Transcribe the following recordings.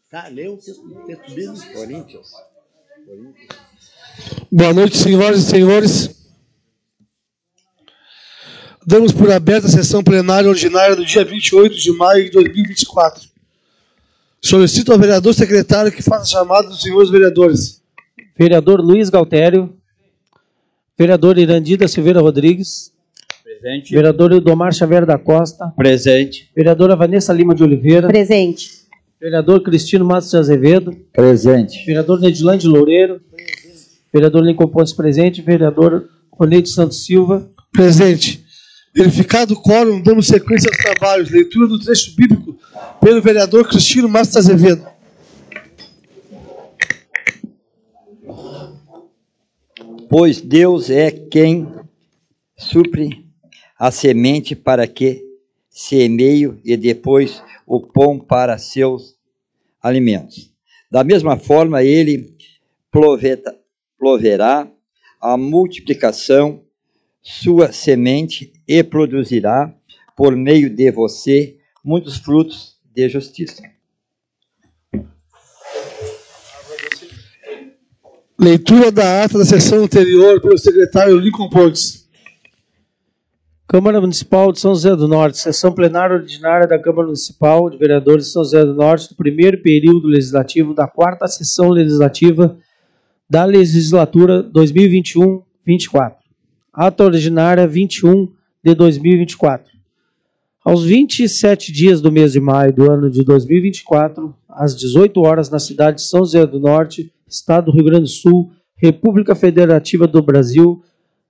Tá, lê o texto bíblico. Coríntios. Boa noite, senhoras e senhores. Damos por aberta a sessão plenária ordinária do dia 28 de maio de 2024. Solicito ao vereador secretário que faça a chamada dos senhores vereadores. Vereador Luiz Galtério. Vereador Irandida Silveira Rodrigues. Presente. Vereador Ildomar Xavier da Costa. Presente. Vereadora Vanessa Lima de Oliveira. Presente. Vereador Cristino Matos de Azevedo. Presente. Vereador Nedilande Loureiro. Vereador Lincoln Pontes presente. Vereador Roneide Santos Silva. Presente. Verificado o quórum, damos sequência aos trabalhos. Leitura do trecho bíblico pelo vereador Cristino Matos de Azevedo. Pois Deus é quem supre a semente para que semeie e depois o pão para seus alimentos. Da mesma forma, Ele proverá a multiplicação sua semente e produzirá, por meio de você, muitos frutos de justiça. Leitura da ata da sessão anterior pelo secretário Lincoln Pontes. Câmara Municipal de São José do Norte, sessão plenária ordinária da Câmara Municipal de Vereadores de São José do Norte, do primeiro período legislativo da quarta sessão legislativa da legislatura 2021-24. Ata ordinária 21 de 2024. Aos 27 dias do mês de maio do ano de 2024, às 18 horas, na cidade de São José do Norte, Estado do Rio Grande do Sul, República Federativa do Brasil,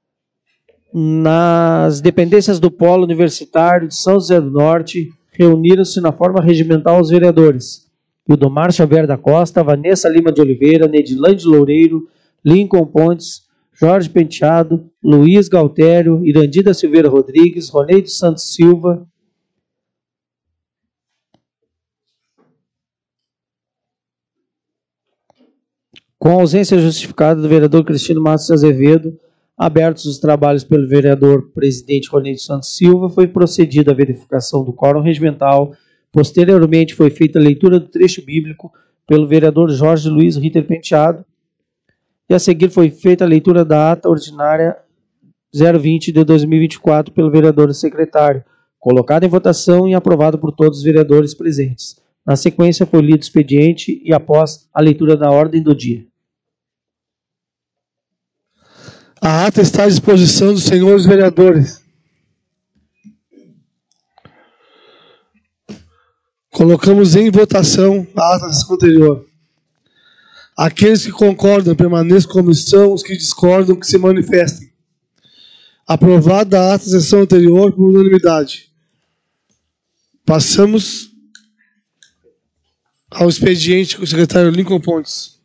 nas dependências do Polo Universitário de São José do Norte, reuniram-se na forma regimental os vereadores Ildomar Xavier da Costa, Vanessa Lima de Oliveira, Nedilande Loureiro, Lincoln Pontes, Jorge Penteado, Luiz Galtério, Irandida Silveira Rodrigues, Roneide Santos Silva, com ausência justificada do vereador Cristino Matos de Azevedo, abertos os trabalhos pelo vereador presidente Roneide Santos Silva, foi procedida a verificação do quórum regimental. Posteriormente foi feita a leitura do trecho bíblico pelo vereador Jorge Luiz Ritter Penteado, e a seguir foi feita a leitura da ata ordinária 020 de 2024 pelo vereador secretário, colocada em votação e aprovado por todos os vereadores presentes. Na sequência foi lido o expediente e após a leitura da ordem do dia. A ata está à disposição dos senhores vereadores. Colocamos em votação a ata da sessão anterior. Aqueles que concordam permaneçam como estão, os que discordam que se manifestem. Aprovada a ata da sessão anterior por unanimidade. Passamos ao expediente com o secretário Lincoln Pontes.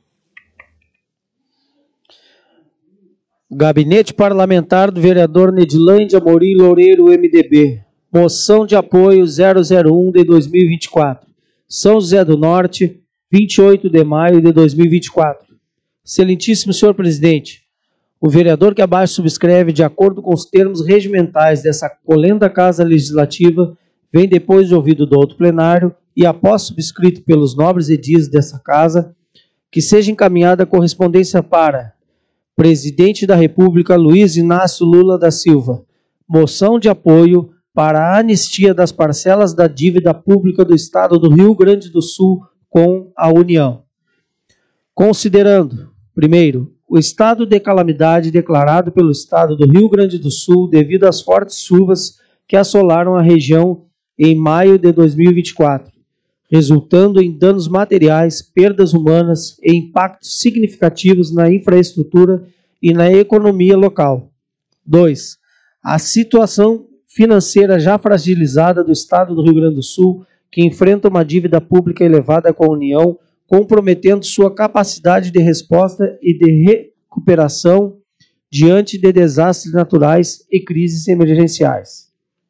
Gabinete Parlamentar do vereador Nedilande Amorim Loureiro, MDB. Moção de apoio 001 de 2024. São José do Norte, 28 de maio de 2024. Excelentíssimo senhor presidente, o vereador que abaixo subscreve, de acordo com os termos regimentais dessa colenda Casa Legislativa, vem depois de ouvido do outro plenário e após subscrito pelos nobres edis dessa casa, que seja encaminhada a correspondência para Presidente da República Luiz Inácio Lula da Silva, moção de apoio para a anistia das parcelas da dívida pública do Estado do Rio Grande do Sul com a União. Considerando, primeiro, o estado de calamidade declarado pelo Estado do Rio Grande do Sul devido às fortes chuvas que assolaram a região em maio de 2024, resultando em danos materiais, perdas humanas e impactos significativos na infraestrutura e na economia local. 2. A situação financeira já fragilizada do Estado do Rio Grande do Sul, que enfrenta uma dívida pública elevada com a União, comprometendo sua capacidade de resposta e de recuperação diante de desastres naturais e crises emergenciais.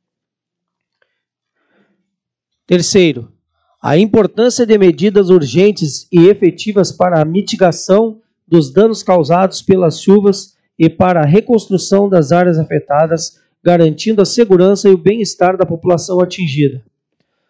Terceiro, a importância de medidas urgentes e efetivas para a mitigação dos danos causados pelas chuvas e para a reconstrução das áreas afetadas, garantindo a segurança e o bem-estar da população atingida.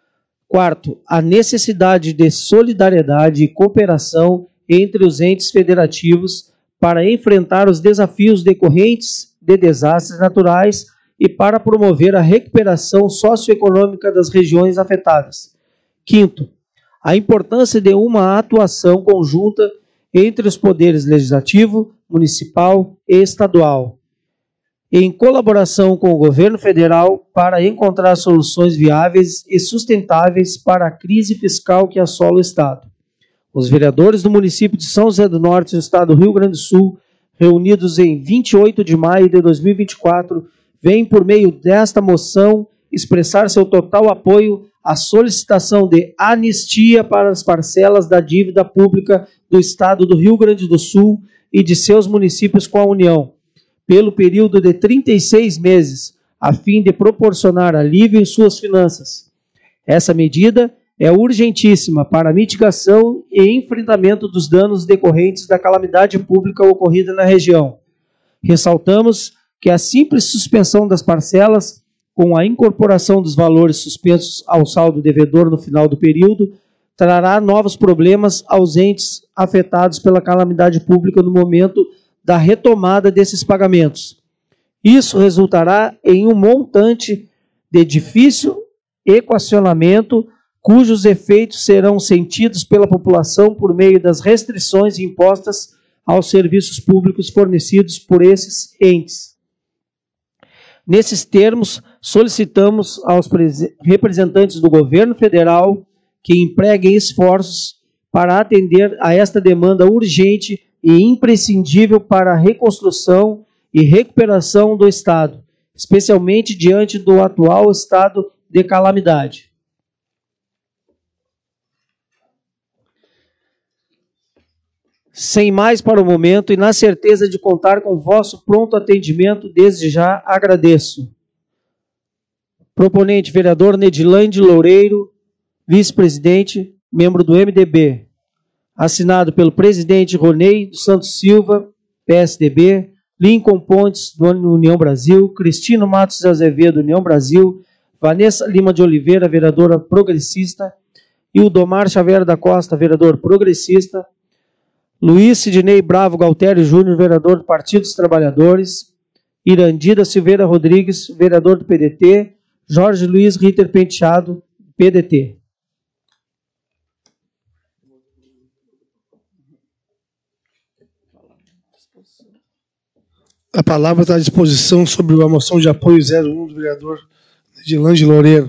Quarto, a necessidade de solidariedade e cooperação entre os entes federativos para enfrentar os desafios decorrentes de desastres naturais e para promover a recuperação socioeconômica das regiões afetadas. Quinto, a importância de uma atuação conjunta entre os poderes legislativo, municipal e estadual, em colaboração com o governo federal para encontrar soluções viáveis e sustentáveis para a crise fiscal que assola o Estado. Os vereadores do município de São José do Norte, no estado do Rio Grande do Sul, reunidos em 28 de maio de 2024, vêm, por meio desta moção, expressar seu total apoio à solicitação de anistia para as parcelas da dívida pública do estado do Rio Grande do Sul e de seus municípios com a União, pelo período de 36 meses, a fim de proporcionar alívio em suas finanças. Essa medida é urgentíssima para a mitigação e enfrentamento dos danos decorrentes da calamidade pública ocorrida na região. Ressaltamos que a simples suspensão das parcelas, com a incorporação dos valores suspensos ao saldo devedor no final do período, trará novos problemas aos entes afetados pela calamidade pública no momento da retomada desses pagamentos. Isso resultará em um montante de difícil equacionamento, cujos efeitos serão sentidos pela população por meio das restrições impostas aos serviços públicos fornecidos por esses entes. Nesses termos, solicitamos aos representantes do governo federal que empreguem esforços para atender a esta demanda urgente e imprescindível para a reconstrução e recuperação do Estado, especialmente diante do atual estado de calamidade. Sem mais para o momento e na certeza de contar com vosso pronto atendimento, desde já agradeço. Proponente, vereador Nedilande Loureiro, vice-presidente, membro do MDB. Assinado pelo presidente Ronei dos Santos Silva, PSDB, Lincoln Pontes, do União Brasil, Cristino Matos de Azevedo, União Brasil, Vanessa Lima de Oliveira, vereadora progressista, Ildomar Xavier da Costa, vereador progressista, Luiz Sidney Bravo Galtério Júnior, vereador do Partido dos Trabalhadores, Irandida Silveira Rodrigues, vereador do PDT, Jorge Luiz Ritter Penteado, PDT. A palavra está à disposição sobre a moção de apoio 01 do vereador Nedilande Loureiro.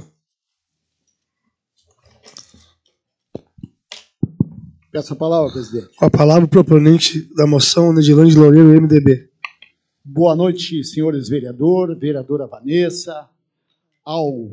Peço a palavra, presidente. Com a palavra o proponente da moção, Nedilande Loureiro, MDB. Boa noite, senhores vereadores, vereadora Vanessa, ao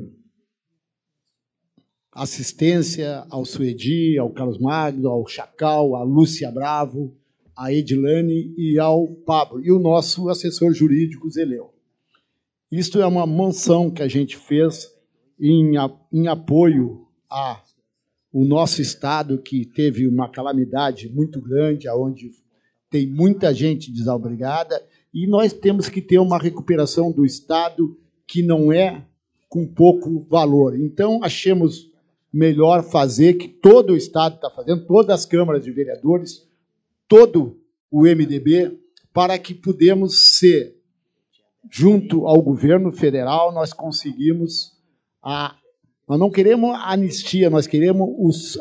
assistência, ao Suedi, ao Carlos Magno, ao Chacal, à Lúcia Bravo, a Edilane e ao Pablo, e o nosso assessor jurídico, Zeleu. Isto é uma moção que a gente fez em apoio ao nosso estado, que teve uma calamidade muito grande, onde tem muita gente desabrigada, e nós temos que ter uma recuperação do estado que não é com pouco valor. Então, achamos melhor fazer, que todo o estado está fazendo, todas as câmaras de vereadores, todo o MDB, para que pudemos ser, junto ao governo federal, nós conseguimos nós não queremos anistia, nós queremos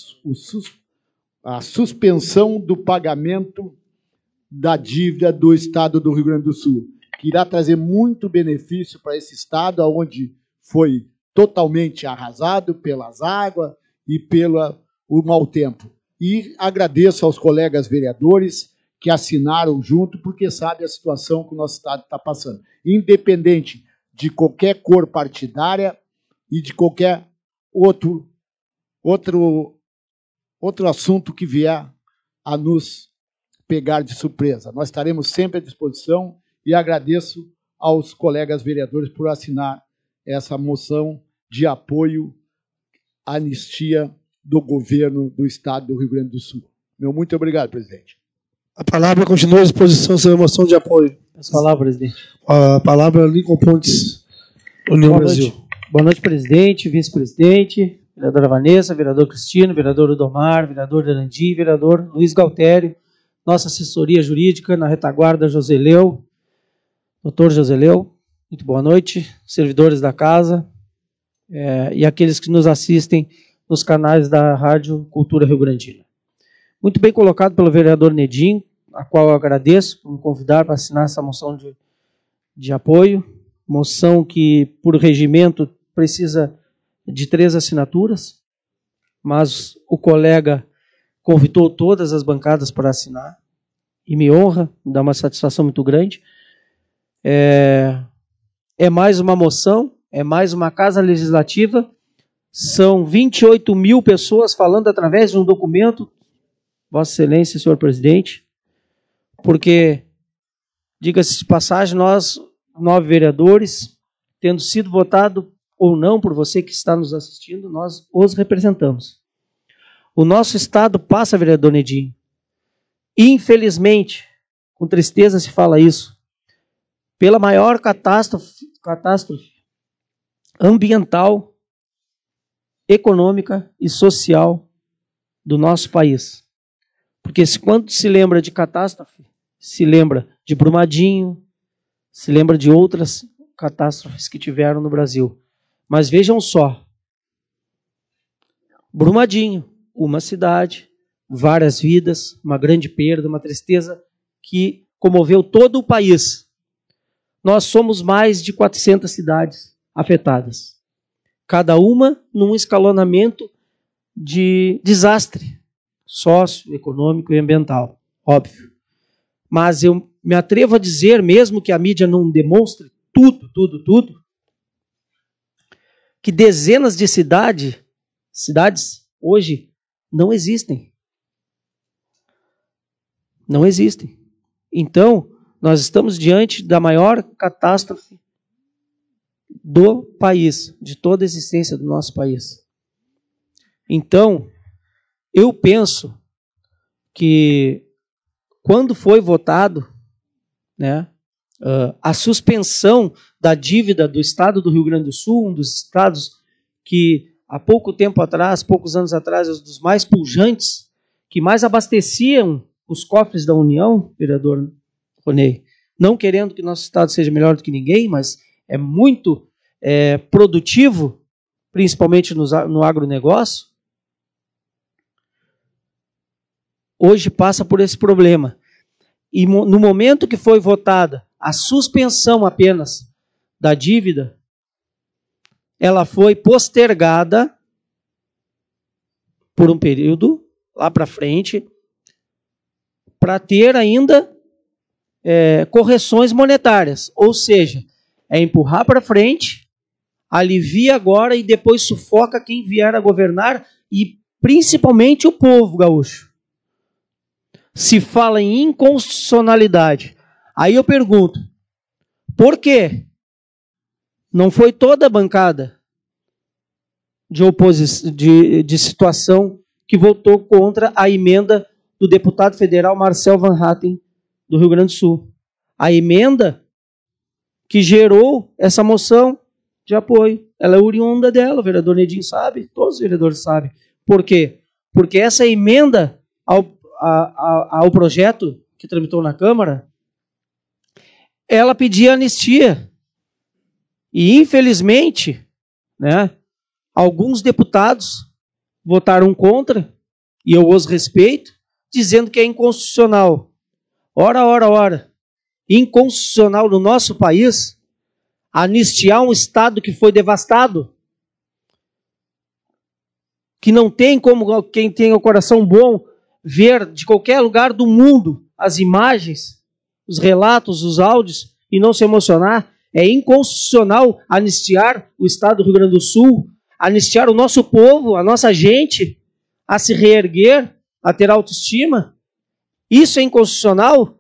a suspensão do pagamento da dívida do estado do Rio Grande do Sul, que irá trazer muito benefício para esse estado, onde foi totalmente arrasado pelas águas e pelo mau tempo. E agradeço aos colegas vereadores que assinaram junto, porque sabem a situação que o nosso estado está passando. Independente de qualquer cor partidária e de qualquer outro assunto que vier a nos pegar de surpresa. Nós estaremos sempre à disposição e agradeço aos colegas vereadores por assinar essa moção de apoio à anistia do governo do estado do Rio Grande do Sul. Meu muito obrigado, presidente. A palavra continua à disposição sobre a moção de apoio. Essa palavra, presidente. A palavra Lincoln Pontes, União Brasil. Boa noite, presidente, vice-presidente, vereadora Vanessa, vereador Cristino, vereador Udomar, vereador Erandi, vereador Luiz Galtério, nossa assessoria jurídica na retaguarda Joseleu, doutor Joseleu, muito boa noite, servidores da casa e aqueles que nos assistem nos canais da Rádio Cultura Rio Grandina. Muito bem colocado pelo vereador Nedim, a qual eu agradeço por me convidar para assinar essa moção de apoio, moção que, por regimento, precisa de 3 assinaturas, mas o colega convidou todas as bancadas para assinar, e me honra, me dá uma satisfação muito grande. É mais uma moção, é mais uma casa legislativa, são 28 mil pessoas falando através de um documento, Vossa Excelência, senhor presidente, porque, diga-se de passagem, nós, 9 vereadores, tendo sido votado ou não por você que está nos assistindo, nós os representamos. O nosso Estado passa, vereador Nedim, infelizmente, com tristeza se fala isso, pela maior catástrofe ambiental, econômica e social do nosso país. Porque quando se lembra de catástrofe, se lembra de Brumadinho, se lembra de outras catástrofes que tiveram no Brasil. Mas vejam só, Brumadinho, uma cidade, várias vidas, uma grande perda, uma tristeza que comoveu todo o país. Nós somos mais de 400 cidades afetadas, cada uma num escalonamento de desastre socioeconômico e ambiental, óbvio. Mas eu me atrevo a dizer, mesmo que a mídia não demonstre tudo, que dezenas de cidades hoje não existem. Não existem. Então, nós estamos diante da maior catástrofe do país, de toda a existência do nosso país. Então, eu penso que quando foi votado, né, a suspensão da dívida do Estado do Rio Grande do Sul, um dos estados que há poucos anos atrás, os dos mais pujantes, que mais abasteciam os cofres da União, vereador Ronei, não querendo que nosso Estado seja melhor do que ninguém, mas é muito produtivo, principalmente no agronegócio, hoje passa por esse problema. E no momento que foi votada a suspensão apenas da dívida, ela foi postergada por um período, lá para frente, para ter ainda correções monetárias. Ou seja, é empurrar para frente, alivia agora e depois sufoca quem vier a governar e principalmente o povo gaúcho. Se fala em inconstitucionalidade. Aí eu pergunto, por quê? Não foi toda a bancada de oposição, de situação que votou contra a emenda do deputado federal Marcel Van Hatten, do Rio Grande do Sul. A emenda que gerou essa moção de apoio. Ela é oriunda dela, o vereador Nedim sabe, todos os vereadores sabem. Por quê? Porque essa emenda ao projeto que tramitou na Câmara, ela pedia anistia. E, infelizmente, né, alguns deputados votaram contra, e eu os respeito, dizendo que é inconstitucional. Ora. Inconstitucional no nosso país anistiar um Estado que foi devastado, que não tem como quem tem o coração bom ver de qualquer lugar do mundo as imagens, os relatos, os áudios e não se emocionar. É inconstitucional anistiar o Estado do Rio Grande do Sul, anistiar o nosso povo, a nossa gente, a se reerguer, a ter autoestima. Isso é inconstitucional?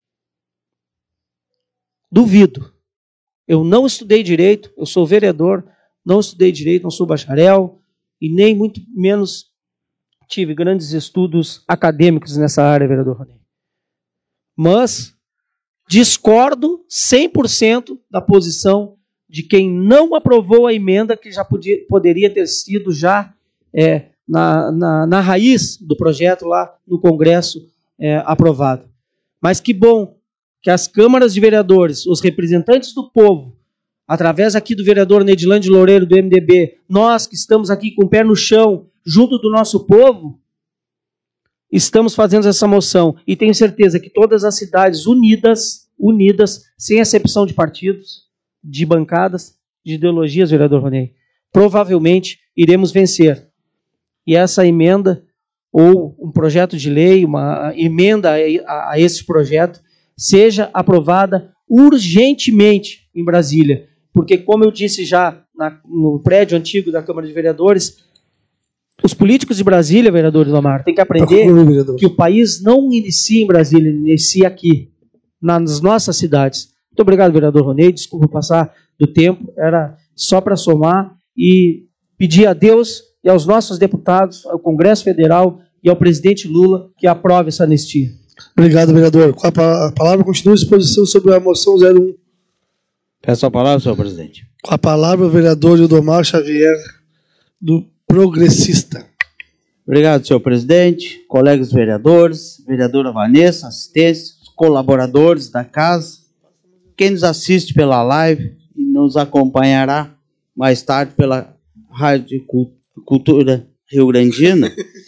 Duvido. Eu não estudei direito, eu sou vereador, não estudei direito, não sou bacharel e nem muito menos tive grandes estudos acadêmicos nessa área, vereador Ronei. Mas discordo 100% da posição de quem não aprovou a emenda que já poderia ter sido já na raiz do projeto lá no Congresso aprovado. Mas que bom que as câmaras de vereadores, os representantes do povo, através aqui do vereador Nedilande Loureiro, do MDB, nós que estamos aqui com o pé no chão, junto do nosso povo, estamos fazendo essa moção. E tenho certeza que todas as cidades unidas, sem exceção de partidos, de bancadas, de ideologias, vereador Ronei, provavelmente iremos vencer. E essa emenda, ou um projeto de lei, uma emenda a esse projeto, seja aprovada urgentemente em Brasília. Porque, como eu disse já no prédio antigo da Câmara de Vereadores, os políticos de Brasília, vereador Lomar, têm que aprender que o país não inicia em Brasília, inicia aqui, nas nossas cidades. Muito obrigado, vereador Ronei. Desculpa passar do tempo, era só para somar e pedir a Deus e aos nossos deputados, ao Congresso Federal e ao presidente Lula que aprove essa anistia. Obrigado, vereador. Com a palavra, continua a exposição sobre a moção 01. Peço a palavra, senhor presidente. Com a palavra, o vereador Ildomar Xavier, do Progressista. Obrigado, senhor presidente, colegas vereadores, vereadora Vanessa, assistentes, colaboradores da casa, quem nos assiste pela live e nos acompanhará mais tarde pela Rádio Cultura Rio-Grandina.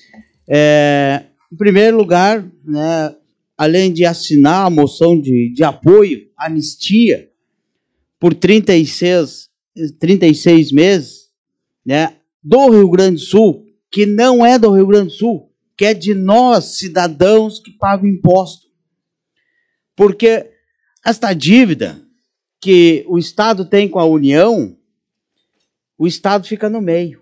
Em primeiro lugar, né, além de assinar a moção de apoio, anistia, por 36 meses, né, do Rio Grande do Sul, que não é do Rio Grande do Sul, que é de nós, cidadãos, que pagam imposto. Porque esta dívida que o Estado tem com a União, o Estado fica no meio.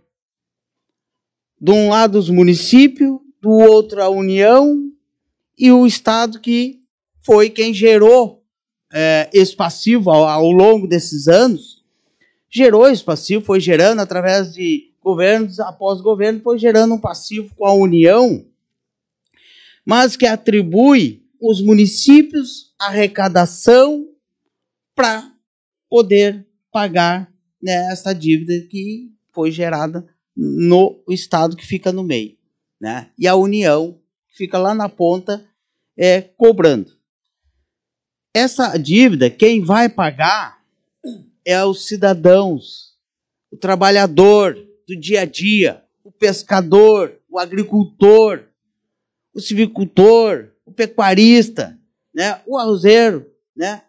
De um lado os municípios, do outro a União, e o Estado que foi quem gerou esse passivo ao longo desses anos, gerou esse passivo, foi gerando através de governos após governo, foi gerando um passivo com a União, mas que atribui os municípios a arrecadação para poder pagar, né, essa dívida que foi gerada no Estado que fica no meio, né? E a União fica lá na ponta cobrando. Essa dívida, quem vai pagar é os cidadãos, o trabalhador do dia a dia, o pescador, o agricultor, o silvicultor, o pecuarista, né, o arrozeiro, né?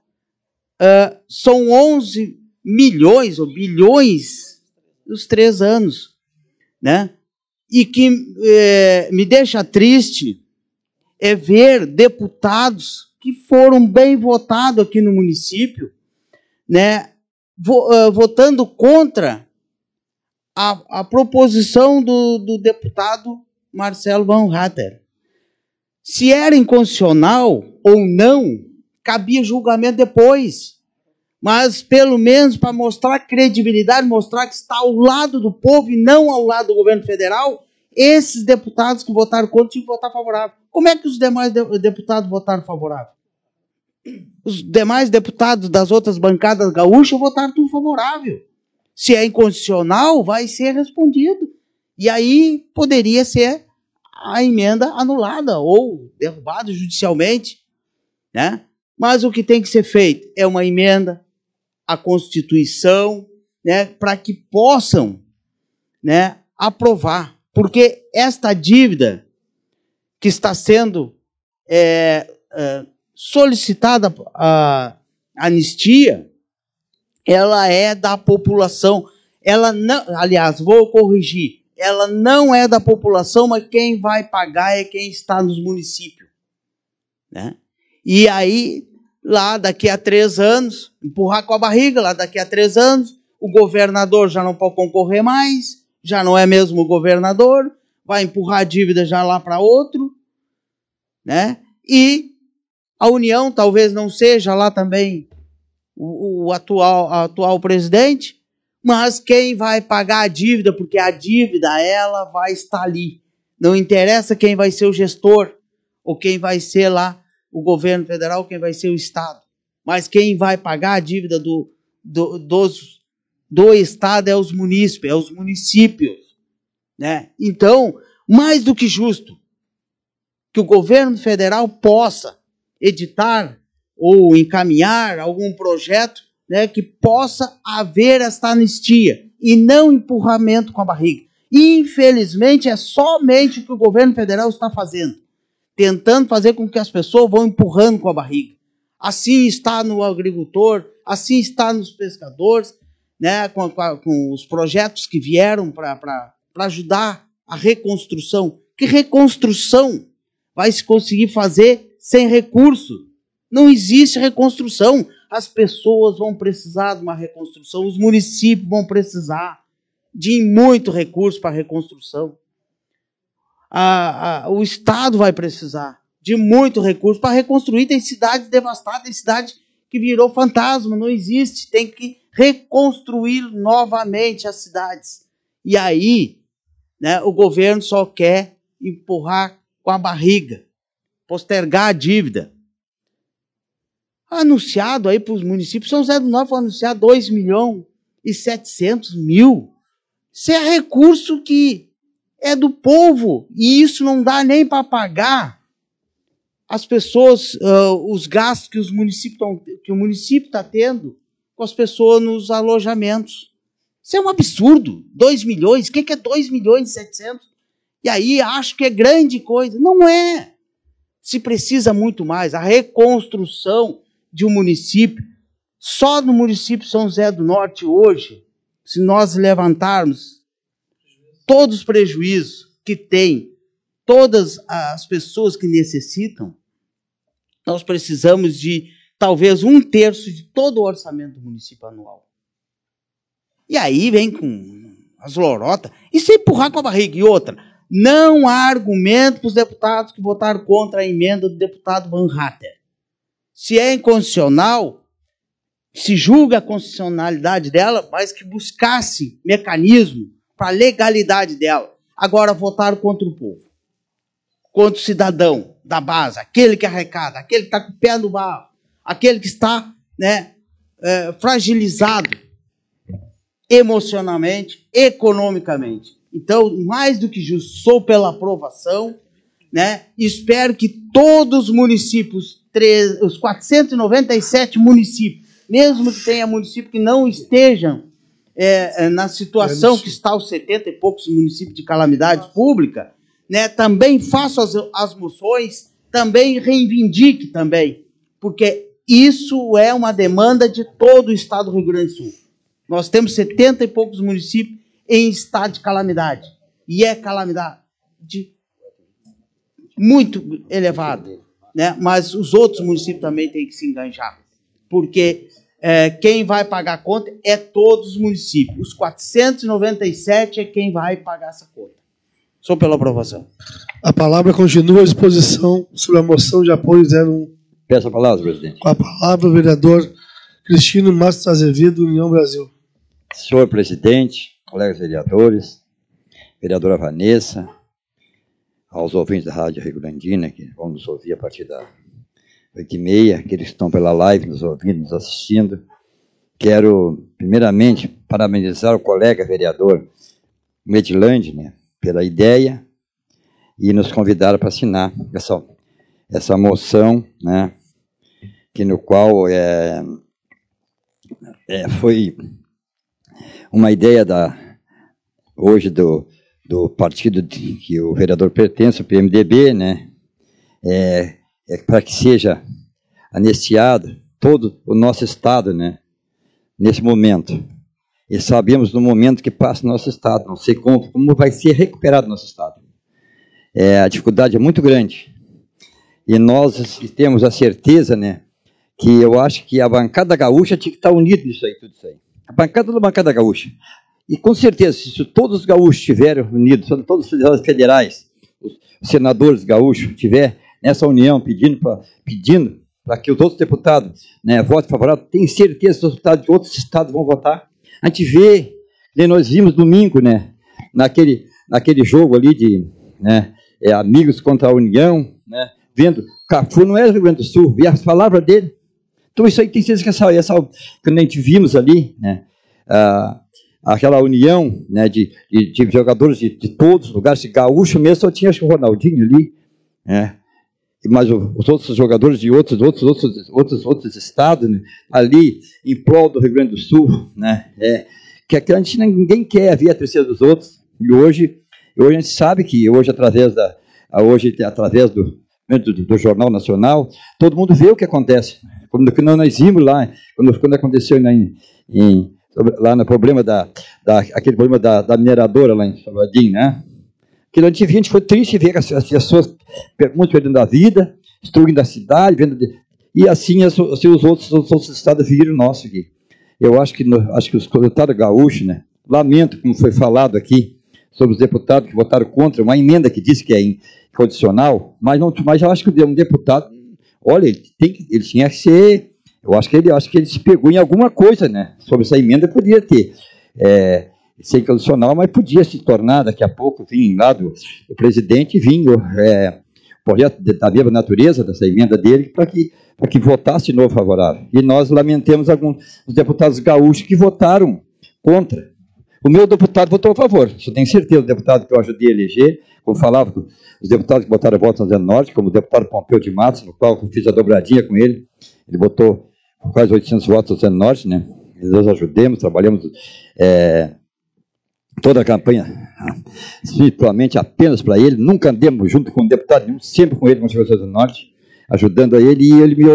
São 11 milhões ou bilhões nos 3 anos, né? E que me deixa triste é ver deputados que foram bem votados aqui no município, né, votando contra a proposição do deputado Marcelo Van Hatter. Se era inconstitucional ou não, cabia julgamento depois. Mas, pelo menos, para mostrar credibilidade, mostrar que está ao lado do povo e não ao lado do governo federal, esses deputados que votaram contra tinham que votar favorável. Como é que os demais deputados votaram favorável? Os demais deputados das outras bancadas gaúchas votaram tudo favorável. Se é inconstitucional, vai ser respondido. E aí poderia ser a emenda anulada ou derrubada judicialmente, né? Mas o que tem que ser feito é uma emenda à Constituição, né, para que possam, né, aprovar. Porque esta dívida que está sendo solicitada a anistia, ela é da população. Ela não, aliás, vou corrigir, ela não é da população, mas quem vai pagar é quem está nos municípios, né? E aí, lá daqui a 3 anos, empurrar com a barriga, lá daqui a 3 anos, o governador já não pode concorrer mais, já não é mesmo o governador, vai empurrar a dívida já lá para outro, né? E a União talvez não seja lá também o atual presidente, mas quem vai pagar a dívida, porque a dívida, ela vai estar ali. Não interessa quem vai ser o gestor, ou quem vai ser lá o governo federal, quem vai ser o Estado. Mas quem vai pagar a dívida do Estado é os munícipes, é os municípios, né? Então, mais do que justo que o governo federal possa editar ou encaminhar algum projeto, né, que possa haver esta anistia e não empurramento com a barriga. Infelizmente, é somente o que o governo federal está fazendo, tentando fazer com que as pessoas vão empurrando com a barriga. Assim está no agricultor, assim está nos pescadores, né, com os projetos que vieram para ajudar a reconstrução. Que reconstrução vai se conseguir fazer sem recurso? Não existe reconstrução. As pessoas vão precisar de uma reconstrução, os municípios vão precisar de muito recurso para a reconstrução. O Estado vai precisar de muito recurso para reconstruir. Tem cidades devastadas, tem cidade que virou fantasma, não existe. Tem que reconstruir novamente as cidades. E aí, né, o governo só quer empurrar com a barriga, postergar a dívida. Anunciado aí para os municípios, São José do Norte foi anunciar 2.700.000. Isso é recurso que é do povo, e isso não dá nem para pagar as pessoas, os gastos que o município está tendo com as pessoas nos alojamentos. Isso é um absurdo. 2 milhões, o que é 2.700.000? E aí acho que é grande coisa. Não é. Se precisa muito mais. A reconstrução de um município, só no município São José do Norte hoje, se nós levantarmos todos os prejuízos que tem, todas as pessoas que necessitam, nós precisamos de talvez 1/3 de todo o orçamento do município anual. E aí vem com as lorotas, e sem empurrar com a barriga. E outra, não há argumento para os deputados que votaram contra a emenda do deputado Van Hatter. Se é inconstitucional, se julga a constitucionalidade dela, mas que buscasse mecanismo para a legalidade dela. Agora votaram contra o povo, contra o cidadão da base, aquele que arrecada, aquele que está com o pé no barro, aquele que está, né, fragilizado emocionalmente, economicamente. Então, mais do que justo, sou pela aprovação, né? Espero que todos os municípios, os 497 municípios, mesmo que tenha municípios que não estejam na situação que está os 70 e poucos municípios de calamidade pública, né, também façam as moções, também reivindique também, porque isso é uma demanda de todo o estado do Rio Grande do Sul. Nós temos 70 e poucos municípios em estado de calamidade, e é calamidade muito elevada, né? Mas os outros municípios também têm que se enganjar, porque quem vai pagar a conta é todos os municípios. Os 497 é quem vai pagar essa conta. Sou pela aprovação. A palavra continua à disposição sobre a moção de apoio 01. Peço a palavra, presidente. Com a palavra, o vereador Cristino Mastro Azevedo, União Brasil. Senhor presidente, colegas vereadores, vereadora Vanessa, aos ouvintes da Rádio Rio Grandina, que vão nos ouvir a partir das 8h30, aqueles que estão pela live nos ouvindo, nos assistindo. Quero, primeiramente, parabenizar o colega vereador Medilande, né, pela ideia e nos convidar para assinar essa moção, né, que no qual foi uma ideia hoje do partido que o vereador pertence, o PMDB, né, para que seja anistiado todo o nosso estado, né, nesse momento. E sabemos no momento que passa o nosso estado, não sei como vai ser recuperado o nosso estado. A dificuldade é muito grande. E nós temos a certeza, né, que eu acho que a bancada gaúcha tinha que estar unida nisso aí, tudo isso aí. A bancada gaúcha. E com certeza, se todos os gaúchos estiverem unidos, todos os federais, os senadores gaúchos estiverem nessa união pedindo para que os outros deputados, né, votem favorável, tenho certeza que os deputados de outros estados vão votar. A gente vê, nós vimos domingo, né, naquele jogo ali de, né, Amigos contra a União, né, vendo, Cafu não é do Rio Grande do Sul, e as palavras dele. Então isso aí tem certeza que quando a gente vimos ali, né, aquela união, né, de jogadores de todos os lugares. Gaúcho mesmo só tinha, acho que o Ronaldinho ali, né? Mas os outros jogadores de outros estados, né, ali em prol do Rio Grande do Sul, né, que a gente ninguém quer ver a tristeza dos outros. E hoje a gente sabe que hoje através do Jornal Nacional, todo mundo vê o que acontece. Quando nós vimos lá, quando aconteceu lá no problema aquele problema da mineradora lá em Salvadinho, né? Que a gente foi triste ver as pessoas muitos perdendo a vida, destruindo a cidade, e assim os outros estados viram nosso aqui. Eu acho que os deputados gaúchos, né? Lamento, como foi falado aqui, sobre os deputados que votaram contra uma emenda que disse que é incondicional, mas eu acho que um deputado, olha, ele tinha que ser, eu acho que ele se pegou em alguma coisa, né? Sobre essa emenda podia ter ser incondicional, mas podia se tornar, daqui a pouco, vir lá do presidente, o projeto da mesma natureza, dessa emenda dele, para que votasse de novo favorável. E nós lamentamos alguns deputados gaúchos que votaram contra. O meu deputado votou a favor, isso eu tenho certeza, o deputado que eu ajudei a eleger, como falava, os deputados que votaram voto no São José do Norte, como o deputado Pompeu de Matos, no qual eu fiz a dobradinha com ele, ele votou com quase 800 votos no São José do Norte, né? Nós ajudemos, trabalhamos toda a campanha, espiritualmente apenas para ele, nunca andemos junto com um deputado nenhum, sempre com ele, com o São José do Norte, ajudando a ele, e ele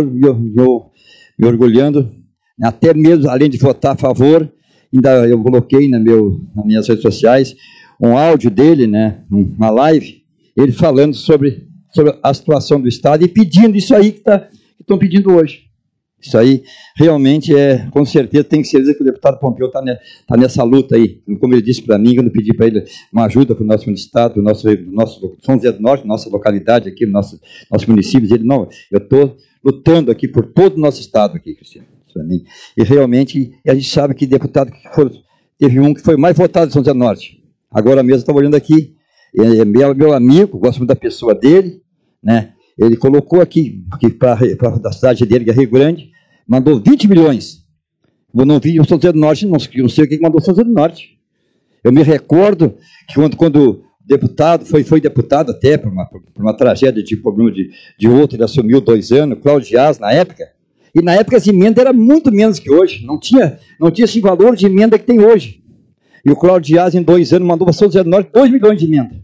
me orgulhando, até mesmo, além de votar a favor, ainda eu coloquei nas minhas redes sociais um áudio dele, né, uma live, ele falando sobre a situação do Estado e pedindo isso aí que estão pedindo hoje. Isso aí realmente com certeza, tem certeza que o deputado Pompeu está nessa luta aí. Como ele disse para mim, quando eu pedi para ele uma ajuda para o nosso estado, do nosso São José do Norte, nossa localidade aqui, nossos municípios, ele, não, eu estou lutando aqui por todo o nosso estado aqui, Cristiano. E realmente, a gente sabe que deputado teve um que foi mais votado em São José do Norte. Agora mesmo, estava olhando aqui, é meu amigo, gosto muito da pessoa dele, né? Ele colocou aqui para a cidade dele, que é Rio Grande, mandou 20 milhões. Eu não vi o São José do Norte, não sei quem mandou o São José do Norte. Eu me recordo que quando o deputado, foi deputado até por uma tragédia de problema de outro, ele assumiu 2 anos, Cláudio Dias, na época, e na época as emendas eram muito menos que hoje, não tinha esse valor de emenda que tem hoje. E o Cláudio Dias, em 2 anos, mandou para São José do Norte 2 milhões de emenda.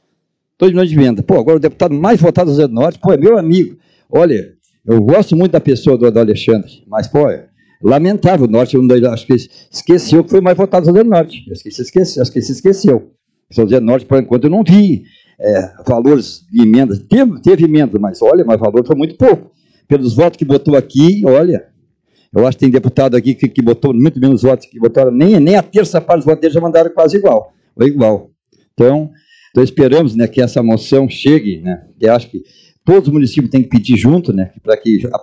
2 milhões de venda. Pô, agora o deputado mais votado do São José do Norte, é meu amigo. Olha, eu gosto muito da pessoa do Alexandre, mas, lamentável, o Norte, acho que esqueceu que foi mais votado do São José do Norte. Acho que se esqueceu. São José do Norte, por enquanto, eu não vi valores de emendas. Teve emenda, mas, olha, mas o valor foi muito pouco. Pelos votos que botou aqui, olha, eu acho que tem deputado aqui que botou muito menos votos, que botaram nem a terça parte dos votos dele já mandaram quase igual. Ou igual. Então esperamos, né, que essa moção chegue, né, eu acho que todos os municípios têm que pedir junto, né, para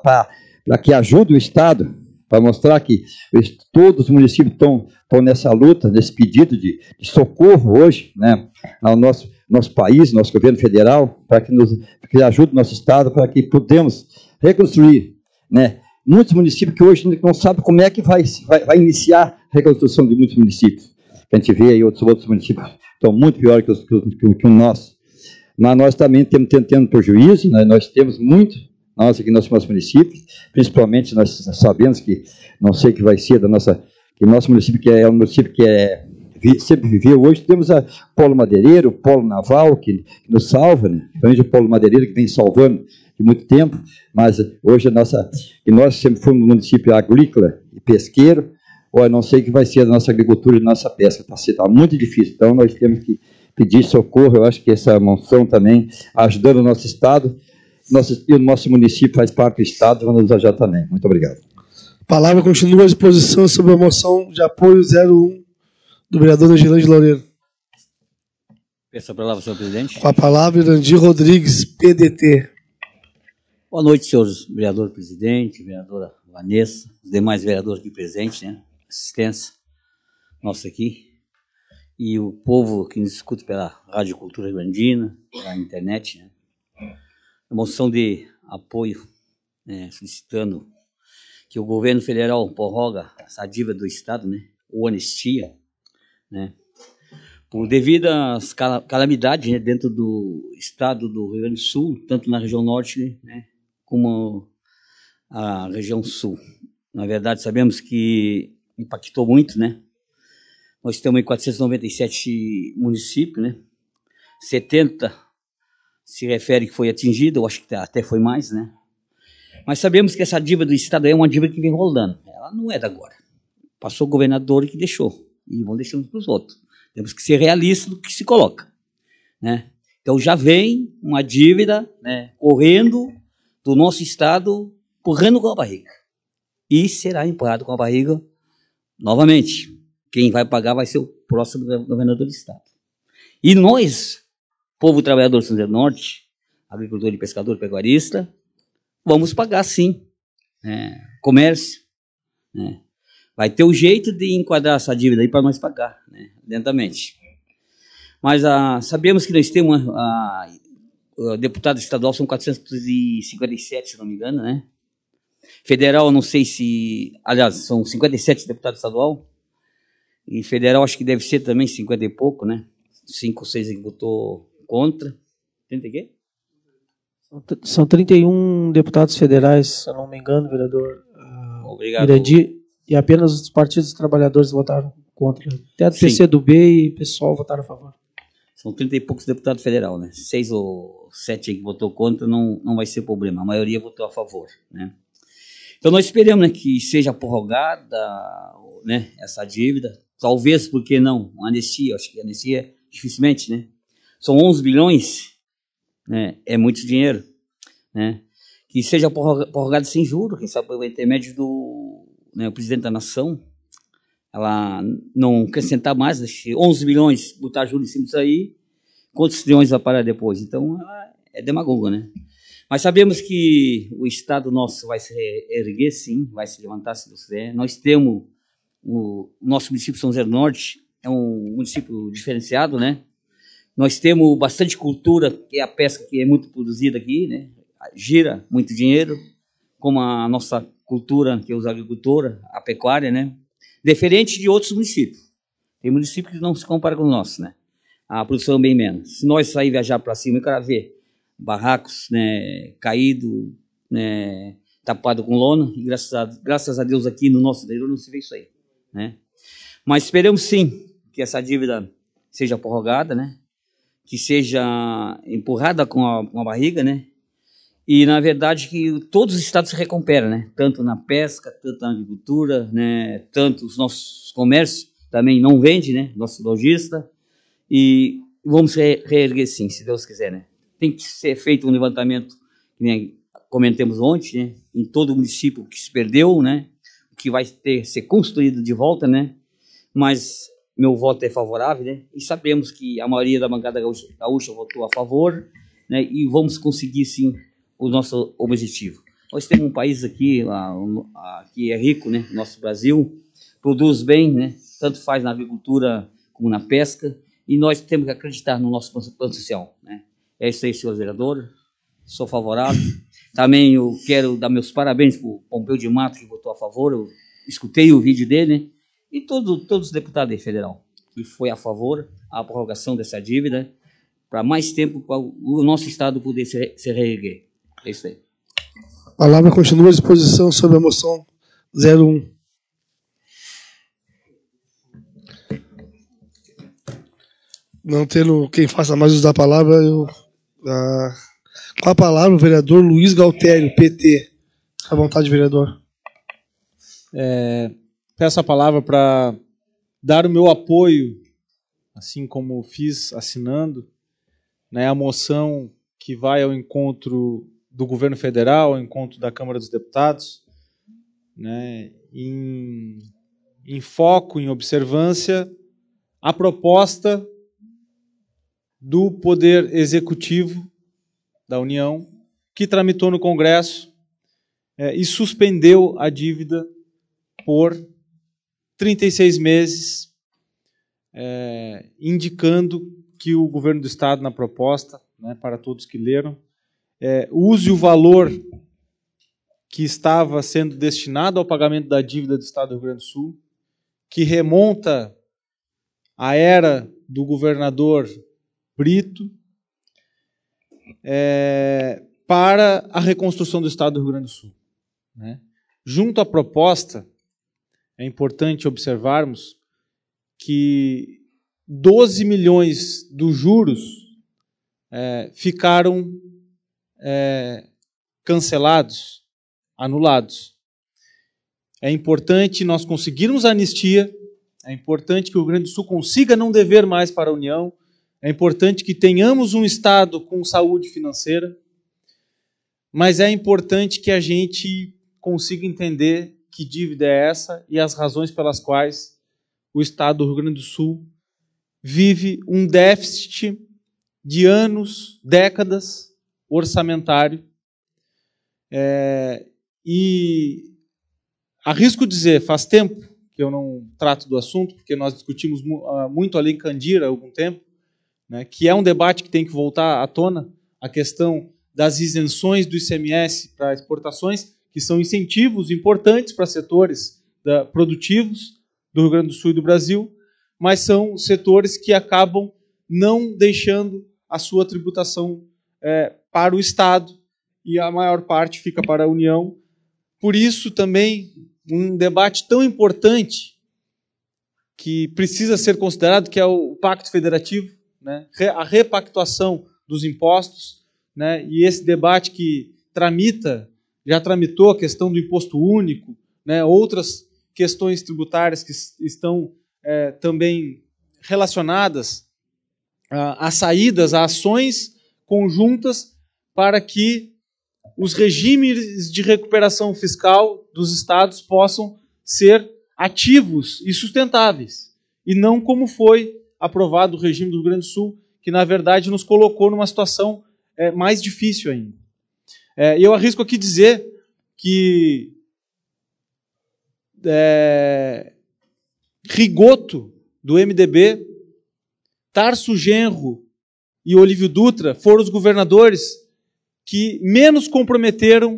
que ajude o Estado, para mostrar que todos os municípios estão nessa luta, nesse pedido de socorro hoje, né, ao nosso país, nosso governo federal, para que ajude o nosso Estado, para que podemos reconstruir, né, muitos municípios que hoje não sabem como é que vai iniciar a reconstrução de muitos municípios. A gente vê aí outros municípios estão muito piores que o nosso. Mas nós também estamos tendo prejuízo, né? Nós temos muito, nós aqui nos nossos municípios, principalmente nós sabemos que, não sei o que vai ser que nosso município, que é um município que sempre viveu, hoje temos o polo madeireiro, o polo naval, que nos salva, né? Principalmente o polo madeireiro, que vem salvando de muito tempo, mas hoje que nós sempre fomos um município agrícola e pesqueiro, não sei o que vai ser a nossa agricultura e a nossa pesca, está muito difícil, então nós temos que pedir socorro. Eu acho que essa moção também, ajudando o nosso Estado, e o nosso município faz parte do Estado, vamos nos ajudar também. Muito obrigado. A palavra continua à disposição sobre a moção de apoio 01 do vereador Negilândia Loureiro. Peço a palavra, senhor presidente. Com a palavra, Irandir Rodrigues, PDT. Boa noite, senhores vereador presidente, vereadora Vanessa, os demais vereadores aqui presentes, né? Assistência nossa aqui, e o povo que nos escuta pela Rádio Cultura Grandina, pela internet, né? A moção de apoio, né, solicitando que o governo federal prorroga essa dívida do Estado, né, ou anistia, né? Devido às calamidades, né, dentro do estado do Rio Grande do Sul, tanto na região norte, né, como a região sul. Na verdade, sabemos que impactou muito, né? Nós temos 497 municípios, né? 70 se refere que foi atingido, eu acho que até foi mais, né? Mas sabemos que essa dívida do Estado é uma dívida que vem rolando. Ela não é da agora. Passou o governador que deixou. E vão deixando para os outros. Temos que ser realistas do que se coloca, né? Então já vem uma dívida, né, correndo do nosso Estado, empurrando com a barriga. E será empurrado com a barriga novamente. Quem vai pagar vai ser o próximo governador do Estado. E nós, povo trabalhador do São José do Norte, agricultor e pescador, pecuarista, vamos pagar sim. Comércio, né? Vai ter o jeito de enquadrar essa dívida aí para nós pagar, né, lentamente. Mas sabemos que nós temos deputado estadual, são 457, se não me engano, né? Federal, não sei se... Aliás, são 57 deputados estadual. E federal, acho que deve ser também 50 e pouco, né? 5 ou 6 que votou contra. 30 e quê? São 31 deputados federais, se eu não me engano, vereador. Obrigado. Irandi, e apenas os partidos dos trabalhadores votaram contra. Até do PCdoB e pessoal votaram a favor. São 30 e poucos deputados federal, né? 6 ou 7 que votou contra, não vai ser problema. A maioria votou a favor, né? Então nós esperamos, né, que seja prorrogada, né, essa dívida. Talvez, por que não? Uma anistia, acho que anistia dificilmente, né? São 11 bilhões, né? É muito dinheiro, né? Que seja prorrogado sem juros, quem sabe por intermédio do, né, o presidente da nação, ela não acrescentar mais, 11 bilhões, botar juros em cima disso aí, quantos trilhões vai parar depois? Então, ela é demagoga, né? Mas sabemos que o Estado nosso vai se erguer, sim, vai se levantar, se Deus quiser. Nós temos o nosso município São José do Norte, é um município diferenciado, né? Nós temos bastante cultura, que é a pesca que é muito produzida aqui, né? Gira muito dinheiro, como a nossa cultura, que é os agricultores, a pecuária, né? Diferente de outros municípios. Tem municípios que não se comparam com o nosso, né? A produção é bem menos. Se nós sair viajar para cima, eu quero ver barracos, né, caído, né, tapado com lona, e graças a Deus aqui no nosso interior não se vê isso aí, né? Mas esperamos sim que essa dívida seja prorrogada, né? Que seja empurrada com a barriga, né? E, na verdade, que todos os estados se recuperam, né? Tanto na pesca, tanto na agricultura, né? Tanto os nossos comércios também não vendem, né? Nosso lojista. E vamos reerguer sim, se Deus quiser, né? Tem que ser feito um levantamento, que nem comentamos ontem, né? Em todo o município que se perdeu, né? Que vai ser construído de volta, né? Mas meu voto é favorável, né? E sabemos que a maioria da bancada gaúcha votou a favor, né? E vamos conseguir, sim, o nosso objetivo. Nós temos um país aqui que é rico, né? Nosso Brasil produz bem, né? Tanto faz na agricultura como na pesca, e nós temos que acreditar no nosso plano social, né? É isso aí, senhor vereador. Sou favorável. Também eu quero dar meus parabéns para o Pompeu de Matos, que votou a favor. Eu escutei o vídeo dele, né? E todos os deputados federal que foi a favor da prorrogação dessa dívida para mais tempo para o nosso Estado poder se reerguer. É isso aí. A palavra continua à disposição sobre a moção 01. Não tendo quem faça mais uso da palavra, com a palavra o vereador Luiz Galtério, PT. À vontade, vereador. Peço a palavra para dar o meu apoio, assim como fiz assinando, né, a moção que vai ao encontro do governo federal, ao encontro da Câmara dos Deputados, né, em foco, em observância, a proposta do Poder Executivo da União, que tramitou no Congresso e suspendeu a dívida por 36 meses, indicando que o governo do Estado, na proposta, né, para todos que leram, use o valor que estava sendo destinado ao pagamento da dívida do Estado do Rio Grande do Sul, que remonta a era do governador Brito, para a reconstrução do Estado do Rio Grande do Sul, né? Junto à proposta, é importante observarmos que 12 milhões dos juros ficaram cancelados, anulados. É importante nós conseguirmos a anistia, é importante que o Rio Grande do Sul consiga não dever mais para a União, é importante que tenhamos um Estado com saúde financeira, mas é importante que a gente consiga entender que dívida é essa e as razões pelas quais o Estado do Rio Grande do Sul vive um déficit de anos, décadas, orçamentário. E arrisco dizer, faz tempo que eu não trato do assunto, porque nós discutimos muito ali em Candira há algum tempo, né, que é um debate que tem que voltar à tona, a questão das isenções do ICMS para exportações, que são incentivos importantes para setores produtivos do Rio Grande do Sul e do Brasil, mas são setores que acabam não deixando a sua tributação para o Estado, e a maior parte fica para a União. Por isso, também, um debate tão importante que precisa ser considerado, que é o Pacto Federativo, né? A repactuação dos impostos, né? E esse debate que já tramitou a questão do imposto único, né? Outras questões tributárias que estão também relacionadas a saídas, a ações conjuntas para que os regimes de recuperação fiscal dos estados possam ser ativos e sustentáveis, e não como foi aprovado o regime do Rio Grande do Sul, que na verdade nos colocou numa situação mais difícil ainda. Eu arrisco aqui dizer que Rigoto, do MDB, Tarso Genro e Olívio Dutra foram os governadores que menos comprometeram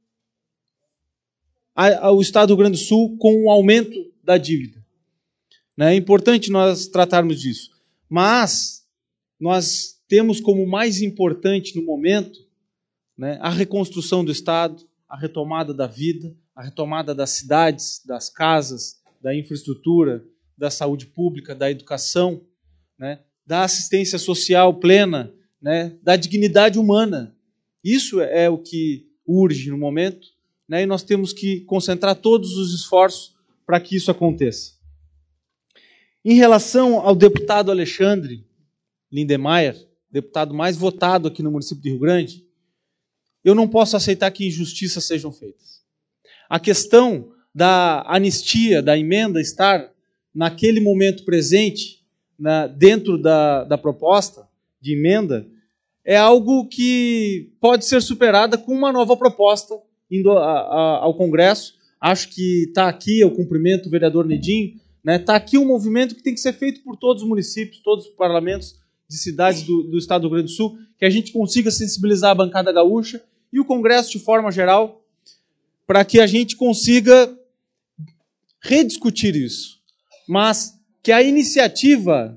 o Estado do Rio Grande do Sul com o aumento da dívida. É importante nós tratarmos disso. Mas nós temos como mais importante no momento, né, a reconstrução do Estado, a retomada da vida, a retomada das cidades, das casas, da infraestrutura, da saúde pública, da educação, né, da assistência social plena, né, da dignidade humana. Isso é o que urge no momento, né, e nós temos que concentrar todos os esforços para que isso aconteça. Em relação ao deputado Alexandre Lindemeyer, deputado mais votado aqui no município de Rio Grande, eu não posso aceitar que injustiças sejam feitas. A questão da anistia, da emenda estar naquele momento presente, dentro da proposta de emenda, é algo que pode ser superada com uma nova proposta indo ao Congresso. Acho que está aqui, eu cumprimento o vereador Nedinho, está aqui um movimento que tem que ser feito por todos os municípios, todos os parlamentos de cidades do Estado do Rio Grande do Sul, que a gente consiga sensibilizar a bancada gaúcha e o Congresso de forma geral, para que a gente consiga rediscutir isso. Mas que a iniciativa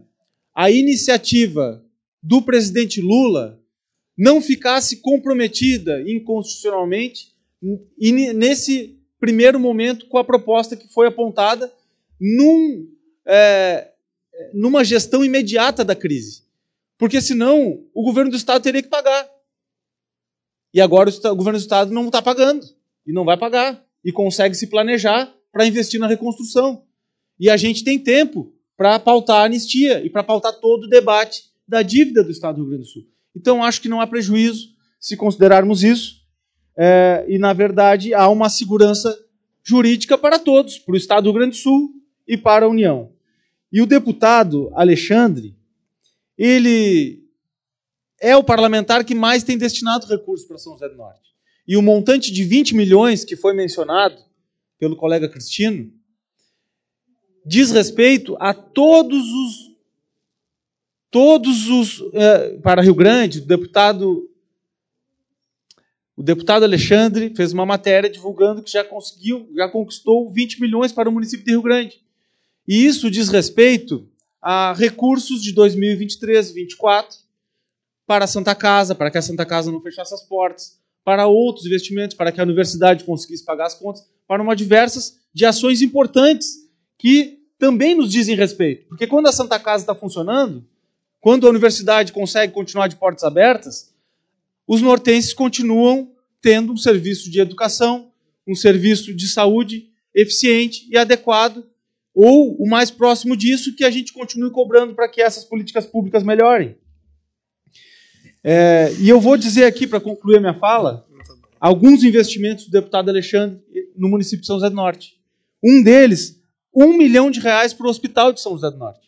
do presidente Lula não ficasse comprometida inconstitucionalmente e nesse primeiro momento com a proposta que foi apontada numa gestão imediata da crise. Porque senão o governo do Estado teria que pagar. E agora o governo do Estado não está pagando, e não vai pagar, e consegue se planejar para investir na reconstrução. E a gente tem tempo para pautar a anistia e para pautar todo o debate da dívida do Estado do Rio Grande do Sul. Então, acho que não há prejuízo se considerarmos isso, e, na verdade, há uma segurança jurídica para todos, para o Estado do Rio Grande do Sul e para a União. E o deputado Alexandre, ele é o parlamentar que mais tem destinado recursos para São José do Norte. E o montante de 20 milhões que foi mencionado pelo colega Cristino diz respeito a todos os para Rio Grande. O deputado Alexandre fez uma matéria divulgando que já conquistou 20 milhões para o município de Rio Grande. E isso diz respeito recursos de 2023 e 2024 para a Santa Casa, para que a Santa Casa não fechasse as portas, para outros investimentos, para que a universidade conseguisse pagar as contas, para uma diversas de ações importantes que também nos dizem respeito. Porque quando a Santa Casa está funcionando, quando a universidade consegue continuar de portas abertas, os nortenses continuam tendo um serviço de educação, um serviço de saúde eficiente e adequado, ou o mais próximo disso, que a gente continue cobrando para que essas políticas públicas melhorem. E eu vou dizer aqui, para concluir a minha fala, alguns investimentos do deputado Alexandre no município de São José do Norte. Um deles, R$1 milhão para o Hospital de São José do Norte.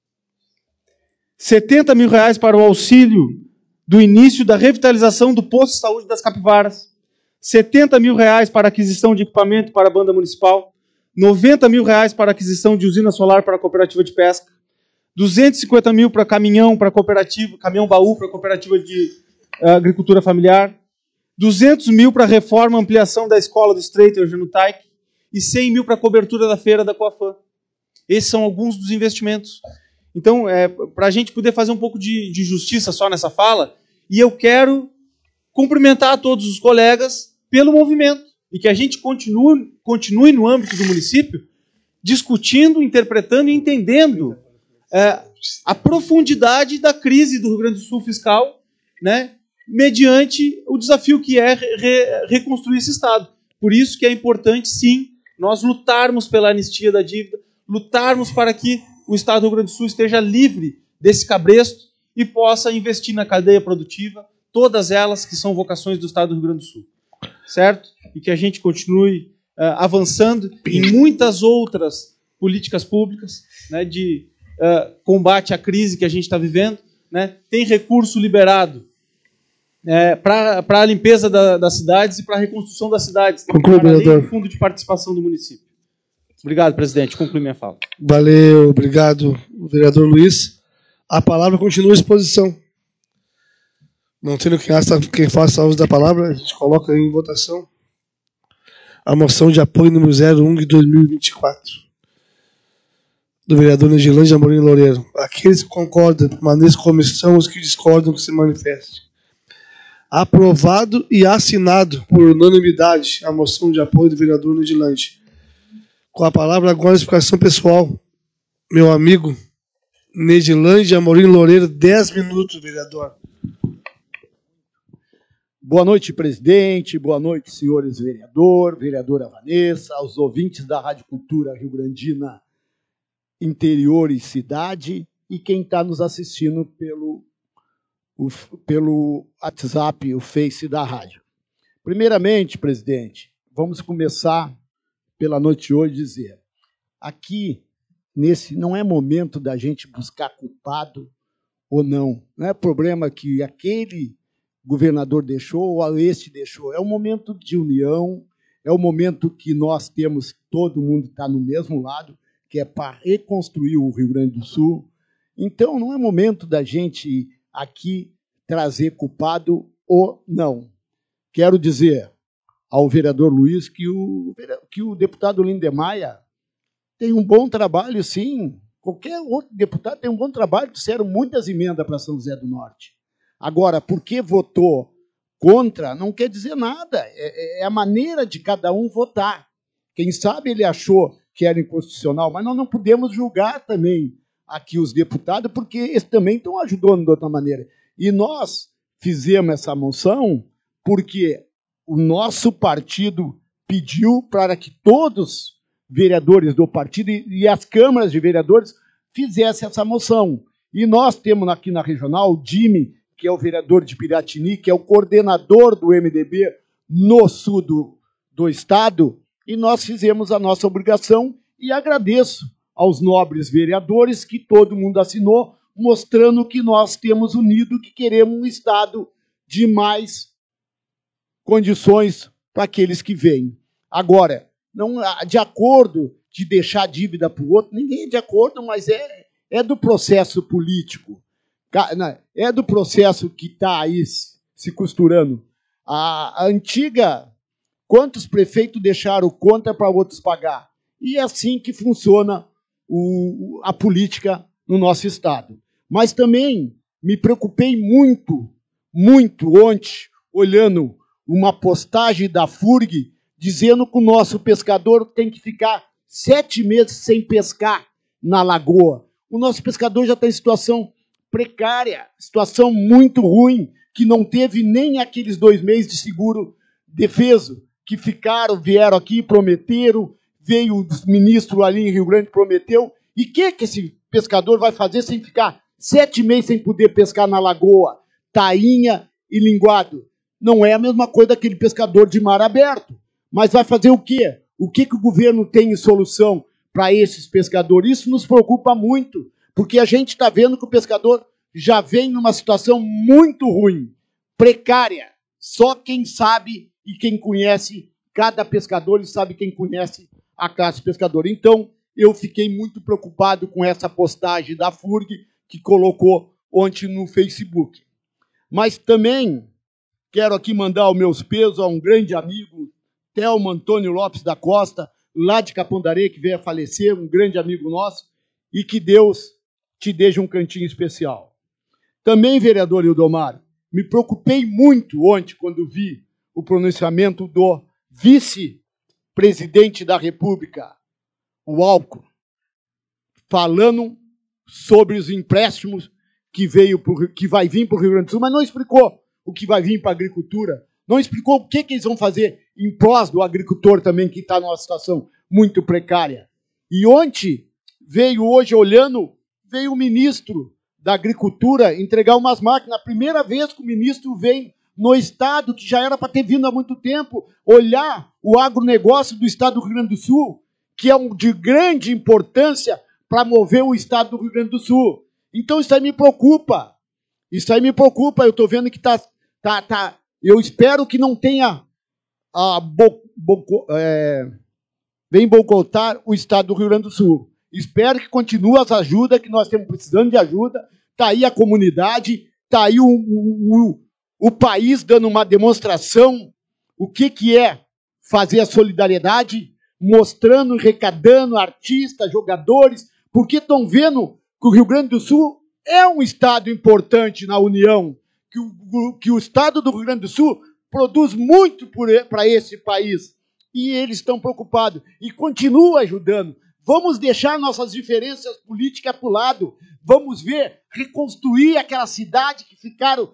R$70 mil para o auxílio do início da revitalização do posto de saúde das Capivaras. R$70 mil para a aquisição de equipamento para a banda municipal. R$90 mil para a aquisição de usina solar para a cooperativa de pesca. R$250 mil para caminhão para a cooperativa, caminhão baú para a cooperativa de agricultura familiar. R$200 mil para a reforma e ampliação da escola do Estreito Eugênio Taik. E R$100 mil para a cobertura da feira da Coafam. Esses são alguns dos investimentos. Então, para a gente poder fazer um pouco de justiça só nessa fala, e eu quero cumprimentar a todos os colegas pelo movimento, e que a gente continue no âmbito do município, discutindo, interpretando e entendendo a profundidade da crise do Rio Grande do Sul fiscal, né, mediante o desafio que é reconstruir esse Estado. Por isso que é importante, sim, nós lutarmos pela anistia da dívida, lutarmos para que o Estado do Rio Grande do Sul esteja livre desse cabresto e possa investir na cadeia produtiva, todas elas que são vocações do Estado do Rio Grande do Sul. Certo? E que a gente continue avançando em muitas outras políticas públicas, né, de combate à crise que a gente está vivendo. Né? Tem recurso liberado para a limpeza das cidades e para a reconstrução das cidades, para além do fundo de participação do município. Obrigado, presidente. Conclui minha fala. Valeu, obrigado, vereador Luiz. A palavra continua à exposição. Não tendo quem faça uso da palavra, a gente coloca em votação a moção de apoio número 01 de 2024, do vereador Nedilândia Amorim Loureiro. Aqueles que concordam, permaneçam como estão, os que discordam, que se manifestem. Aprovado e assinado por unanimidade a moção de apoio do vereador Nedilândia. Com a palavra agora a explicação pessoal, meu amigo Nedilândia Amorim Loureiro, 10 minutos, vereador. Boa noite, presidente. Boa noite, senhores vereador, vereadora Vanessa, aos ouvintes da Rádio Cultura Rio Grandina Interior e Cidade e quem está nos assistindo pelo WhatsApp, o Face da rádio. Primeiramente, presidente, vamos começar pela noite de hoje dizer, aqui, não é momento da gente buscar culpado ou não. Não é problema que aquele governador deixou ou este deixou. É um momento de união, é um momento que nós temos, todo mundo está no mesmo lado, que é para reconstruir o Rio Grande do Sul. Então, não é momento da gente aqui trazer culpado ou não. Quero dizer ao vereador Luiz que o deputado Lindemeyer tem um bom trabalho, sim. Qualquer outro deputado tem um bom trabalho, fizeram muitas emendas para São José do Norte. Agora, porque votou contra, não quer dizer nada. É a maneira de cada um votar. Quem sabe ele achou que era inconstitucional, mas nós não podemos julgar também aqui os deputados, porque eles também estão ajudando de outra maneira. E nós fizemos essa moção porque o nosso partido pediu para que todos os vereadores do partido e as câmaras de vereadores fizessem essa moção. E nós temos aqui na regional o Jimmy, que é o vereador de Piratini, que é o coordenador do MDB no sul do estado, e nós fizemos a nossa obrigação e agradeço aos nobres vereadores que todo mundo assinou, mostrando que nós temos unido, que queremos um estado de mais condições para aqueles que vêm. Agora, não de acordo de deixar a dívida para o outro, ninguém é de acordo, mas é do processo político. É do processo que está aí se costurando. A antiga, quantos prefeitos deixaram conta para outros pagar? E é assim que funciona a política no nosso estado. Mas também me preocupei muito ontem, olhando uma postagem da FURG, dizendo que o nosso pescador tem que ficar 7 meses sem pescar na lagoa. O nosso pescador já está em situação precária, situação muito ruim, que não teve nem aqueles 2 meses de seguro defeso, que vieram aqui, prometeram, veio o ministro ali em Rio Grande, prometeu. E o que esse pescador vai fazer sem ficar 7 meses sem poder pescar na lagoa, tainha e linguado? Não é a mesma coisa daquele pescador de mar aberto. Mas vai fazer o quê? O que o governo tem em solução para esses pescadores? Isso nos preocupa muito, porque a gente está vendo que o pescador já vem numa situação muito ruim, precária. Só quem sabe e quem conhece cada pescador e sabe quem conhece a classe pescadora. Então, eu fiquei muito preocupado com essa postagem da FURG que colocou ontem no Facebook. Mas também quero aqui mandar os meus pesos a um grande amigo, Thelma Antônio Lopes da Costa, lá de Capão da Areia, que veio a falecer, um grande amigo nosso, e que Deus te deixe um cantinho especial. Também, vereador Ildomar, me preocupei muito ontem quando vi o pronunciamento do vice-presidente da República, o Alckmin, falando sobre os empréstimos que vai vir para o Rio Grande do Sul, mas não explicou o que vai vir para a agricultura, não explicou o que eles vão fazer em prol do agricultor também, que está numa situação muito precária. E ontem, veio o ministro da Agricultura entregar umas máquinas. A primeira vez que o ministro vem no estado, que já era para ter vindo há muito tempo, olhar o agronegócio do estado do Rio Grande do Sul, que é de grande importância para mover o estado do Rio Grande do Sul. Então isso aí me preocupa. Eu estou vendo que eu espero que não tenha vem boicotar o estado do Rio Grande do Sul. Espero que continue as ajudas, que nós estamos precisando de ajuda. Está aí a comunidade, está aí o país dando uma demonstração o que é fazer a solidariedade, mostrando, arrecadando artistas, jogadores, porque estão vendo que o Rio Grande do Sul é um estado importante na União, que o estado do Rio Grande do Sul produz muito para esse país. E eles estão preocupados. E continuam ajudando. Vamos deixar nossas diferenças políticas para o lado. Vamos reconstruir aquela cidade que ficaram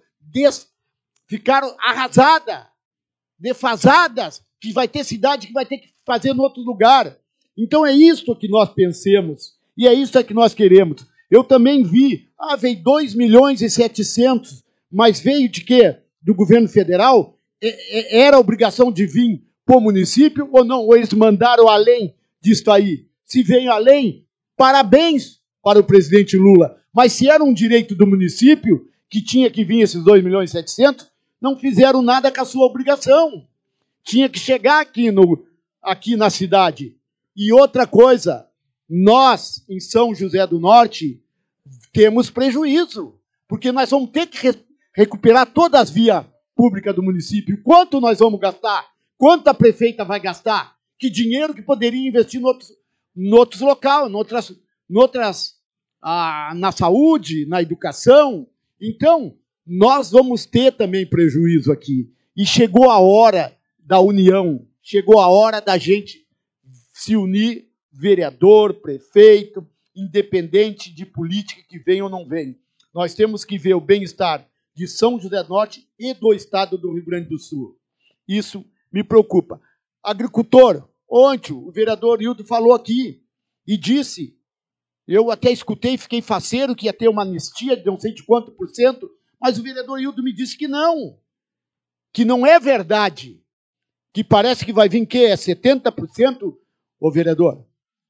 arrasadas, defasadas, que vai ter cidade que vai ter que fazer em outro lugar. Então é isso que nós pensemos. E é isso que nós queremos. Eu também vi, veio 2.700.000, mas veio de quê? Do governo federal? Era obrigação de vir para o município ou não? Ou eles mandaram além disso aí? Se veio além, parabéns para o presidente Lula. Mas se era um direito do município, que tinha que vir esses 2.700.000, não fizeram nada com a sua obrigação. Tinha que chegar aqui na cidade. E outra coisa, nós, em São José do Norte, temos prejuízo, porque nós vamos ter que recuperar todas as vias públicas do município. Quanto nós vamos gastar? Quanto a prefeita vai gastar? Que dinheiro que poderia investir em outros locais, na saúde, na educação. Então, nós vamos ter também prejuízo aqui. E chegou a hora da união, chegou a hora da gente se unir, vereador, prefeito, independente de política que vem ou não vem. Nós temos que ver o bem-estar de São José do Norte e do estado do Rio Grande do Sul. Isso me preocupa. Agricultor, ontem o vereador Hildo falou aqui e disse, eu até escutei, fiquei faceiro, que ia ter uma anistia de não sei de quanto por cento, mas o vereador Hildo me disse que não é verdade, que parece que vai vir, que é 70%, ô vereador?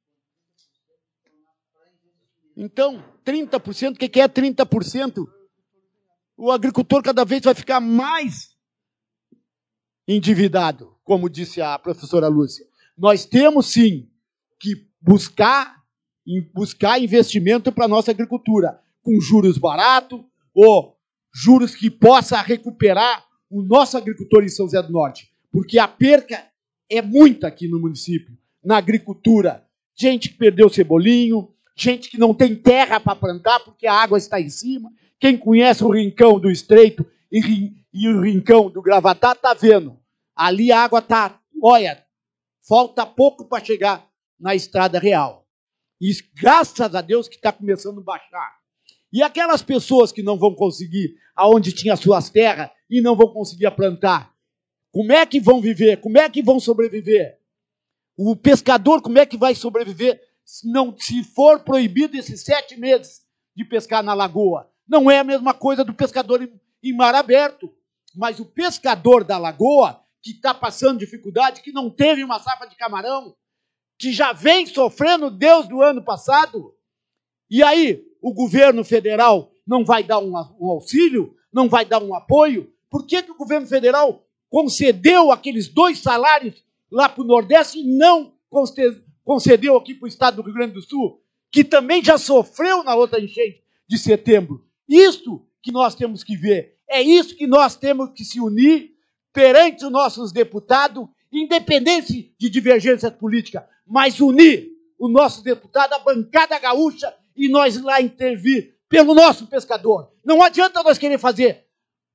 Então, 30%, o que é 30%? O agricultor cada vez vai ficar mais endividado, como disse a professora Lúcia. Nós temos, sim, que buscar investimento para a nossa agricultura, com juros baratos, ou juros que possa recuperar o nosso agricultor em São José do Norte, porque a perca é muita aqui no município, na agricultura. Gente que perdeu o cebolinho, gente que não tem terra para plantar porque a água está em cima. Quem conhece o Rincão do Estreito e o Rincão do Gravatá está vendo. Ali a água está, olha, falta pouco para chegar na estrada real. E graças a Deus que está começando a baixar. E aquelas pessoas que não vão conseguir, aonde tinha suas terras, e não vão conseguir plantar, como é que vão viver? Como é que vão sobreviver? O pescador, como é que vai sobreviver se for proibido esses 7 meses de pescar na lagoa? Não é a mesma coisa do pescador em mar aberto. Mas o pescador da lagoa, que está passando dificuldade, que não teve uma safra de camarão, que já vem sofrendo Deus do ano passado, e aí o governo federal não vai dar um auxílio, não vai dar um apoio? Por que o governo federal concedeu aqueles 2 salários lá para o Nordeste e não concedeu aqui para o estado do Rio Grande do Sul, que também já sofreu na outra enchente de setembro? Isso que nós temos que ver, é isso que nós temos que se unir perante os nossos deputados, independente de divergências políticas, mas unir o nosso deputado, a bancada gaúcha, e nós lá intervir pelo nosso pescador. Não adianta nós querer fazer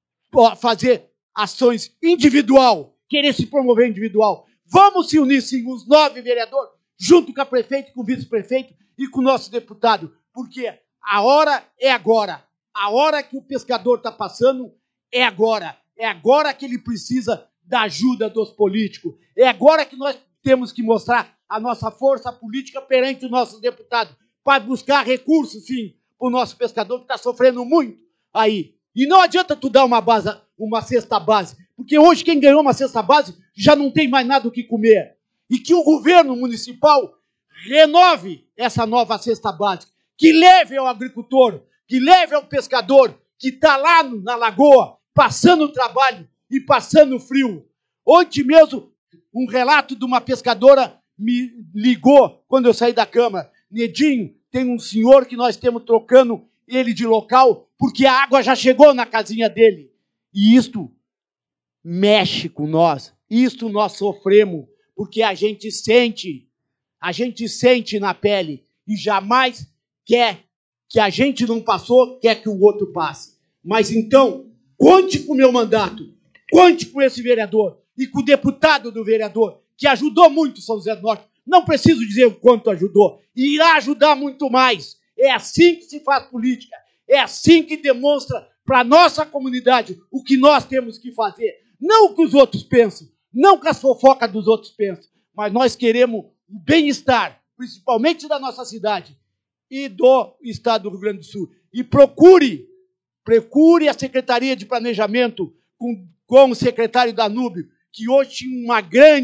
ações individual, querer se promover individual. Vamos se unir, sim, os 9 vereadores, junto com a prefeita, com o vice-prefeito e com o nosso deputado, porque a hora é agora. A hora que o pescador está passando é agora. É agora que ele precisa da ajuda dos políticos. É agora que nós temos que mostrar a nossa força política perante os nossos deputados, para buscar recursos, sim, para o nosso pescador que está sofrendo muito aí. E não adianta tu dar uma cesta base, porque hoje quem ganhou uma cesta base já não tem mais nada o que comer. E que o governo municipal renove essa nova cesta básica, que leve ao agricultor, que leve ao pescador que está lá na lagoa, passando trabalho e passando frio. Ontem mesmo, um relato de uma pescadora me ligou quando eu saí da Câmara. Nedinho, tem um senhor que nós temos trocando ele de local, porque a água já chegou na casinha dele. E isto mexe com nós. Isto nós sofremos, porque a gente sente na pele, e jamais quer que a gente não passou, quer que o outro passe. Mas então, conte com o meu mandato, conte com esse vereador, e com o deputado do vereador, que ajudou muito São José do Norte. Não preciso dizer o quanto ajudou, e irá ajudar muito mais. É assim que se faz política, é assim que demonstra para a nossa comunidade o que nós temos que fazer. Não o que os outros pensam, não que as fofocas dos outros pensam, mas nós queremos o bem-estar, principalmente da nossa cidade e do estado do Rio Grande do Sul. E procure a Secretaria de Planejamento com o secretário Danúbio, que hoje tinha uma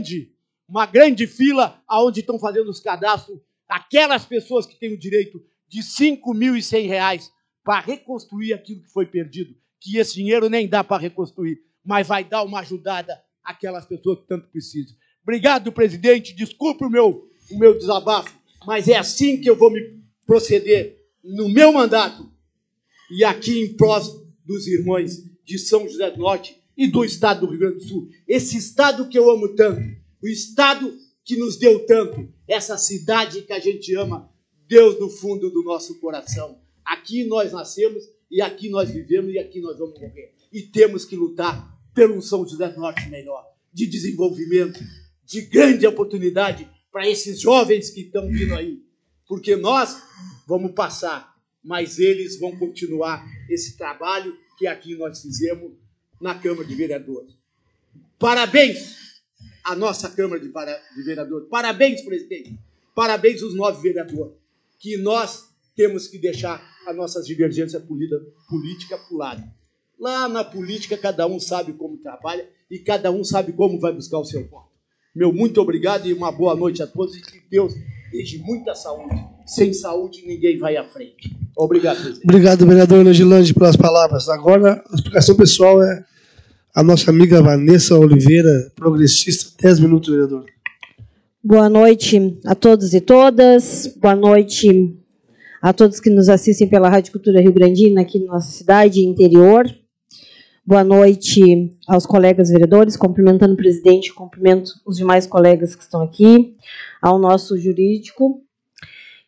grande fila onde estão fazendo os cadastros, aquelas pessoas que têm o direito de R$ 5.100 para reconstruir aquilo que foi perdido, que esse dinheiro nem dá para reconstruir, mas vai dar uma ajudada àquelas pessoas que tanto precisam. Obrigado, presidente. Desculpe o meu desabafo, mas é assim que eu vou me proceder no meu mandato e aqui em prós dos irmãos de São José do Norte e do estado do Rio Grande do Sul. Esse estado que eu amo tanto, o estado que nos deu tanto, essa cidade que a gente ama, Deus no fundo do nosso coração. Aqui nós nascemos e aqui nós vivemos e aqui nós vamos morrer. E temos que lutar pelo São José do Norte melhor, de desenvolvimento, de grande oportunidade para esses jovens que estão vindo aí. Porque nós vamos passar, mas eles vão continuar esse trabalho que aqui nós fizemos na Câmara de Vereadores. Parabéns à nossa Câmara de Vereadores. Parabéns, presidente. Parabéns aos 9 vereadores. Que nós temos que deixar as nossas divergências políticas para o lado. Lá na política, cada um sabe como trabalha e cada um sabe como vai buscar o seu voto. Meu muito obrigado e uma boa noite a todos e que Deus deixe muita saúde. Sem saúde, ninguém vai à frente. Obrigado, presidente. Obrigado, vereador Nedilange, pelas palavras. Agora, a explicação pessoal é a nossa amiga Vanessa Oliveira, progressista. 10 minutos, vereador. Boa noite a todos e todas. Boa noite a todos que nos assistem pela Rádio Cultura Rio Grandina, aqui na nossa cidade e interior. Boa noite aos colegas vereadores, cumprimentando o presidente, cumprimento os demais colegas que estão aqui, ao nosso jurídico.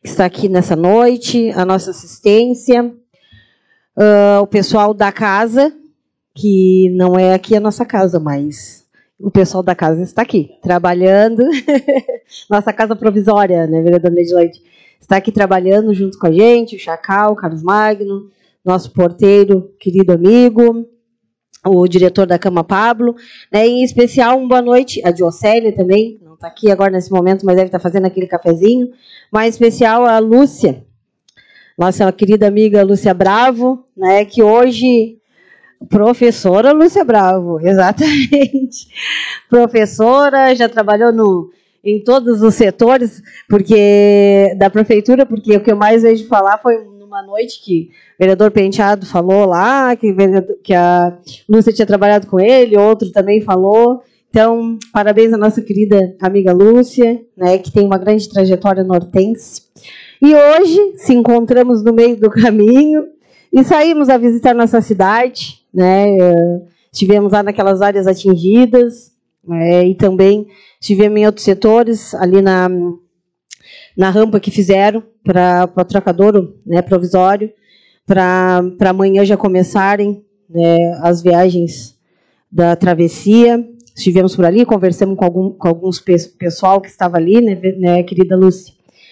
que está aqui nessa noite, a nossa assistência, o pessoal da casa, que não é aqui a nossa casa, mas o pessoal da casa está aqui, trabalhando. Nossa casa provisória, né, vereador Nedilande? Está aqui trabalhando junto com a gente, o Chacal, o Carlos Magno, nosso porteiro, querido amigo, o diretor da Cama Pablo, né, em especial, uma boa noite, a Diocélia também, não está aqui agora nesse momento, mas deve estar fazendo aquele cafezinho, mas em especial a Lúcia, nossa querida amiga Lúcia Bravo, né, que hoje... Professora Lúcia Bravo, exatamente. Professora, já trabalhou em todos os setores da prefeitura, porque o que eu mais vejo falar foi numa noite que o vereador Penteado falou lá, que a Lúcia tinha trabalhado com ele, outro também falou. Então, parabéns à nossa querida amiga Lúcia, né, que tem uma grande trajetória nortense. E hoje se encontramos no meio do caminho e saímos a visitar nossa cidade, né? Estivemos lá naquelas áreas atingidas, e também estivemos em outros setores, ali na rampa que fizeram para o trocadouro, né, provisório, para amanhã já começarem, né, as viagens da travessia. Estivemos por ali, conversamos com alguns pessoal que estava ali, né, querida Lúcia,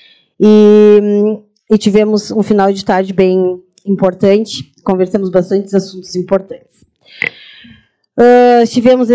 e tivemos um final de tarde bem importante, conversamos bastante assuntos importantes. Estivemos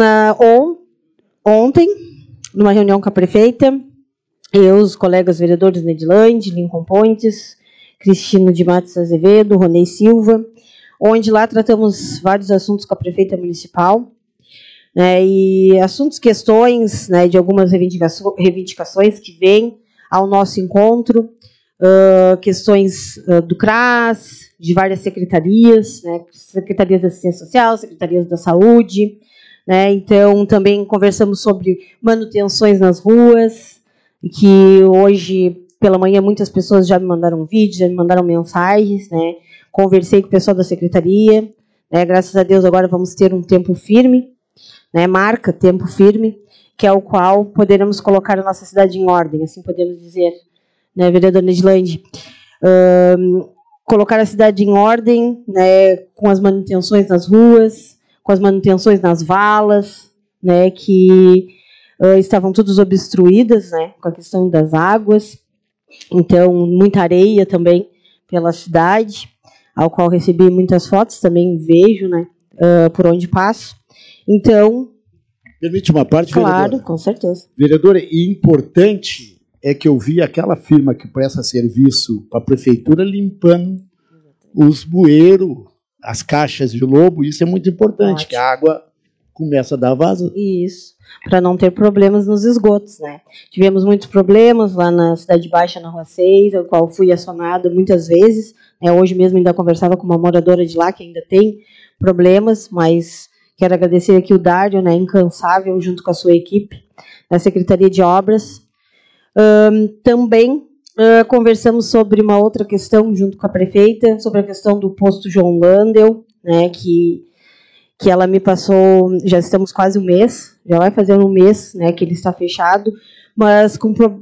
ontem, numa reunião com a prefeita, eu, os colegas vereadores Nedilande, Lincoln Pontes, Cristino de Matos Azevedo, Ronei Silva, onde lá tratamos vários assuntos com a prefeita municipal, né, e assuntos, questões, né, de algumas reivindicações que vêm ao nosso encontro, questões do CRAS, de várias secretarias, né, secretarias da Assistência Social, secretarias da Saúde, né, então também conversamos sobre manutenções nas ruas, que hoje pela manhã muitas pessoas já me mandaram vídeos, já me mandaram mensagens, né, conversei com o pessoal da secretaria, né, graças a Deus agora vamos ter um tempo firme, né, marca tempo firme, que é o qual poderemos colocar a nossa cidade em ordem, assim podemos dizer, né, vereador Nedilande, colocar a cidade em ordem, né, com as manutenções nas ruas, com as manutenções nas valas, né, que estavam todas obstruídas, né, com a questão das águas. Então, muita areia também pela cidade, ao qual recebi muitas fotos, também vejo, né, por onde passo. Então... Permite uma parte, vereadora? Claro, com certeza. Vereadora, e importante é que eu vi aquela firma que presta serviço para a prefeitura limpando os bueiros, as caixas de lobo, isso é muito importante, ótimo, que a água começa a dar vaza. Isso, para não ter problemas nos esgotos, né? Tivemos muitos problemas lá na Cidade Baixa, na Rua 6, ao qual fui acionada muitas vezes, né? Hoje mesmo ainda conversava com uma moradora de lá, que ainda tem problemas, mas quero agradecer aqui o Dário, né, incansável, junto com a sua equipe, da Secretaria de Obras. Também conversamos sobre uma outra questão junto com a prefeita, sobre a questão do posto João Landel, né, que ela me passou, já estamos quase um mês, já vai fazer um mês, né, que ele está fechado, mas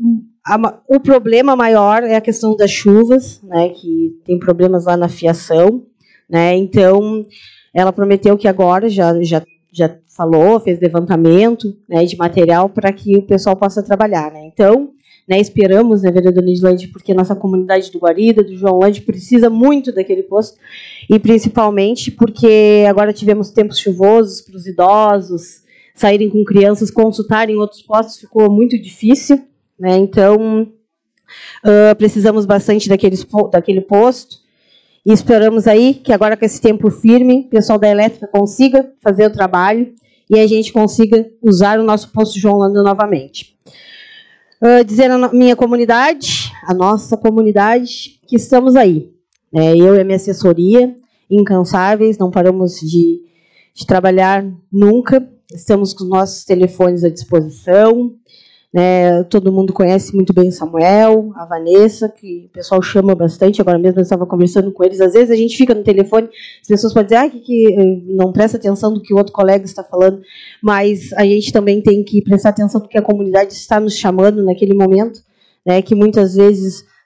o problema maior é a questão das chuvas, né, que tem problemas lá na fiação, né, então ela prometeu que agora já falou, fez levantamento, né, de material para que o pessoal possa trabalhar, né, então, né, esperamos, né, vereador Nedilande, porque nossa comunidade do Guarida, do João Lande, precisa muito daquele posto, e principalmente porque agora tivemos tempos chuvosos para os idosos saírem com crianças, consultarem outros postos, ficou muito difícil, né, então precisamos bastante daquele posto, e esperamos aí que agora com esse tempo firme, o pessoal da elétrica consiga fazer o trabalho e a gente consiga usar o nosso posto João Lando novamente. Dizer à minha comunidade, a nossa comunidade, que estamos aí. Eu e a minha assessoria, incansáveis, não paramos de trabalhar nunca, estamos com os nossos telefones à disposição, né, todo mundo conhece muito bem o Samuel, a Vanessa, que o pessoal chama bastante, agora mesmo eu estava conversando com eles, às vezes a gente fica no telefone, as pessoas podem dizer que não presta atenção do que o outro colega está falando, mas a gente também tem que prestar atenção porque a comunidade está nos chamando naquele momento, né, que muitas vezes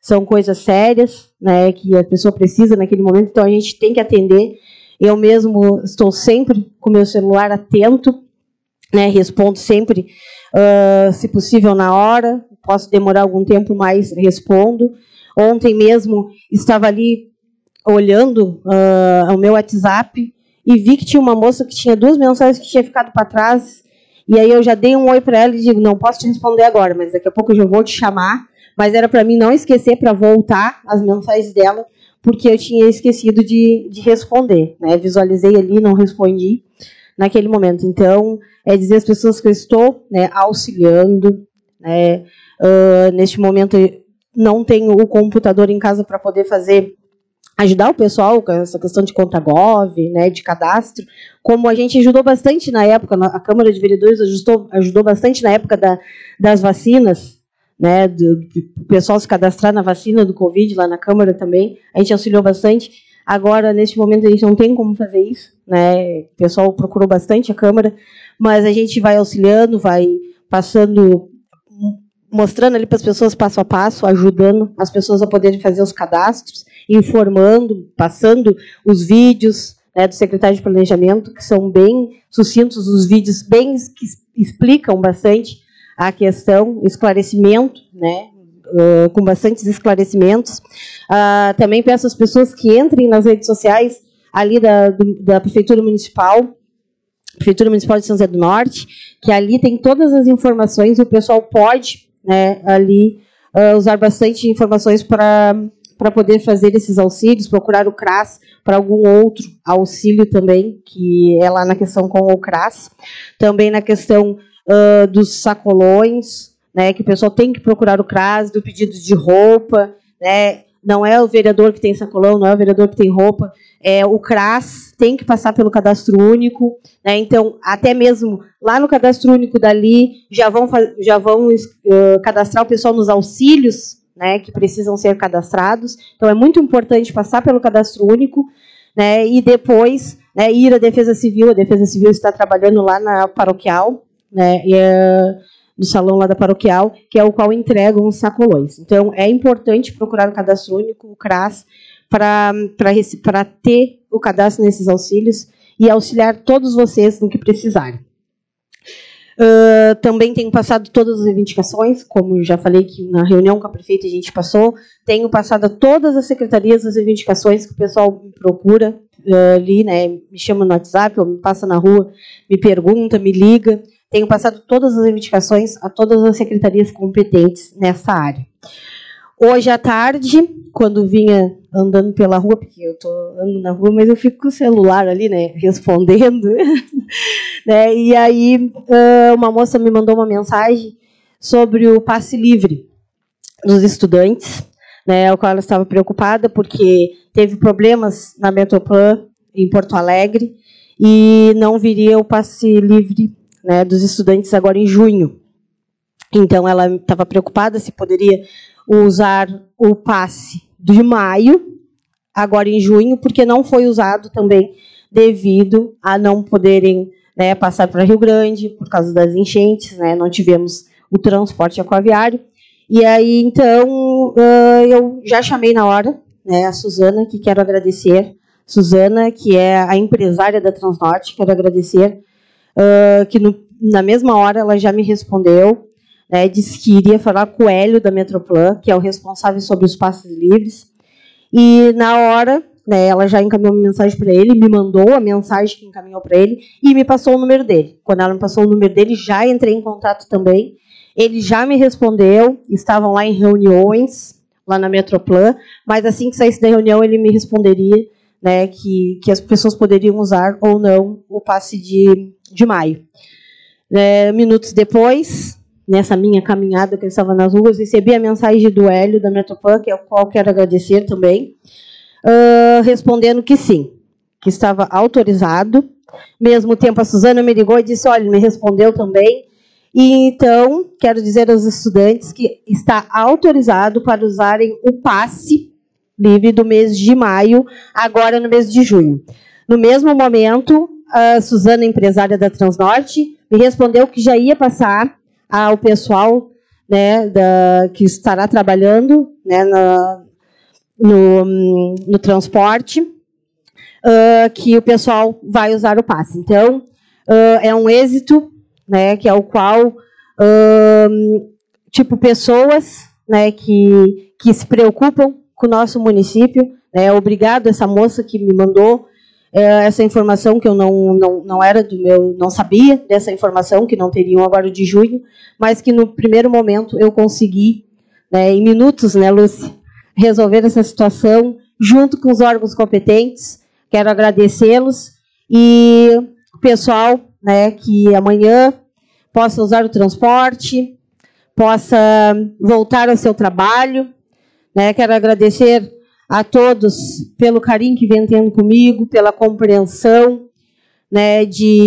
são coisas sérias, né, que a pessoa precisa naquele momento, então a gente tem que atender. Eu mesmo estou sempre com o meu celular atento, né, respondo sempre, se possível, na hora. Posso demorar algum tempo, mas respondo. Ontem mesmo estava ali olhando o meu WhatsApp e vi que tinha uma moça que tinha 2 mensagens que tinha ficado para trás. E aí eu já dei um oi para ela e digo, não posso te responder agora, mas daqui a pouco eu já vou te chamar. Mas era para mim não esquecer para voltar as mensagens dela, porque eu tinha esquecido de responder, né? Visualizei ali, não respondi naquele momento. Então, é dizer às pessoas que eu estou, né, auxiliando, né? Neste momento, não tenho o computador em casa para poder ajudar o pessoal com essa questão de conta Gov, né, de cadastro, como a gente ajudou bastante na época, a Câmara de Vereadores ajudou bastante na época das vacinas, né, do pessoal se cadastrar na vacina do Covid, lá na Câmara também, a gente auxiliou bastante. Agora, neste momento, a gente não tem como fazer isso, né, o pessoal procurou bastante a Câmara, mas a gente vai auxiliando, vai passando, mostrando ali para as pessoas passo a passo, ajudando as pessoas a poderem fazer os cadastros, informando, passando os vídeos, né, do secretário de Planejamento, que são bem sucintos, os vídeos bem que explicam bastante a questão, esclarecimento, né, com bastantes esclarecimentos. Também peço às pessoas que entrem nas redes sociais ali da Prefeitura Municipal de São José do Norte, que ali tem todas as informações e o pessoal pode, né, ali usar bastante informações para poder fazer esses auxílios, procurar o CRAS para algum outro auxílio também, que é lá na questão com o CRAS. Também na questão dos sacolões, né, que o pessoal tem que procurar o CRAS, do pedido de roupa, né, não é o vereador que tem sacolão, não é o vereador que tem roupa, o CRAS tem que passar pelo cadastro único, né, então, até mesmo lá no cadastro único dali, já vão cadastrar o pessoal nos auxílios, né, que precisam ser cadastrados. Então, é muito importante passar pelo cadastro único, né, e depois, né, ir à Defesa Civil. A Defesa Civil está trabalhando lá na paroquial, né, no salão lá da paroquial, que é o qual entregam os sacolões. Então, é importante procurar o cadastro único, o CRAS, para ter o cadastro nesses auxílios e auxiliar todos vocês no que precisarem. Também tenho passado todas as reivindicações, como já falei que na reunião com a prefeita a gente passou, tenho passado a todas as secretarias as reivindicações que o pessoal me procura ali, né, me chama no WhatsApp, ou me passa na rua, me pergunta, me liga. Tenho passado todas as reivindicações a todas as secretarias competentes nessa área. Hoje à tarde, quando vinha andando pela rua, porque eu estou andando na rua, mas eu fico com o celular ali, né, respondendo, né, e aí uma moça me mandou uma mensagem sobre o passe livre dos estudantes, né, o qual ela estava preocupada porque teve problemas na Metroplan em Porto Alegre e não viria o passe livre, né, dos estudantes agora em junho. Então, ela estava preocupada se poderia usar o passe de maio, agora em junho, porque não foi usado também devido a não poderem, né, passar para Rio Grande, por causa das enchentes, né, não tivemos o transporte aquaviário. E aí, então, eu já chamei na hora, né, a Suzana, que quero agradecer. Suzana, que é a empresária da Transnorte, quero agradecer, que na mesma hora ela já me respondeu, né, disse que iria falar com o Hélio da Metroplan, que é o responsável sobre os passes livres, e na hora, né, ela já encaminhou uma mensagem para ele, me mandou a mensagem que encaminhou para ele e me passou o número dele. Quando ela me passou o número dele, já entrei em contato também, ele já me respondeu, estavam lá em reuniões, lá na Metroplan, mas assim que saísse da reunião ele me responderia, né, que as pessoas poderiam usar ou não o passe de maio. Minutos depois, nessa minha caminhada que eu estava nas ruas, recebi a mensagem do Hélio, da Metroplan, que é o qual quero agradecer também, respondendo que sim, que estava autorizado. Mesmo tempo, a Suzana me ligou e disse, olha, me respondeu também. E então, quero dizer aos estudantes que está autorizado para usarem o passe livre do mês de maio, agora no mês de junho. No mesmo momento, a Suzana, empresária da Transnorte, me respondeu que já ia passar ao pessoal né, que estará trabalhando, né, no transporte, que o pessoal vai usar o passe. Então, é um êxito, né, que é o qual, pessoas, né, que se preocupam com o nosso município, né, obrigado essa moça que me mandou essa informação, que eu não era do meu, não sabia dessa informação, que não teriam agora de junho, mas que no primeiro momento eu consegui, né, em minutos, né, Lúcia, resolver essa situação junto com os órgãos competentes. Quero agradecê-los e o pessoal, né, que amanhã possa usar o transporte, possa voltar ao seu trabalho, né. Quero agradecer a todos pelo carinho que vem tendo comigo, pela compreensão, né,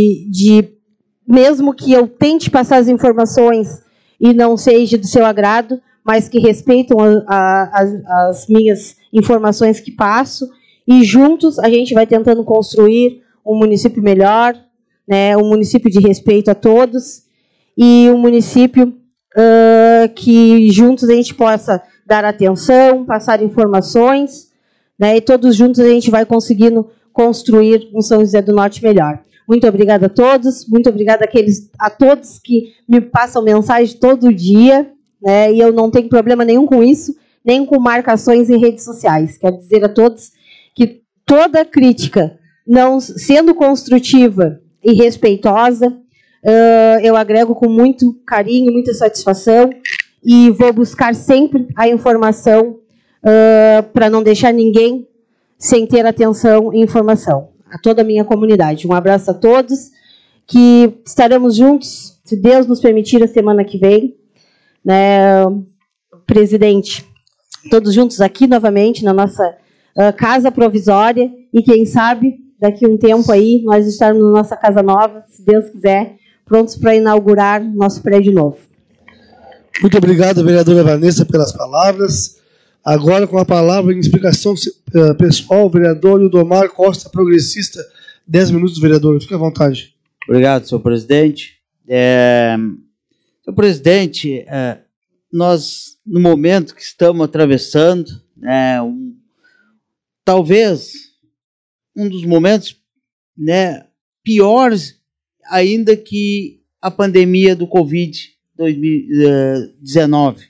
mesmo que eu tente passar as informações e não seja do seu agrado, mas que respeitam as minhas informações que passo, e juntos a gente vai tentando construir um município melhor, né, um município de respeito a todos, e um município que juntos a gente possa dar atenção, passar informações, né, e todos juntos a gente vai conseguindo construir um São José do Norte melhor. Muito obrigada a todos, muito obrigada a todos que me passam mensagem todo dia, né, e eu não tenho problema nenhum com isso, nem com marcações em redes sociais. Quero dizer a todos que toda crítica, não sendo construtiva e respeitosa, eu agrego com muito carinho, muita satisfação, e vou buscar sempre a informação para não deixar ninguém sem ter atenção e informação. A toda a minha comunidade. Um abraço a todos, que estaremos juntos, se Deus nos permitir, a semana que vem. Né, presidente, todos juntos aqui novamente na nossa casa provisória, e quem sabe daqui a um tempo aí nós estarmos na nossa casa nova, se Deus quiser, prontos para inaugurar nosso prédio novo. Muito obrigado, vereadora Vanessa, pelas palavras. Agora, com a palavra em explicação pessoal, o vereador Ildomar Costa, progressista. 10 minutos, vereador. Fique à vontade. Obrigado, senhor presidente. Senhor presidente, nós, no momento que estamos atravessando, talvez um dos momentos, né, piores ainda que a pandemia do Covid-19.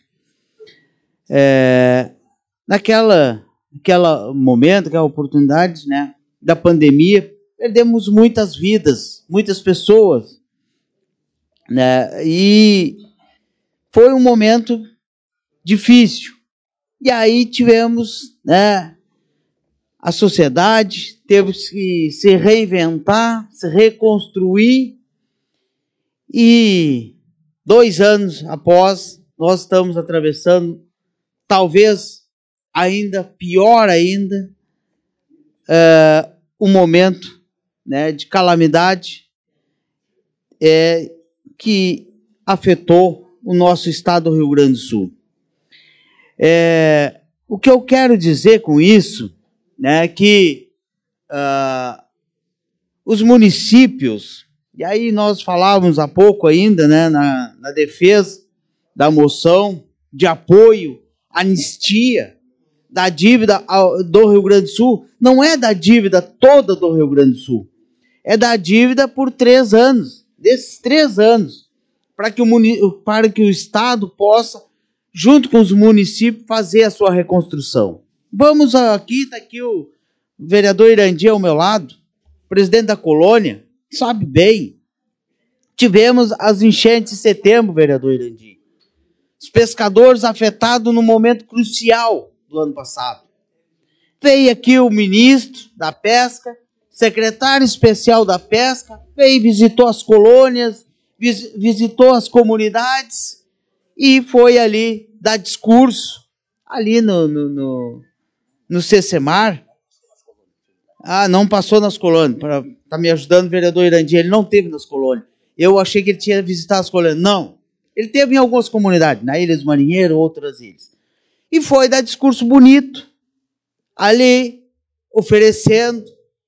Naquela momento, aquela oportunidade, né, da pandemia, perdemos muitas vidas, muitas pessoas, né, e foi um momento difícil. E aí tivemos, né, a sociedade teve que se reinventar, se reconstruir, e 2 anos após, nós estamos atravessando, talvez ainda pior ainda, um momento, né, de calamidade que afetou o nosso estado do Rio Grande do Sul. O que eu quero dizer com isso, né, que os municípios, e aí nós falávamos há pouco ainda, né, na defesa da moção de apoio, anistia da dívida do Rio Grande do Sul, não é da dívida toda do Rio Grande do Sul, é da dívida por 3 anos, desses 3 anos, para que o Estado possa, junto com os municípios, fazer a sua reconstrução. Vamos aqui, está aqui o vereador Irandi ao meu lado, presidente da colônia, sabe bem. Tivemos as enchentes de setembro, vereador Irandi. Os pescadores afetados no momento crucial do ano passado. Veio aqui o ministro da pesca, secretário especial da pesca, veio, visitou as colônias, visitou as comunidades e foi ali dar discurso, ali no CECEMAR. Não passou nas colônias. Está me ajudando o vereador Irandi, ele não esteve nas colônias. Eu achei que ele tinha visitado as colônias. Não, ele esteve em algumas comunidades, na Ilha dos Marinheiros, outras ilhas. E foi dar discurso bonito, ali, oferecendo,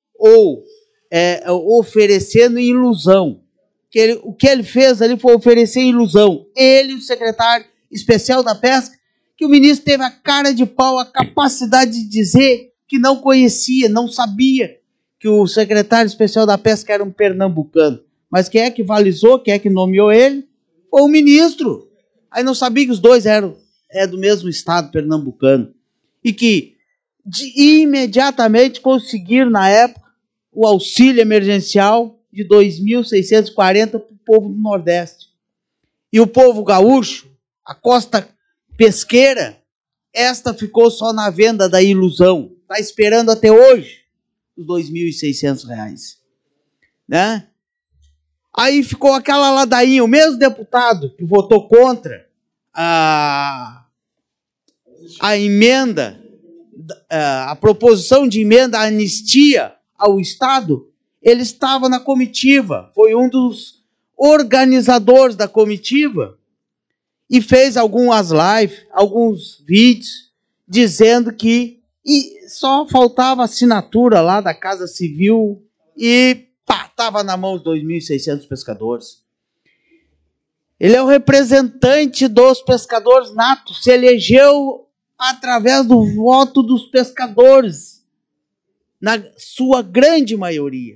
oferecendo ilusão. O que ele fez ali foi oferecer ilusão. Ele, o secretário Especial da Pesca, que o ministro teve a cara de pau, a capacidade de dizer que não conhecia, não sabia que o secretário especial da Pesca era um pernambucano. Mas quem é que valizou, quem é que nomeou ele? Foi o ministro. Aí não sabia que os dois eram do mesmo estado pernambucano. E que imediatamente conseguiram, na época, o auxílio emergencial de 2.640 para o povo do Nordeste. E o povo gaúcho, a costa pesqueira, esta ficou só na venda da ilusão. Está esperando até hoje os R$2.600. Né? Aí ficou aquela ladainha, o mesmo deputado que votou contra a emenda, a proposição de emenda à anistia ao Estado, ele estava na comitiva, foi um dos organizadores da comitiva e fez algumas lives, alguns vídeos, dizendo que só faltava assinatura lá da Casa Civil e estava na mão dos 2.600 pescadores. Ele é o representante dos pescadores natos, se elegeu através do voto dos pescadores, na sua grande maioria.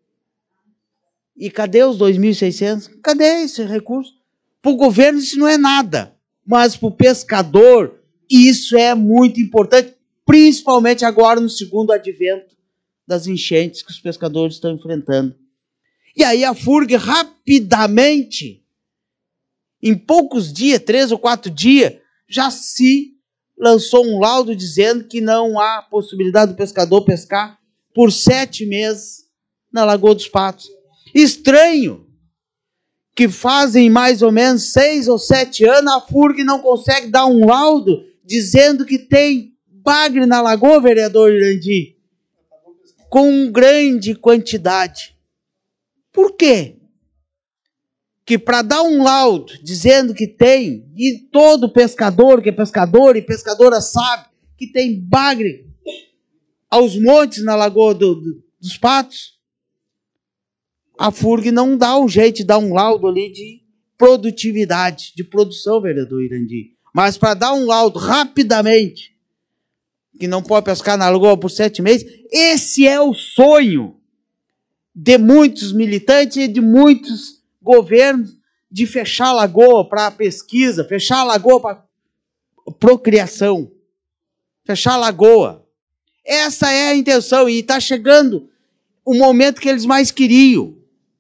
E cadê os 2.600? Cadê esse recurso? Para o governo isso não é nada, mas para o pescador isso é muito importante, principalmente agora no segundo advento das enchentes que os pescadores estão enfrentando. E aí a FURG rapidamente, em poucos dias, 3 ou 4 dias, já se lançou um laudo dizendo que não há possibilidade do pescador pescar por 7 meses na Lagoa dos Patos. Estranho que fazem mais ou menos 6 ou 7 anos a FURG não consegue dar um laudo dizendo que tem bagre na lagoa, vereador Irandi, com grande quantidade. Por quê? Que para dar um laudo dizendo que tem, e todo pescador que é pescador e pescadora sabe que tem bagre aos montes na Lagoa dos Patos, a FURG não dá um jeito de dar um laudo ali de produtividade, de produção, vereador Irandi. Mas para dar um laudo rapidamente, que não pode pescar na lagoa por 7 meses, esse é o sonho de muitos militantes e de muitos governos, de fechar a lagoa para pesquisa, fechar a lagoa para procriação, fechar a lagoa. Essa é a intenção, e está chegando o momento que eles mais queriam,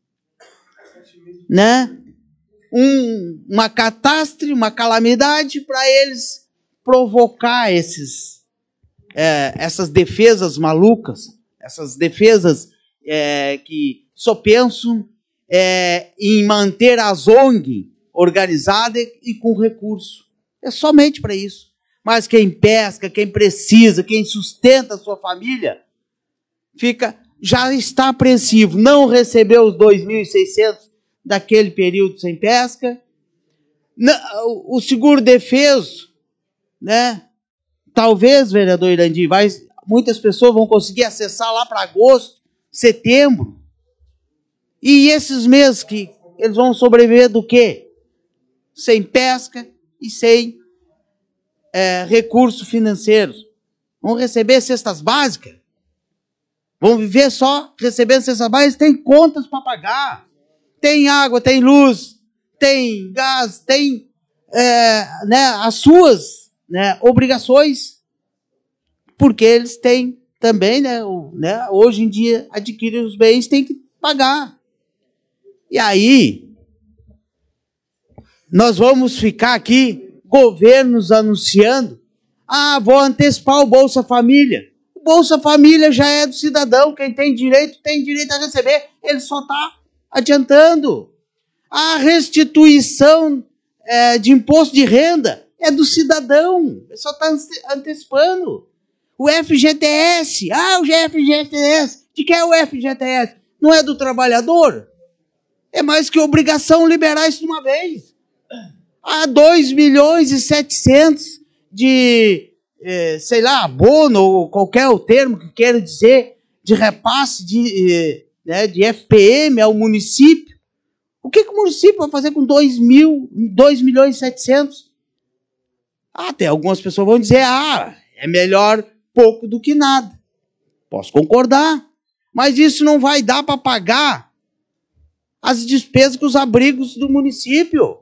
né? Uma catástrofe, uma calamidade para eles provocar essas defesas malucas, essas defesas que só pensam em manter as ONG organizadas e com recurso. É somente para isso. Mas quem pesca, quem precisa, quem sustenta a sua família, já está apreensivo. Não recebeu os 2.600 daquele período sem pesca. O seguro defeso, né? Talvez, vereador Irandi, muitas pessoas vão conseguir acessar lá para agosto, setembro. E esses meses que eles vão sobreviver do quê? Sem pesca e sem recursos financeiros. Vão receber cestas básicas. Vão viver só recebendo cestas básicas. Tem contas para pagar. Tem água, tem luz, tem gás, tem as suas obrigações. Porque eles têm também, hoje em dia, adquirir os bens, tem que pagar. E aí, nós vamos ficar aqui, governos anunciando, vou antecipar o Bolsa Família. O Bolsa Família já é do cidadão, quem tem direito a receber, ele só está adiantando. A restituição de imposto de renda é do cidadão, ele só está antecipando. O FGTS, o FGTS, de quem é o FGTS? Não é do trabalhador? É mais que obrigação liberar isso de uma vez. 2.700.000 de, abono, ou qualquer o termo que queira dizer, de repasse de FPM ao município. O que o município vai fazer com 2.700.000? Até algumas pessoas vão dizer, é melhor pouco do que nada. Posso concordar. Mas isso não vai dar para pagar as despesas com os abrigos do município.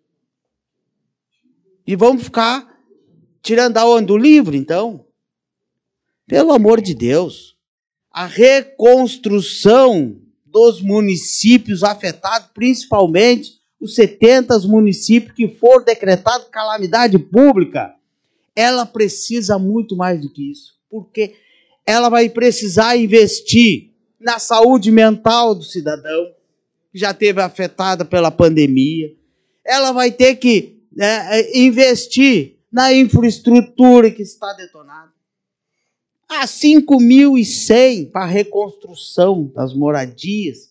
E vamos ficar tirando a onda do livro, então? Pelo amor de Deus. A reconstrução dos municípios afetados, principalmente os 70 municípios que foram decretados calamidade pública, ela precisa muito mais do que isso. Porque ela vai precisar investir na saúde mental do cidadão, que já esteve afetada pela pandemia. Ela vai ter que investir na infraestrutura que está detonada. Há 5.100 para a reconstrução das moradias.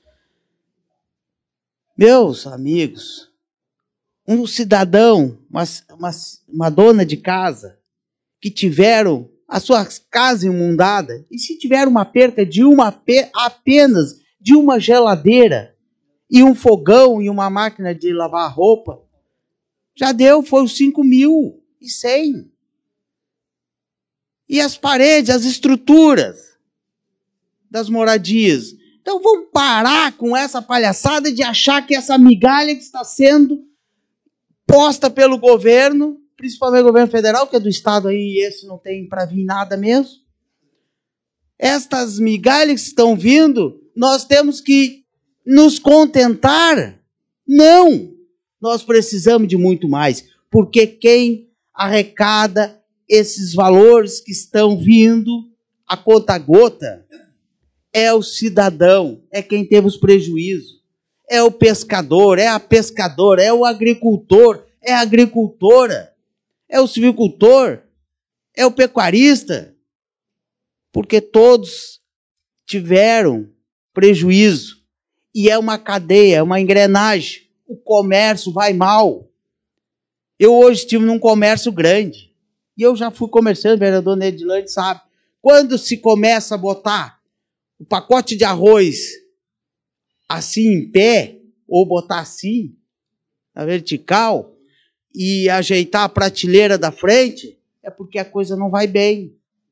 Meus amigos, um cidadão, uma dona de casa, que tiveram a sua casa imundada, e se tiver uma perca de apenas de uma geladeira, e um fogão e uma máquina de lavar roupa, já foi os 5.100. E as paredes, as estruturas das moradias. Então vamos parar com essa palhaçada de achar que essa migalha que está sendo posta pelo governo, principalmente o governo federal, que é do estado aí, esse não tem para vir nada mesmo. Estas migalhas que estão vindo, nós temos que nos contentar? Não! Nós precisamos de muito mais, porque quem arrecada esses valores que estão vindo a conta-gota é o cidadão, é quem teve os prejuízos, é o pescador, é a pescadora, é o agricultor, é a agricultora, é o silvicultor, é o pecuarista, porque todos tiveram prejuízo, e é uma cadeia, é uma engrenagem, o comércio vai mal. Eu hoje estive num comércio grande, e eu já fui comerciante, o vereador Nedilane sabe, quando se começa a botar o pacote de arroz assim em pé, ou botar assim, na vertical, e ajeitar a prateleira da frente, é porque a coisa não vai bem.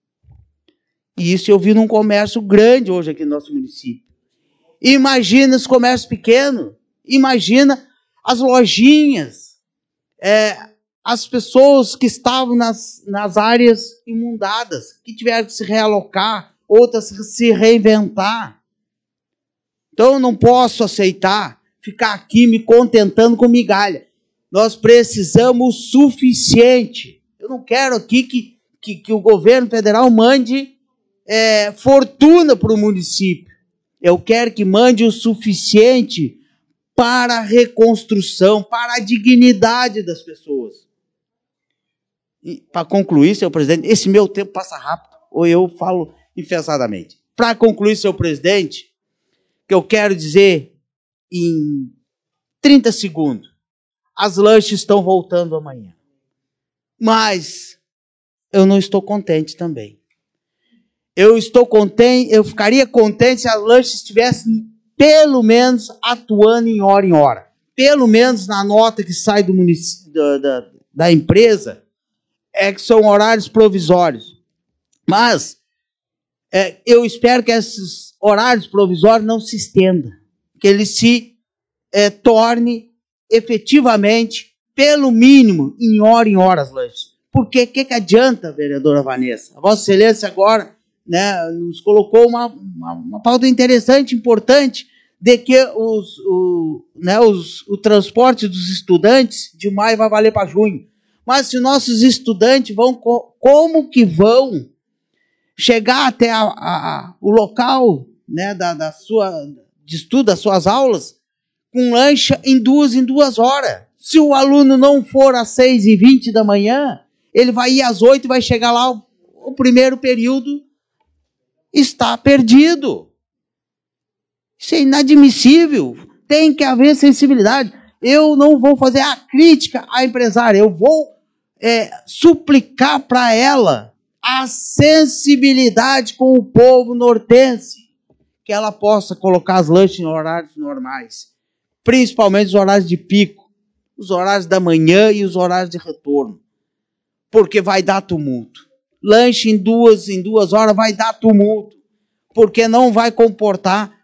E isso eu vi num comércio grande hoje aqui no nosso município. Imagina os comércios pequenos, imagina as lojinhas, as pessoas que estavam nas áreas inundadas, que tiveram que se realocar, outras se reinventar. Então eu não posso aceitar ficar aqui me contentando com migalha. Nós precisamos o suficiente. Eu não quero aqui que o governo federal mande fortuna para o município. Eu quero que mande o suficiente para a reconstrução, para a dignidade das pessoas. E, para concluir, senhor presidente, esse meu tempo passa rápido, ou eu falo enfesadamente. Para concluir, senhor presidente, que eu quero dizer em 30 segundos, as lanches estão voltando amanhã. Mas eu não estou contente também. Eu ficaria contente se as lanches estivessem pelo menos atuando em hora. Pelo menos na nota que sai do município, da empresa, que são horários provisórios. Mas eu espero que esses horários provisórios não se estendam, que ele se torne efetivamente, pelo mínimo, em hora as lanches. Porque o que adianta, vereadora Vanessa? A Vossa Excelência agora nos colocou uma pauta interessante, importante, de que o transporte dos estudantes de maio vai valer para junho. Mas se nossos estudantes como que vão chegar até o local de estudo, das suas aulas, com lancha em 2 horas? Se o aluno não for às 6h20 da manhã, ele vai ir às 8 e vai chegar lá, o primeiro período está perdido. Isso é inadmissível. Tem que haver sensibilidade. Eu não vou fazer a crítica à empresária, eu vou suplicar para ela a sensibilidade com o povo nortense, que ela possa colocar as lanches em horários normais, principalmente os horários de pico, os horários da manhã e os horários de retorno. porque vai dar tumulto. Lanche em duas horas vai dar tumulto, porque não vai comportar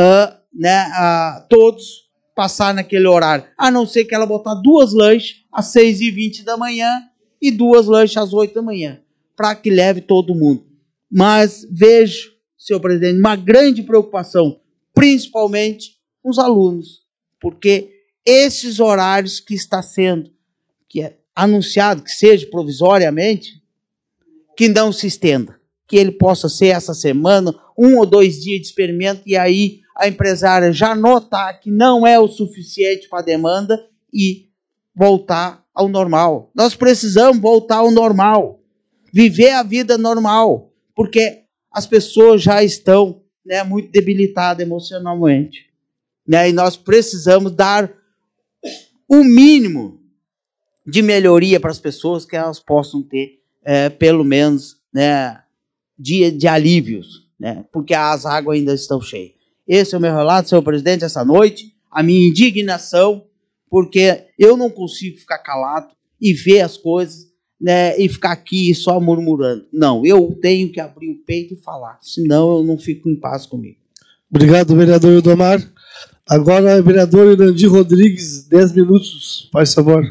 todos passar naquele horário. A não ser que ela botar 2 lanches às 6h20 da manhã e 2 lanches às 8 da manhã, para que leve todo mundo. Mas vejo, senhor presidente, uma grande preocupação, principalmente os alunos, porque esses horários que está sendo anunciado, que seja provisoriamente, que não se estenda, que ele possa ser essa semana, 1 ou 2 dias de experimento, e aí a empresária já notar que não é o suficiente para a demanda e voltar ao normal. Nós precisamos voltar ao normal, viver a vida normal, porque as pessoas já estão muito debilitadas emocionalmente. E nós precisamos dar o mínimo de melhoria para as pessoas, que elas possam ter, pelo menos, dia de alívios, porque as águas ainda estão cheias. Esse é o meu relato, senhor presidente, essa noite, a minha indignação, porque eu não consigo ficar calado e ver as coisas, e ficar aqui só murmurando. Não, eu tenho que abrir o peito e falar, senão eu não fico em paz comigo. Obrigado, vereador Ildomar. Agora, vereador Irandir Rodrigues, 10 minutos, faz favor.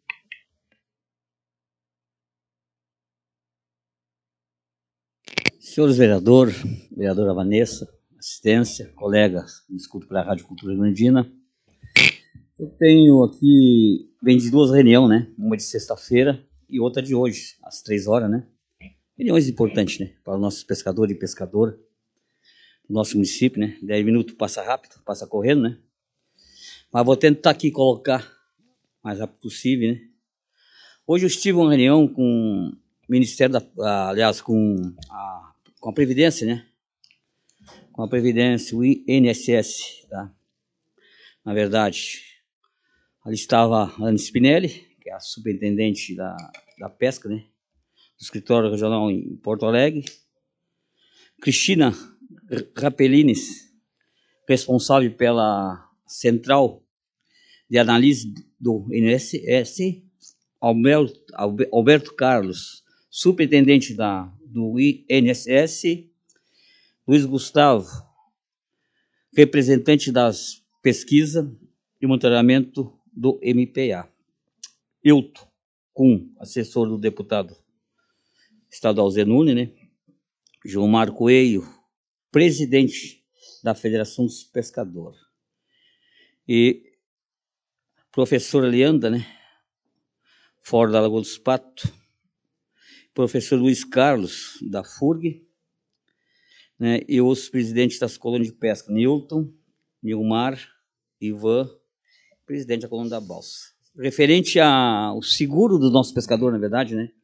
Senhores vereadores, vereadora Vanessa, assistência, colegas, me escuto pela Rádio Cultura Grandina. Eu tenho aqui, vem de 2 reuniões, né? Uma de sexta-feira e outra de hoje, às 3 horas, né? Reuniões importantes, né? Para os nossos pescadores e pescadoras do nosso município, né? 10 minutos passa rápido, passa correndo, né? Mas vou tentar aqui colocar o mais rápido possível, né? Hoje eu estive em uma reunião com o Ministério com a Previdência, né? Com a Previdência, o INSS, tá? Na verdade, ali estava a Ana Spinelli, que é a superintendente da pesca, né? Do escritório regional em Porto Alegre. Cristina Rapelines, responsável pela central de análise do INSS. Alberto Carlos, superintendente do INSS. Luiz Gustavo, representante das pesquisas e monitoramento do MPA. Hilton Kuhn, assessor do deputado estadual Zenune, né? Gilmar Coelho, presidente da Federação dos Pescadores. E professora Leandra, né? Fora da Lagoa dos Patos. Professor Luiz Carlos, da FURG, né? E os presidentes das colônias de pesca, Nilton, Nilmar, Ivan, presidente da colônia da Balsa. Referente ao seguro do nosso pescador, na verdade, né?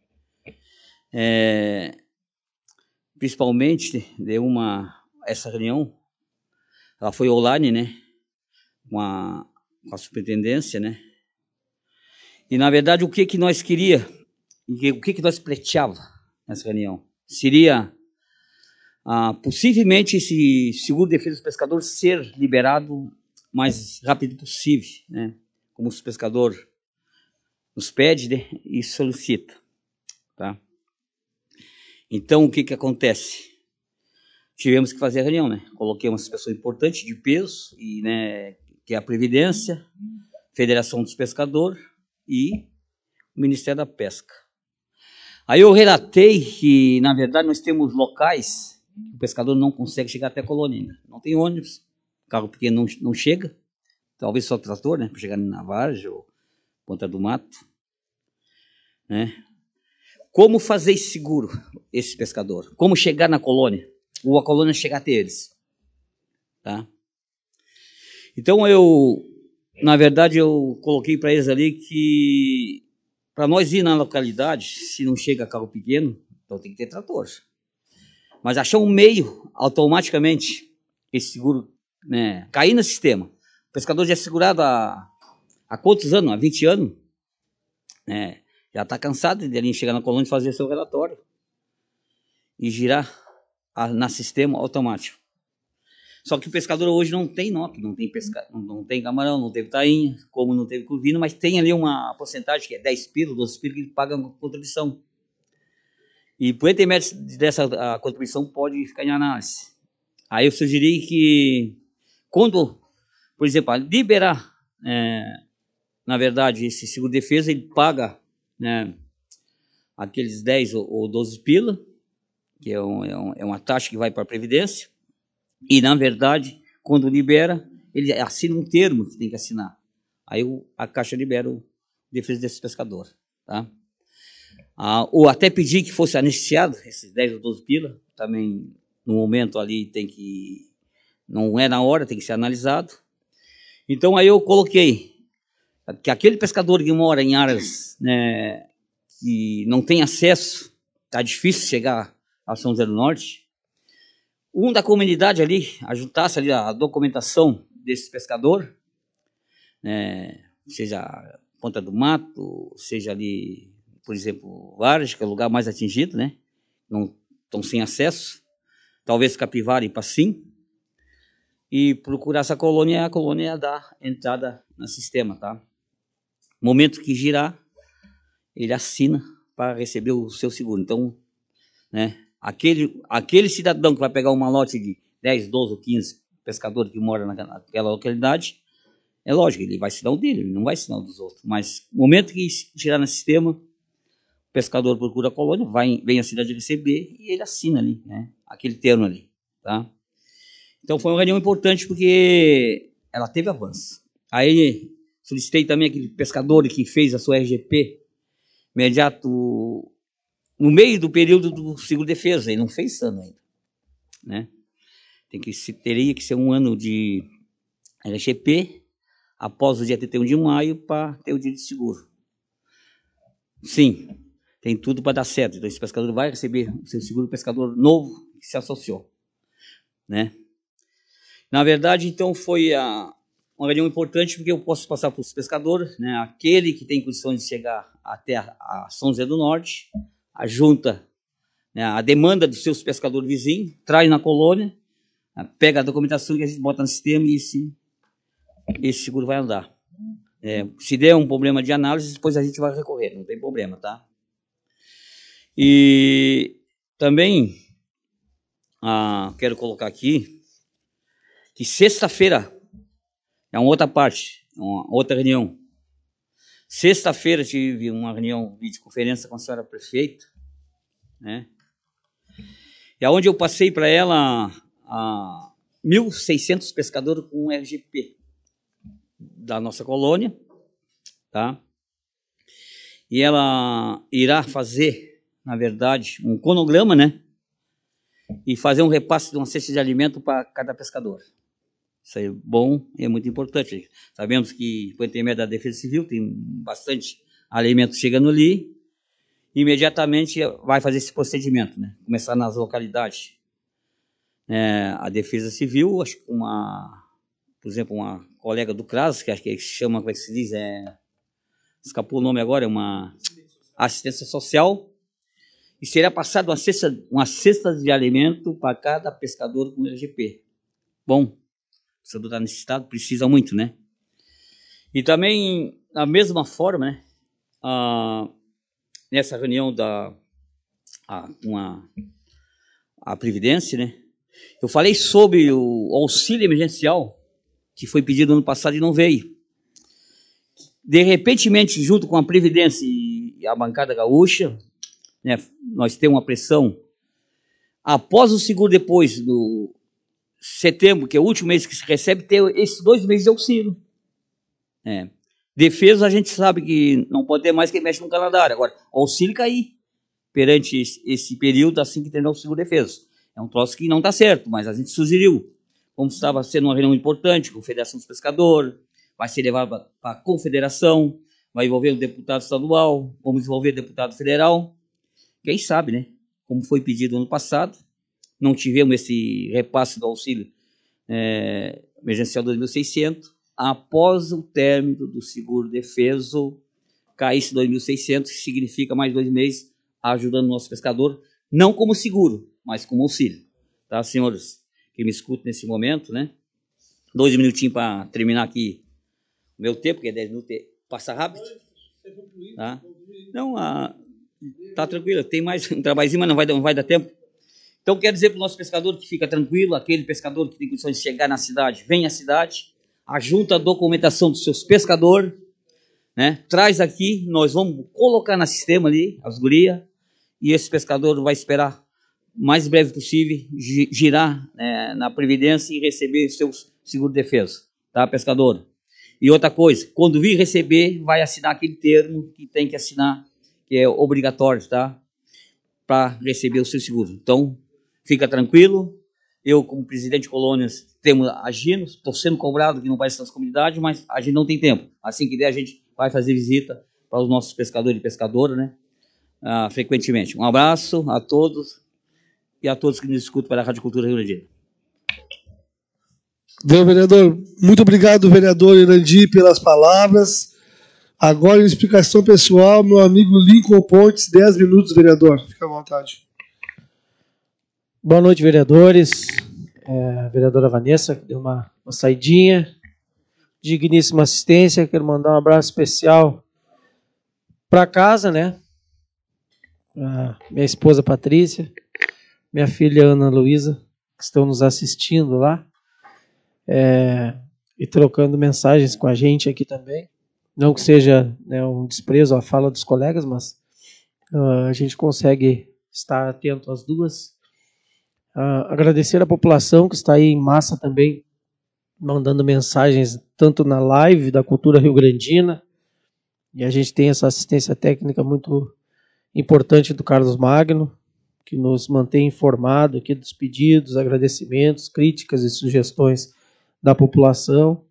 Principalmente, essa reunião, ela foi online, né? Com a superintendência, né? E, na verdade, o que nós queria, o que nós pleiteava nessa reunião? Seria, possivelmente, esse seguro de defesa dos pescadores ser liberado o mais rápido possível, né? Como os pescadores nos pedem, né? E solicita, tá? Então, o que acontece? Tivemos que fazer a reunião, né? Coloquei umas pessoas importantes de peso, e, né, que é a Previdência, Federação dos Pescadores e o Ministério da Pesca. Aí eu relatei que, na verdade, nós temos locais que o pescador não consegue chegar até a colônia ainda. Não tem ônibus, carro pequeno não chega, talvez só trator, né? Para chegar na Vargem ou Ponta do Mato, né? Como fazer seguro esse pescador? Como chegar na colônia? Ou a colônia chegar até eles? Tá? Então, na verdade, eu coloquei para eles ali que, para nós ir na localidade, se não chega carro pequeno, então tem que ter trator. Mas achar um meio, automaticamente, esse seguro, né, cair no sistema. O pescador já é segurado há quantos anos? Há 20 anos? Né? Já está cansado de ele chegar na colônia e fazer seu relatório e girar na sistema automático. Só que o pescador hoje não tem nota, não tem camarão, não teve tainha, como não teve curvina, mas tem ali uma porcentagem que é 10 pila, 12 pila, que ele paga uma contribuição. E por intermédio dessa a contribuição pode ficar em análise. Aí eu sugeri que, quando, por exemplo, liberar, na verdade, esse seguro de defesa, ele paga, né, aqueles 10 ou 12 pila, que é uma taxa que vai para a Previdência, e, na verdade, quando libera, ele assina um termo que tem que assinar. Aí a Caixa libera o defesa desse pescador. Tá? Ou até pedir que fosse anestesiado, esses 10 ou 12 pila, também no momento ali tem que, não é na hora, tem que ser analisado. Então aí eu coloquei que aquele pescador que mora em áreas, né, que não tem acesso, está difícil chegar a São José do Norte, da comunidade ali ajuntasse ali a documentação desse pescador, seja Ponta do Mato, seja ali, por exemplo, Vargas, que é o lugar mais atingido, né? Não estão sem acesso, talvez Capivara e Passim, e procurar essa colônia, a colônia dá entrada no sistema, tá? Momento que girar, ele assina para receber o seu seguro. Então, né? Aquele cidadão que vai pegar uma lote de 10, 12 ou 15 pescadores que moram naquela localidade, é lógico, ele vai assinar o dele, ele não vai assinar o dos outros. Mas no momento que tirar no sistema, o pescador procura a colônia, vem a cidade receber e ele assina ali, né? Aquele termo ali. Tá? Então foi uma reunião importante porque ela teve avanço. Aí solicitei também aquele pescador que fez a sua RGP imediato no meio do período do seguro-defesa, ele não fez esse ano ainda, né? Teria que ser um ano de RGP após o dia 31 de maio para ter o dia de seguro. Sim, tem tudo para dar certo. Então esse pescador vai receber o seu seguro, pescador novo que se associou, né? Na verdade, então, foi uma reunião importante porque eu posso passar para os pescadores, né? Aquele que tem condições de chegar até a São José do Norte, junta, né, a demanda dos seus pescadores vizinhos, traz na colônia, pega a documentação que a gente bota no sistema e esse seguro vai andar. Se der um problema de análise, depois a gente vai recorrer, não tem problema, tá? E também quero colocar aqui que sexta-feira é uma outra parte, uma outra reunião. Sexta-feira tive uma reunião, videoconferência com a senhora prefeita, né? E aonde eu passei para ela 1.600 pescadores com RGP da nossa colônia, tá? E ela irá fazer, na verdade, um cronograma, né? E fazer um repasse de uma cesta de alimento para cada pescador. Isso aí é bom e é muito importante. Sabemos que, por intermédio da Defesa Civil, tem bastante alimento chegando ali. Imediatamente vai fazer esse procedimento, né? Começar nas localidades. A Defesa Civil, acho que por exemplo, uma colega do CRAS, que acho que se chama, como é que se diz? Escapou o nome agora, é uma assistência social. E será passado uma cesta de alimento para cada pescador com RGP. Bom, o pescador está nesse estado, precisa muito, né? E também, da mesma forma, né? Nessa reunião com a Previdência, né? Eu falei sobre o auxílio emergencial que foi pedido ano passado e não veio. De repentemente, junto com a Previdência e a bancada gaúcha, né, nós temos uma pressão. Após o seguro, depois do setembro, que é o último mês que se recebe, ter esses 2 meses de auxílio. Defesa, a gente sabe que não pode ter mais quem mexe no calendário. Agora, auxílio cair perante esse período, assim que terminar o seguro-defesa. É um troço que não está certo, mas a gente sugeriu. Como estava sendo uma reunião importante, com a Federação dos Pescadores, vai ser levado para a Confederação, vai envolver o deputado estadual, vamos envolver o deputado federal. Quem sabe, né? Como foi pedido ano passado, não tivemos esse repasse do auxílio emergencial 2.600. Após o término do seguro-defesa, caísse 2.600, que significa mais 2 meses ajudando o nosso pescador, não como seguro, mas como auxílio. Tá, senhores? que me escutam nesse momento, né? 2 minutinhos para terminar aqui o meu tempo, porque 10 minutos passa rápido. Tá? Não, tá tranquilo, tem mais um trabalhozinho, mas não vai dar tempo. Então, quero dizer para o nosso pescador que fica tranquilo, aquele pescador que tem condições de chegar na cidade, vem à cidade, ajunta a documentação dos seus pescadores, né? Traz aqui, nós vamos colocar no sistema ali, as gurias, e esse pescador vai esperar o mais breve possível girar, né, na Previdência e receber seus seguro de defesa, tá, pescador? E outra coisa, quando vir receber, vai assinar aquele termo que tem que assinar, que é obrigatório, tá? Para receber o seu seguro. Então, fica tranquilo. Eu, como presidente de colônias, temos agindo, estou sendo cobrado que não vai estar nas comunidades, mas a gente não tem tempo. Assim que der, a gente vai fazer visita para os nossos pescadores e pescadoras, né? Frequentemente. Um abraço a todos e a todos que nos escutam pela Rádio Cultura Rio Grande. Vereador, muito obrigado, vereador Irandi, pelas palavras. Agora, em explicação pessoal, meu amigo Lincoln Pontes, 10 minutos, vereador. Fica à vontade. Boa noite, vereadores. A vereadora Vanessa, que deu uma saidinha. Digníssima assistência, quero mandar um abraço especial para casa, né? Minha esposa Patrícia, minha filha Ana Luísa, que estão nos assistindo lá. E trocando mensagens com a gente aqui também. Não que seja, né, um desprezo à fala dos colegas, mas a gente consegue estar atento às duas. Agradecer à população que está aí em massa também, mandando mensagens tanto na live da Cultura Rio-Grandina, e a gente tem essa assistência técnica muito importante do Carlos Magno, que nos mantém informado aqui dos pedidos, agradecimentos, críticas e sugestões da população.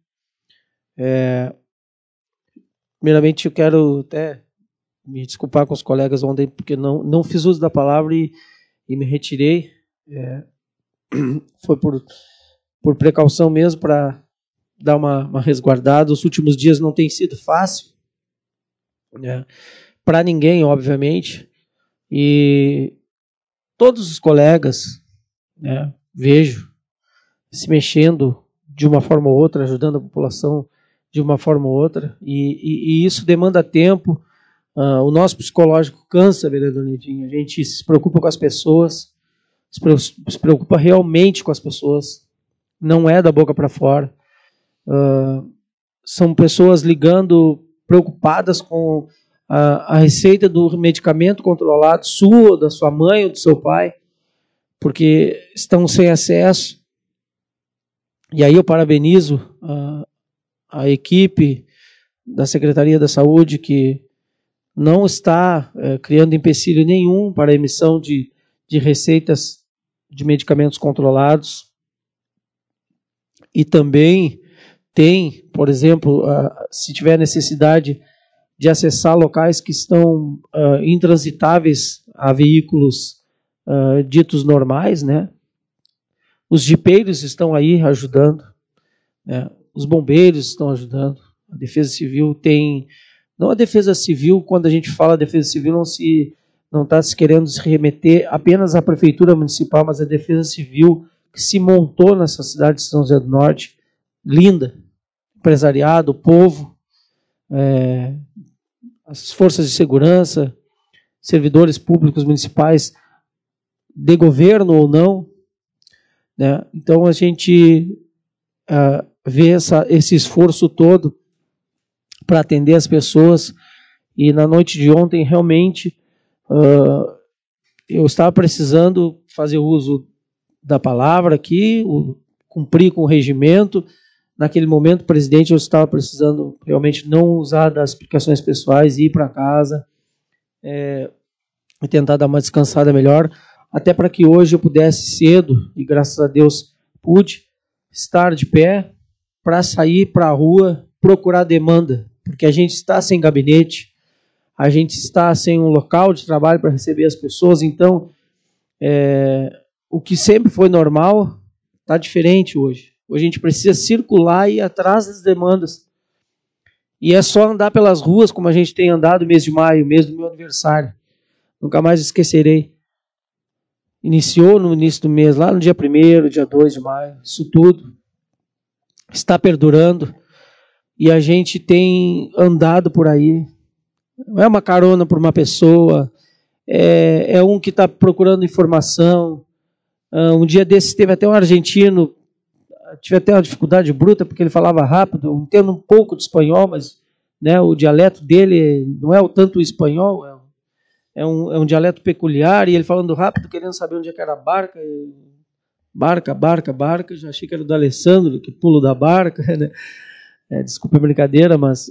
Primeiramente, eu quero até me desculpar com os colegas ontem, porque não fiz uso da palavra e me retirei. Foi por precaução mesmo, para dar uma resguardada. Os últimos dias não tem sido fácil, né, para ninguém, obviamente. E todos os colegas, né, vejo se mexendo de uma forma ou outra, ajudando a população de uma forma ou outra, e isso demanda tempo. O nosso psicológico cansa, vereador Nedinho. A gente se preocupa com as pessoas, se preocupa realmente com as pessoas, não é da boca para fora. São pessoas ligando, preocupadas com a receita do medicamento controlado, sua, da sua mãe ou do seu pai, porque estão sem acesso. E aí eu parabenizo a equipe da Secretaria da Saúde, que não está criando empecilho nenhum para a emissão de receitas de medicamentos controlados. E também tem, por exemplo, se tiver necessidade de acessar locais que estão intransitáveis a veículos ditos normais, né? Os jipeiros estão aí ajudando, né? Os bombeiros estão ajudando, a Defesa Civil tem... Não a Defesa Civil, quando a gente fala Defesa Civil, não está se querendo se remeter apenas à Prefeitura Municipal, mas a Defesa Civil que se montou nessa cidade de São José do Norte, linda, empresariado, o povo, as forças de segurança, servidores públicos municipais, de governo ou não, né? Então a gente vê esse esforço todo para atender as pessoas, e na noite de ontem realmente eu estava precisando fazer uso da palavra aqui, cumprir com o regimento. Naquele momento, presidente, eu estava precisando realmente não usar das explicações pessoais, ir para casa e tentar dar uma descansada melhor, até para que hoje eu pudesse cedo, e graças a Deus pude, estar de pé para sair para a rua, procurar demanda, porque a gente está sem gabinete, a gente está sem um local de trabalho para receber as pessoas. Então, o que sempre foi normal está diferente hoje. Hoje a gente precisa circular e ir atrás das demandas. E é só andar pelas ruas, como a gente tem andado no mês de maio, mês do meu aniversário. Nunca mais esquecerei. iniciou no início do mês, lá no dia 1º, dia 2 de maio, isso tudo está perdurando e a gente tem andado por aí. Não é uma carona por uma pessoa, é um que está procurando informação. Um dia desses teve até um argentino, tive até uma dificuldade bruta porque ele falava rápido, eu entendo um pouco de espanhol, mas né, o dialeto dele não é o tanto o espanhol, é um dialeto peculiar, e ele falando rápido, querendo saber onde é que era a barca, barca, já achei que era o do Alessandro, que pulo da barca, né? Desculpa a brincadeira, mas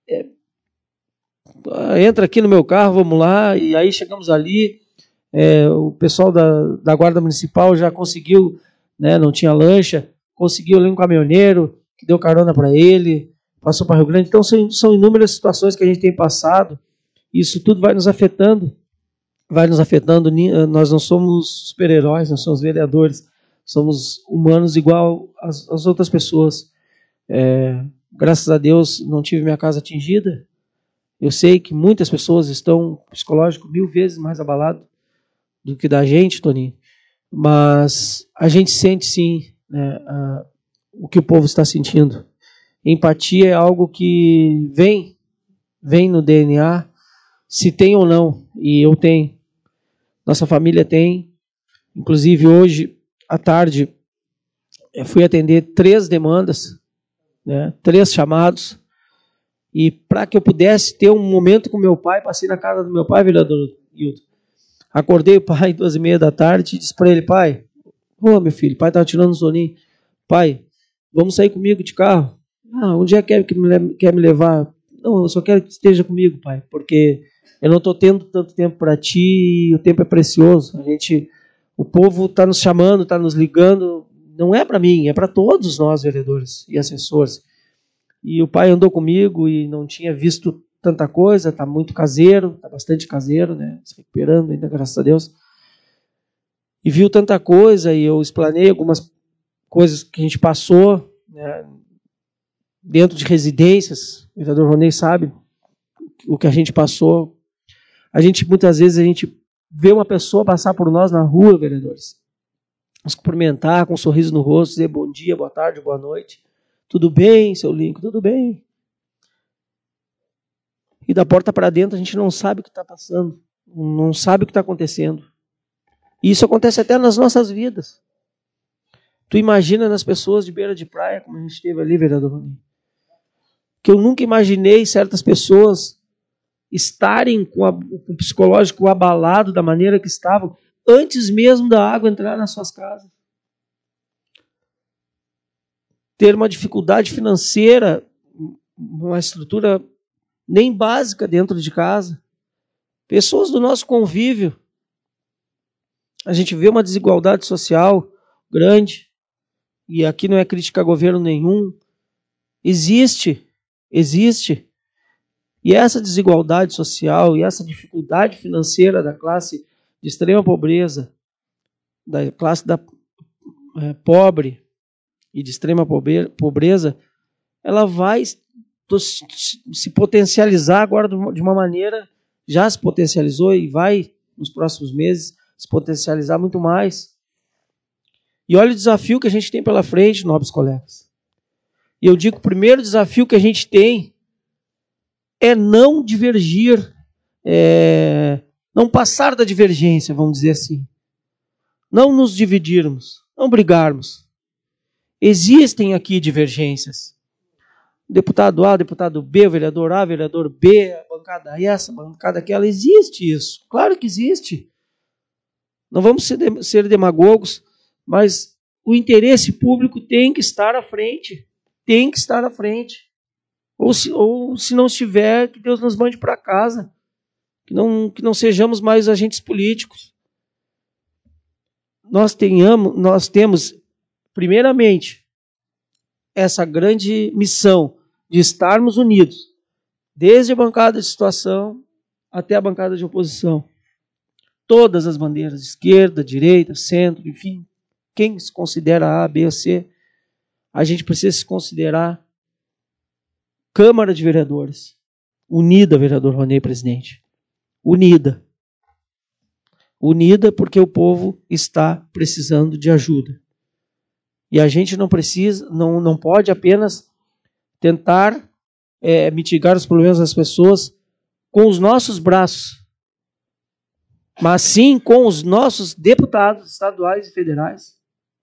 entra aqui no meu carro, vamos lá, e aí chegamos ali, o pessoal da Guarda Municipal já conseguiu, né, não tinha lancha, conseguiu ali um caminhoneiro, que deu carona para ele, passou para Rio Grande. Então são inúmeras situações que a gente tem passado, isso tudo vai nos afetando, nós não somos super-heróis, nós somos vereadores, somos humanos igual às outras pessoas. Graças a Deus não tive minha casa atingida. Eu sei que muitas pessoas estão psicológico 1000 vezes mais abalado do que da gente, Toninho, mas a gente sente sim, né, o que o povo está sentindo. Empatia é algo que vem no DNA, se tem ou não, e eu tenho. Nossa família tem. Inclusive hoje à tarde eu fui atender 3 demandas, né, 3 chamados, e para que eu pudesse ter um momento com meu pai, passei na casa do meu pai, vereador Hilton. Acordei o pai 2h30 da tarde e disse para ele: pai, meu filho, pai estava tirando um soninho, pai, vamos sair comigo de carro? Onde é que quer me levar? Não, eu só quero que esteja comigo, pai, porque eu não estou tendo tanto tempo para ti e o tempo é precioso. O povo está nos chamando, está nos ligando, não é para mim, é para todos nós, vereadores e assessores. E o pai andou comigo e não tinha visto tanta coisa, está muito caseiro, está bastante caseiro, né? Se recuperando ainda, graças a Deus. E viu tanta coisa, e eu explanei algumas coisas que a gente passou, né, dentro de residências. O vereador Ronei sabe o que a gente passou. Muitas vezes a gente vê uma pessoa passar por nós na rua, vereadores, nos cumprimentar com um sorriso no rosto, dizer bom dia, boa tarde, boa noite. Tudo bem, seu Lincoln? Tudo bem. E da porta para dentro a gente não sabe o que está passando, não sabe o que está acontecendo. E isso acontece até nas nossas vidas. Tu imagina nas pessoas de beira de praia, como a gente teve ali, vereador Rony, que eu nunca imaginei certas pessoas estarem com o psicológico abalado da maneira que estavam, antes mesmo da água entrar nas suas casas. Ter uma dificuldade financeira, uma estrutura nem básica dentro de casa. Pessoas do nosso convívio. A gente vê uma desigualdade social grande, e aqui não é crítica a governo nenhum. Existe. E essa desigualdade social e essa dificuldade financeira da classe de extrema pobreza, da classe pobre e de extrema pobreza, ela vai se potencializar agora de uma maneira, já se potencializou e vai, nos próximos meses, se potencializar muito mais. E olha o desafio que a gente tem pela frente, nobres colegas. E eu digo, o primeiro desafio que a gente tem é não divergir, não passar da divergência, vamos dizer assim. Não nos dividirmos, não brigarmos. Existem aqui divergências. Deputado A, deputado B, vereador A, vereador B, a bancada essa, a bancada aquela, existe isso. Claro que existe. Não vamos ser demagogos, mas o interesse público tem que estar à frente. Tem que estar à frente. Ou se não estiver, que Deus nos mande para casa. Que não sejamos mais agentes políticos. Nós temos, primeiramente, essa grande missão de estarmos unidos, desde a bancada de situação até a bancada de oposição. Todas as bandeiras, esquerda, direita, centro, enfim, quem se considera A, B ou C, a gente precisa se considerar Câmara de Vereadores, unida, vereador Ronei, presidente, unida. unida, porque o povo está precisando de ajuda. E a gente não pode apenas tentar mitigar os problemas das pessoas com os nossos braços, mas sim com os nossos deputados estaduais e federais,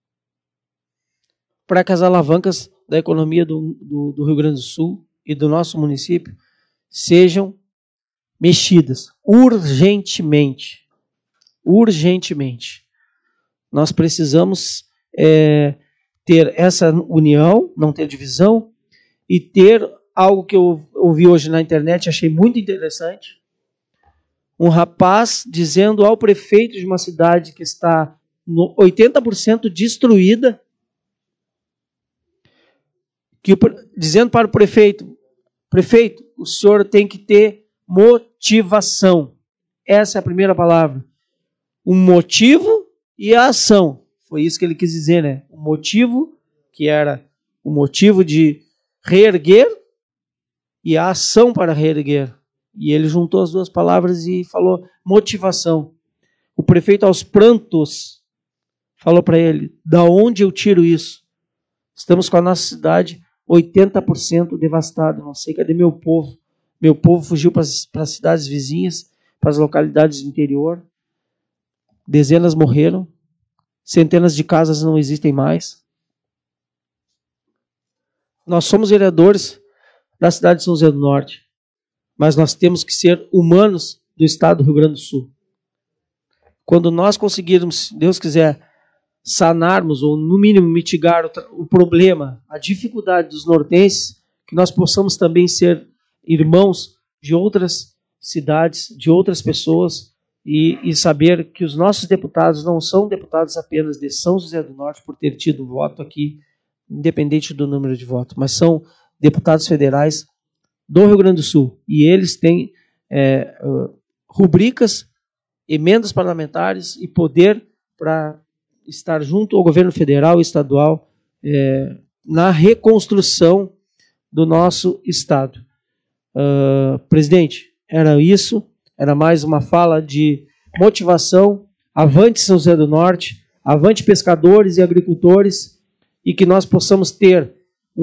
para que as alavancas da economia do Rio Grande do Sul e do nosso município sejam mexidas urgentemente. Urgentemente. Nós precisamos ter essa união, não ter divisão, e ter algo que eu ouvi hoje na internet, achei muito interessante. Um rapaz dizendo ao prefeito de uma cidade que está 80% destruída, dizendo para o prefeito, o senhor tem que ter motivação. Essa é a primeira palavra. O motivo e a ação. Foi isso que ele quis dizer, né? O motivo, que era o motivo de reerguer, e a ação para reerguer. E ele juntou as duas palavras e falou motivação. O prefeito, aos prantos, falou para ele, da onde eu tiro isso? Estamos com a nossa cidade 80% devastada. Não sei cadê meu povo. Meu povo fugiu para as cidades vizinhas, para as localidades do interior. Dezenas morreram. Centenas de casas não existem mais. Nós somos vereadores da cidade de São José do Norte, mas nós temos que ser humanos do estado do Rio Grande do Sul. Quando nós conseguirmos, se Deus quiser, sanarmos ou no mínimo mitigar o problema, a dificuldade dos nortenses, que nós possamos também ser irmãos de outras cidades, de outras pessoas, e saber que os nossos deputados não são deputados apenas de São José do Norte por ter tido voto aqui, independente do número de votos, mas são deputados federais do Rio Grande do Sul. E eles têm rubricas, emendas parlamentares e poder para estar junto ao governo federal e estadual na reconstrução do nosso estado. Presidente, era isso. Era mais uma fala de motivação. Avante São José do Norte, avante pescadores e agricultores, e que nós possamos ter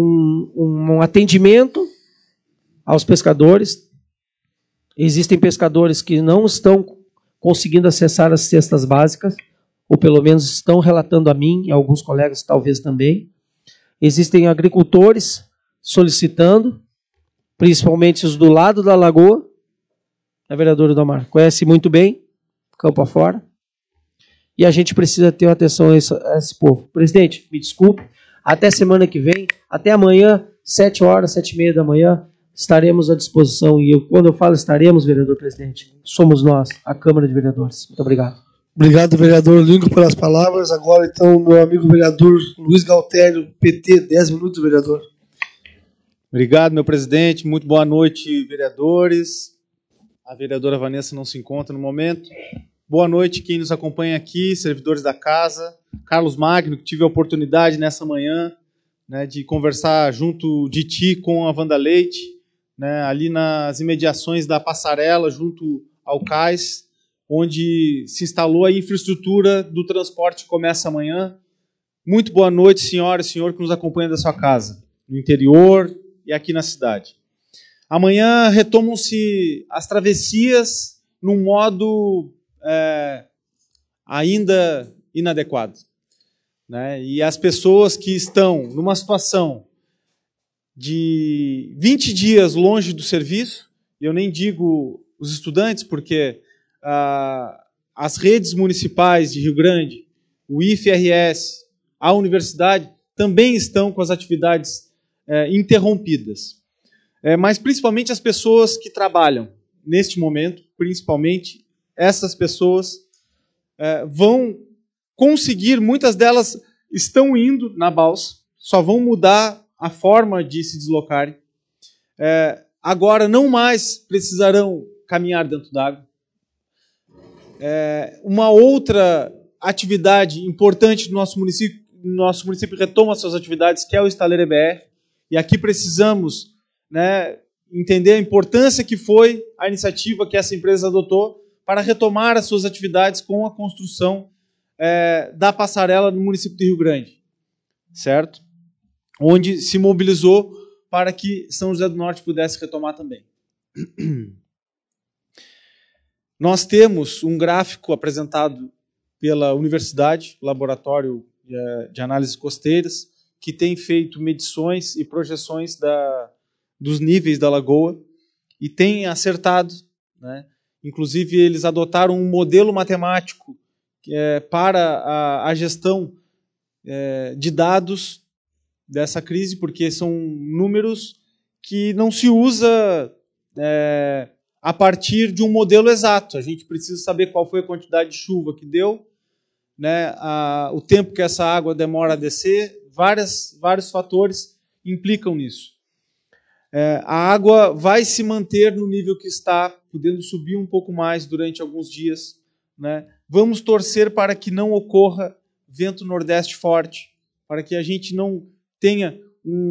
um atendimento aos pescadores. Existem pescadores que não estão conseguindo acessar as cestas básicas, ou pelo menos estão relatando a mim e a alguns colegas talvez também. Existem agricultores solicitando, principalmente os do lado da lagoa. A vereadora Domar conhece muito bem, campo afora. E a gente precisa ter atenção a esse povo. Presidente, me desculpe, até semana que vem, até amanhã, 7 horas, 7h30 da manhã, estaremos à disposição. E quando eu falo estaremos, vereador presidente, somos nós, a Câmara de Vereadores. Muito obrigado. Obrigado, vereador Lincoln, pelas palavras. Agora, então, meu amigo vereador Luiz Galtério, PT, 10 minutos, vereador. Obrigado, meu presidente. Muito boa noite, vereadores. A vereadora Vanessa não se encontra no momento. Boa noite quem nos acompanha aqui, servidores da casa. Carlos Magno, que tive a oportunidade nessa manhã, né, de conversar junto de ti com a Wanda Leite, né, ali nas imediações da passarela, junto ao cais, onde se instalou a infraestrutura do transporte que começa amanhã. Muito boa noite, senhora e senhor que nos acompanha da sua casa, no interior e aqui na cidade. Amanhã retomam-se as travessias num modo ainda inadequado, né? E as pessoas que estão numa situação de 20 dias longe do serviço, eu nem digo os estudantes, porque as redes municipais de Rio Grande, o IFRS, a universidade, também estão com as atividades interrompidas. Mas principalmente as pessoas que trabalham neste momento, principalmente essas pessoas vão conseguir, muitas delas estão indo na balsa, só vão mudar a forma de se deslocarem. Agora não mais precisarão caminhar dentro d'água. Uma outra atividade importante do nosso município retoma suas atividades, que é o Estaleiro EBR, e aqui precisamos, né, entender a importância que foi a iniciativa que essa empresa adotou para retomar as suas atividades com a construção da passarela no município de Rio Grande, certo? Onde se mobilizou para que São José do Norte pudesse retomar também. Nós temos um gráfico apresentado pela Universidade, Laboratório de Análises Costeiras, que tem feito medições e projeções dos níveis da lagoa e tem acertado, né? Inclusive, eles adotaram um modelo matemático para a gestão de dados dessa crise, porque são números que não se usa a partir de um modelo exato. A gente precisa saber qual foi a quantidade de chuva que deu, né, o tempo que essa água demora a descer, vários fatores implicam nisso. A água vai se manter no nível que está, podendo subir um pouco mais durante alguns dias, né? Vamos torcer para que não ocorra vento nordeste forte, para que a gente não tenha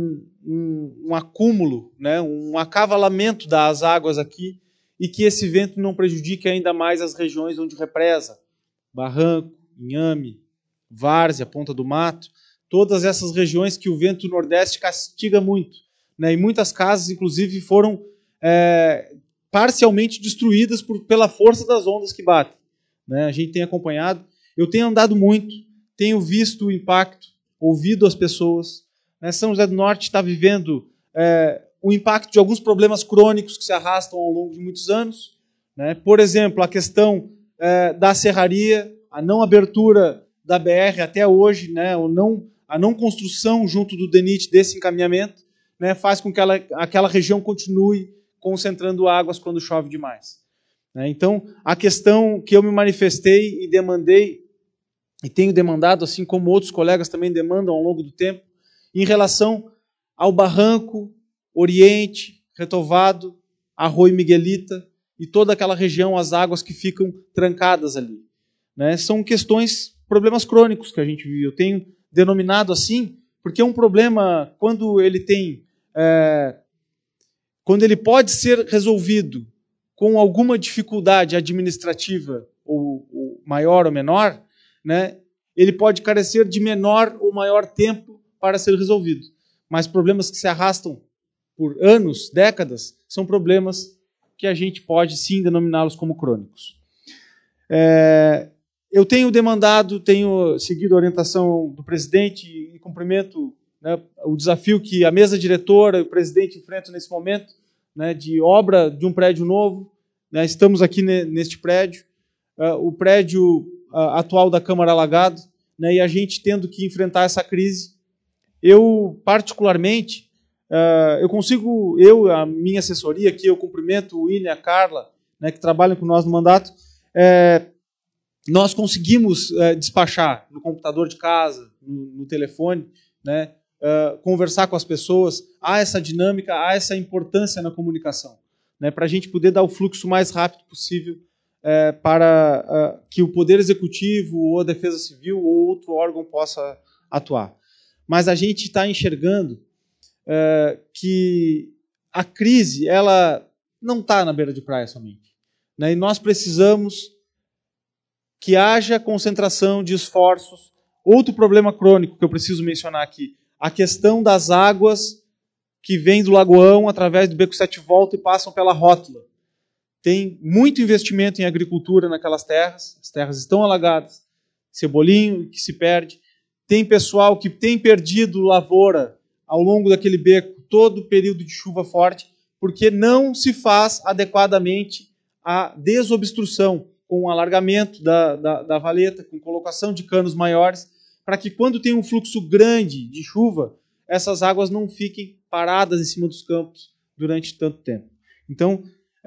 um acúmulo, né, um acavalamento das águas aqui, e que esse vento não prejudique ainda mais as regiões onde represa, Barranco, Inhame, Várzea, Ponta do Mato, todas essas regiões que o vento nordeste castiga muito, né? E muitas casas, inclusive, foram parcialmente destruídas pela força das ondas que batem, né? A gente tem acompanhado, eu tenho andado muito, tenho visto o impacto, ouvido as pessoas, né? São José do Norte está vivendo o impacto de alguns problemas crônicos que se arrastam ao longo de muitos anos, né? Por exemplo, a questão da serraria, a não abertura da BR até hoje, né? A não construção junto do DENIT desse encaminhamento, né? Faz com que aquela região continue concentrando águas quando chove demais, né? Então, a questão que eu me manifestei e demandei, e tenho demandado, assim como outros colegas também demandam ao longo do tempo, em relação ao Barranco, Oriente, Retovado, Arroio Miguelita e toda aquela região, as águas que ficam trancadas ali, né? São problemas crônicos que a gente vive. Eu tenho denominado assim, porque é um problema quando ele pode ser resolvido com alguma dificuldade administrativa, ou maior ou menor, né? Ele pode carecer de menor ou maior tempo para ser resolvido. Mas problemas que se arrastam por anos, décadas, são problemas que a gente pode sim denominá-los como crônicos. Eu tenho demandado, tenho seguido a orientação do presidente e cumprimento, né, o desafio que a mesa diretora e o presidente enfrentam nesse momento, né, de obra de um prédio novo, né? Estamos aqui neste prédio, o prédio atual da Câmara alagado, né, e a gente tendo que enfrentar essa crise. Eu, particularmente, a minha assessoria aqui, eu cumprimento o William e a Carla, né, que trabalham com nós no mandato, nós conseguimos despachar no computador de casa, no telefone, né, conversar com as pessoas, há essa dinâmica, há essa importância na comunicação, né, para a gente poder dar o fluxo mais rápido possível para que o Poder Executivo, ou a Defesa Civil, ou outro órgão possa atuar. Mas a gente está enxergando que a crise ela não está na beira de praia somente, né, e nós precisamos que haja concentração de esforços. Outro problema crônico que eu preciso mencionar aqui, a questão das águas que vêm do Lagoão através do Beco Sete Volta e passam pela rótula. Tem muito investimento em agricultura naquelas terras, as terras estão alagadas, cebolinho que se perde. Tem pessoal que tem perdido lavoura ao longo daquele beco todo o período de chuva forte, porque não se faz adequadamente a desobstrução, com o alargamento da valeta, com colocação de canos maiores, para que quando tem um fluxo grande de chuva, essas águas não fiquem paradas em cima dos campos durante tanto tempo. Então,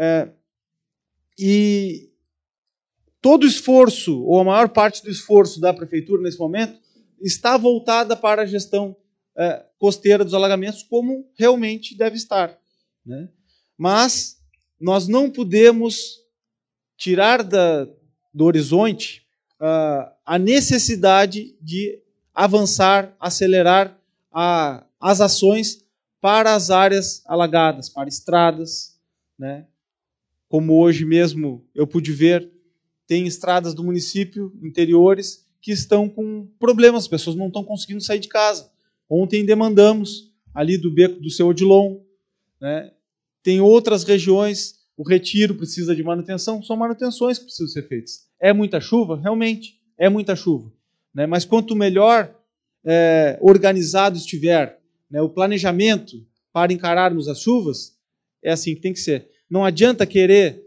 e todo o esforço, ou a maior parte do esforço da prefeitura nesse momento, está voltada para a gestão costeira dos alagamentos, como realmente deve estar, né? Mas nós não podemos tirar do horizonte a necessidade de avançar, acelerar as ações para as áreas alagadas, para estradas, né? Como hoje mesmo eu pude ver tem estradas do município, interiores, que estão com problemas, as pessoas não estão conseguindo sair de casa. Ontem demandamos ali do beco do Seu Odilon, né? Tem outras regiões, o Retiro precisa de manutenção, são manutenções que precisam ser feitas. É muita chuva? Realmente, é muita chuva, né? Mas quanto melhor organizado estiver, né, o planejamento para encararmos as chuvas, é assim que tem que ser. Não adianta querer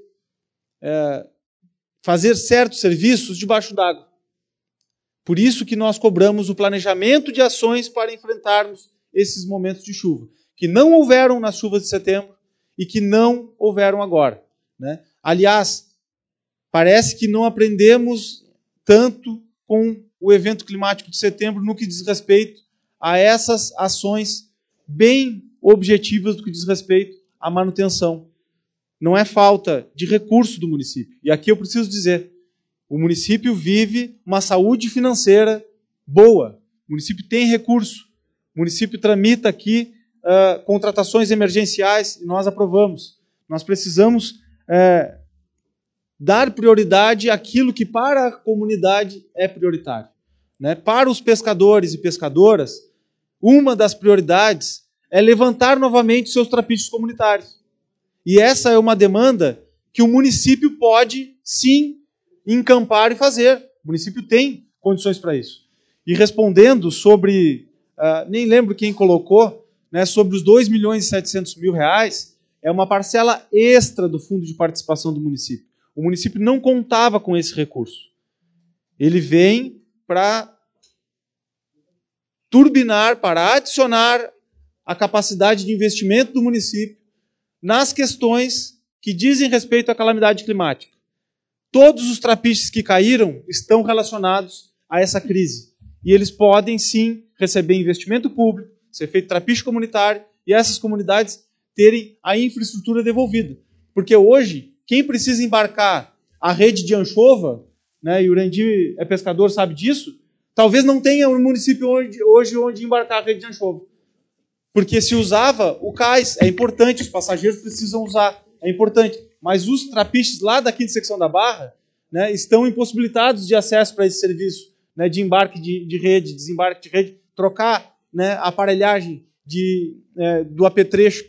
fazer certos serviços debaixo d'água. Por isso que nós cobramos o planejamento de ações para enfrentarmos esses momentos de chuva, que não houveram nas chuvas de setembro e que não houveram agora, né? Aliás, parece que não aprendemos tanto com o evento climático de setembro no que diz respeito a essas ações bem objetivas do que diz respeito à manutenção. Não é falta de recurso do município. E aqui eu preciso dizer, o município vive uma saúde financeira boa. O município tem recurso. O município tramita aqui contratações emergenciais e nós aprovamos. Nós precisamos dar prioridade àquilo que para a comunidade é prioritário, né? Para os pescadores e pescadoras, uma das prioridades é levantar novamente seus trapiches comunitários. E essa é uma demanda que o município pode, sim, encampar e fazer. O município tem condições para isso. E respondendo sobre, nem lembro quem colocou, né, sobre os R$2.700.000, é uma parcela extra do fundo de participação do município. O município não contava com esse recurso. Ele vem para turbinar, para adicionar a capacidade de investimento do município nas questões que dizem respeito à calamidade climática. Todos os trapiches que caíram estão relacionados a essa crise. E eles podem, sim, receber investimento público, ser feito trapiche comunitário e essas comunidades terem a infraestrutura devolvida. Porque hoje, quem precisa embarcar a rede de anchova, né, e o Urandir é pescador, sabe disso, talvez não tenha um município hoje onde embarcar a rede de anchova. Porque se usava o cais, é importante, os passageiros precisam usar, é importante. Mas os trapiches lá da quinta secção da Barra, né, estão impossibilitados de acesso para esse serviço, né, de embarque de rede, desembarque de rede, trocar, né, a aparelhagem do apetrecho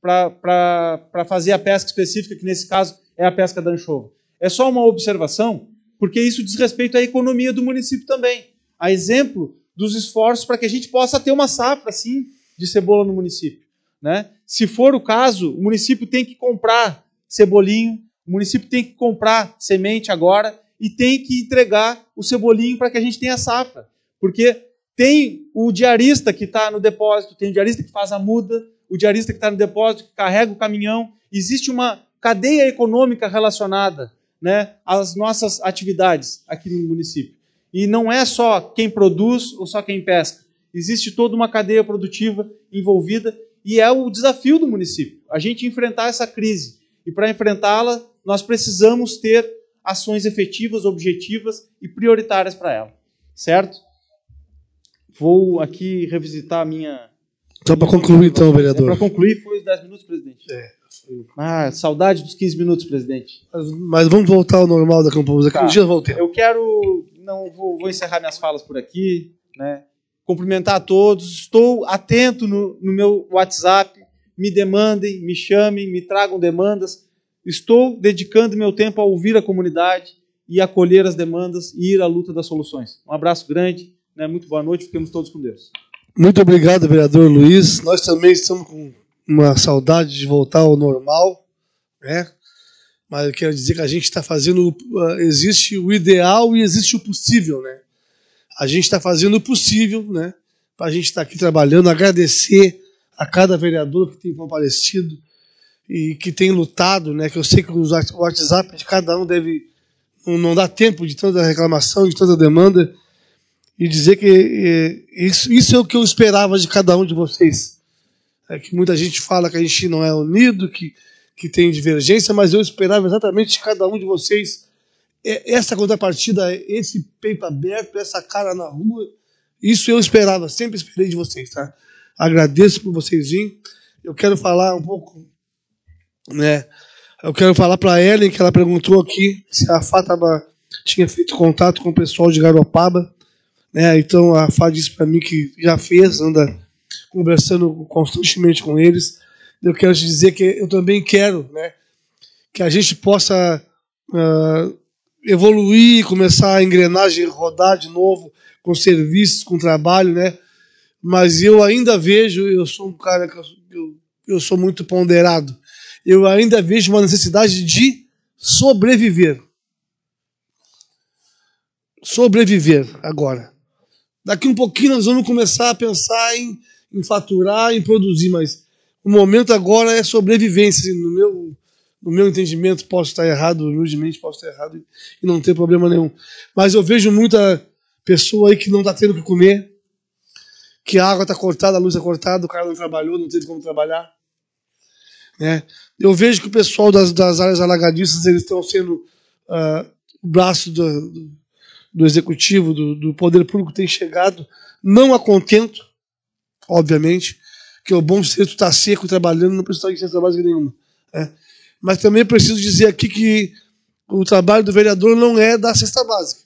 para fazer a pesca específica, que nesse caso é a pesca da anchova. É só uma observação, porque isso diz respeito à economia do município também. A exemplo dos esforços para que a gente possa ter uma safra, sim, de cebola no município, né? Se for o caso, o município tem que comprar cebolinho, o município tem que comprar semente agora e tem que entregar o cebolinho para que a gente tenha safra. Porque tem o diarista que está no depósito, tem o diarista que faz a muda, o diarista que está no depósito, que carrega o caminhão. Existe uma cadeia econômica relacionada, né, às nossas atividades aqui no município. E não é só quem produz ou só quem pesca. Existe toda uma cadeia produtiva envolvida e é o desafio do município, a gente enfrentar essa crise. E para enfrentá-la, nós precisamos ter ações efetivas, objetivas e prioritárias para ela. Certo? Vou aqui revisitar a minha... Só para concluir então, vereador. Para concluir, foi os 10 minutos, presidente. Saudade dos 15 minutos, presidente. Mas vamos voltar ao normal da campanha. Daqui um dia voltei. Eu quero... Vou encerrar minhas falas por aqui, né? Cumprimentar a todos. Estou atento no meu WhatsApp. Me demandem, me chamem, me tragam demandas. Estou dedicando meu tempo a ouvir a comunidade e acolher as demandas e ir à luta das soluções. Um abraço grande, né? Muito boa noite, fiquemos todos com Deus. Muito obrigado, vereador Luiz. Nós também estamos com uma saudade de voltar ao normal, né? Mas eu quero dizer que a gente está fazendo... existe o ideal e existe o possível, né? A gente está fazendo o possível, né, para a gente estar aqui trabalhando, agradecer a cada vereador que tem comparecido e que tem lutado, né, que eu sei que o WhatsApp de cada um não dá tempo de tanta reclamação, de tanta demanda, e dizer que isso é o que eu esperava de cada um de vocês. É que muita gente fala que a gente não é unido, que tem divergência, mas eu esperava exatamente de cada um de vocês essa contrapartida, esse peito aberto, essa cara na rua. Isso eu esperava, sempre esperei de vocês, tá? Agradeço por vocês virem. Eu quero falar um pouco, né? Eu quero falar para a Ellen, que ela perguntou aqui se a FA estava tinha feito contato com o pessoal de Garopaba, né? Então a Fá disse para mim que já fez, anda conversando constantemente com eles. Eu quero te dizer que eu também quero, né, que a gente possa evoluir, começar a engrenagem rodar de novo com serviços, com trabalho, né? Mas eu ainda vejo, eu sou um cara que eu sou muito ponderado, eu ainda vejo uma necessidade de sobreviver. Sobreviver agora. Daqui um pouquinho nós vamos começar a pensar em faturar, em produzir, mas o momento agora é sobrevivência. No meu entendimento, posso estar errado, humildemente posso estar errado e não ter problema nenhum. Mas eu vejo muita pessoa aí que não está tendo o que comer, que a água está cortada, a luz está cortada, o cara não trabalhou, não teve como trabalhar. Né? Eu vejo que o pessoal das áreas alagadiças, eles estão sendo o braço do executivo, do poder público tem chegado, não a contento, obviamente, que o bom distrito está seco trabalhando, não precisa de cesta básica nenhuma. Né? Mas também preciso dizer aqui que o trabalho do vereador não é dar cesta básica.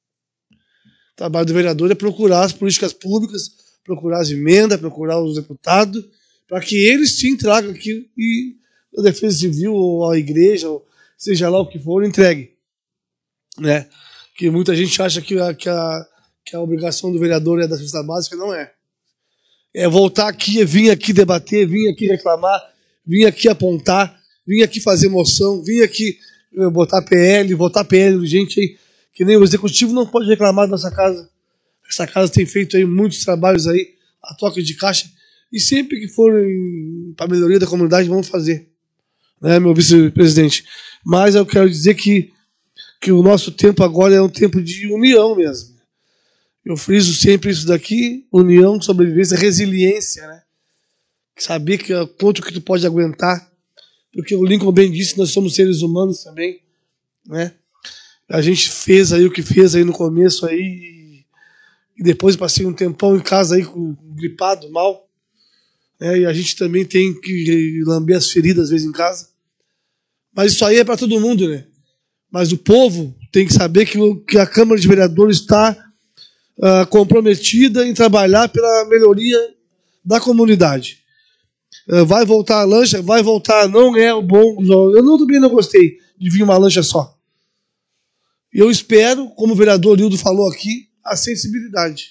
O trabalho do vereador é procurar as políticas públicas, procurar as emendas, procurar os deputados, para que eles sim tragam aquilo e a Defesa Civil ou a igreja, ou seja lá o que for, entregue. Né? Que muita gente acha que a obrigação do vereador é da cesta básica, não é. É voltar aqui, é vir aqui debater, vir aqui reclamar, vir aqui apontar, vir aqui fazer moção, vir aqui botar PL, votar PL de gente aí, que nem o executivo não pode reclamar da nossa casa. Essa casa tem feito aí muitos trabalhos aí, a toque de caixa, e sempre que for para a melhoria da comunidade, vamos fazer. Né, meu vice-presidente? Mas eu quero dizer que o nosso tempo agora é um tempo de união mesmo. Eu friso sempre isso daqui, união, sobrevivência, resiliência, né? Saber quanto que tu pode aguentar, porque o Lincoln bem disse, nós somos seres humanos também, né? A gente fez aí o que fez aí no começo aí, e depois passei um tempão em casa aí gripado, mal, né? E a gente também tem que lamber as feridas às vezes em casa. Mas isso aí é para todo mundo, né? Mas o povo tem que saber que a Câmara de Vereadores está comprometida em trabalhar pela melhoria da comunidade. Vai voltar a lancha, vai voltar, não é o bom. Eu também não gostei de vir uma lancha só. Eu espero, como o vereador Hildo falou aqui, a sensibilidade.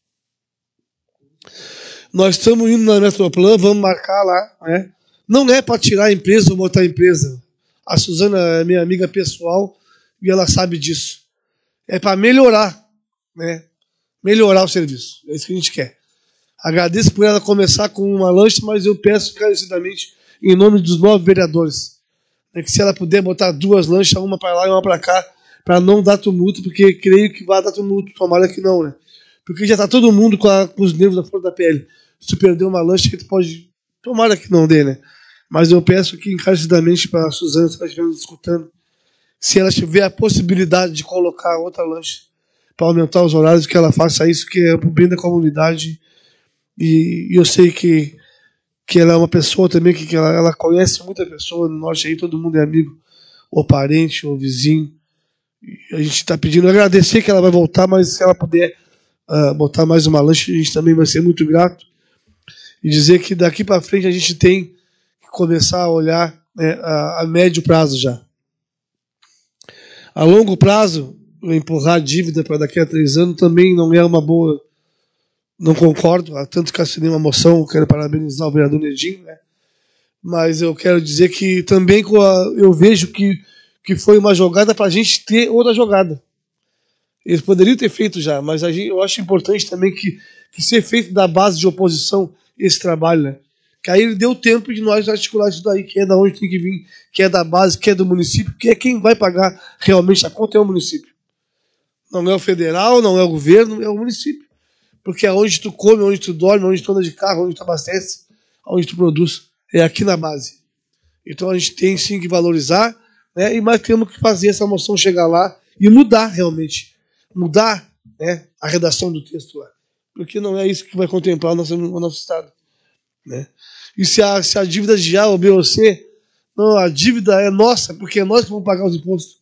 Nós estamos indo na Metroplan, vamos marcar lá. Né? Não é para tirar a empresa ou botar a empresa. A Suzana é minha amiga pessoal e ela sabe disso. É para melhorar, né? Melhorar o serviço. É isso que a gente quer. Agradeço por ela começar com uma lancha, mas eu peço encarecidamente, em nome dos 9 vereadores, né, que se ela puder botar 2 lanchas, uma para lá e uma para cá, para não dar tumulto, porque creio que vai dar tumulto. Tomara que não, né? Porque já está todo mundo com os nervos da flor da pele. Se tu perder uma lancha, tu pode... Tomara que não dê, né? Mas eu peço aqui encarecidamente para a Suzana, se ela estiver nos escutando, se ela tiver a possibilidade de colocar outra lancha para aumentar os horários, que ela faça isso, que é para o bem da comunidade. E eu sei que ela é uma pessoa também, que ela conhece muita pessoa no norte aí, todo mundo é amigo, ou parente, ou vizinho. E a gente está pedindo, agradecer que ela vai voltar, mas se ela puder botar mais uma lancha, a gente também vai ser muito grato. E dizer que daqui para frente a gente tem que começar a olhar, né, a médio prazo já. A longo prazo, empurrar a dívida para daqui a 3 anos também não é uma boa. Não concordo, tanto que assinei uma moção, quero parabenizar o vereador Nedinho, né? Mas eu quero dizer que também eu vejo que foi uma jogada para a gente ter outra jogada. Eles poderiam ter feito já, mas eu acho importante também que ser feito da base de oposição esse trabalho, né? Que aí ele deu tempo de nós articular isso daí, que é da onde tem que vir, que é da base, que é do município, que é quem vai pagar realmente a conta é o município. Não é o federal, não é o governo, é o município. Porque é onde tu come, onde tu dorme, onde tu anda de carro, onde tu abastece, onde tu produz. É aqui na base. Então a gente tem sim que valorizar, né? Mas temos que fazer essa moção chegar lá e mudar realmente. Mudar, né, a redação do texto lá. Porque não é isso que vai contemplar o nosso Estado. Né? E se a dívida de A ou B ou C, não, a dívida é nossa, porque é nós que vamos pagar os impostos.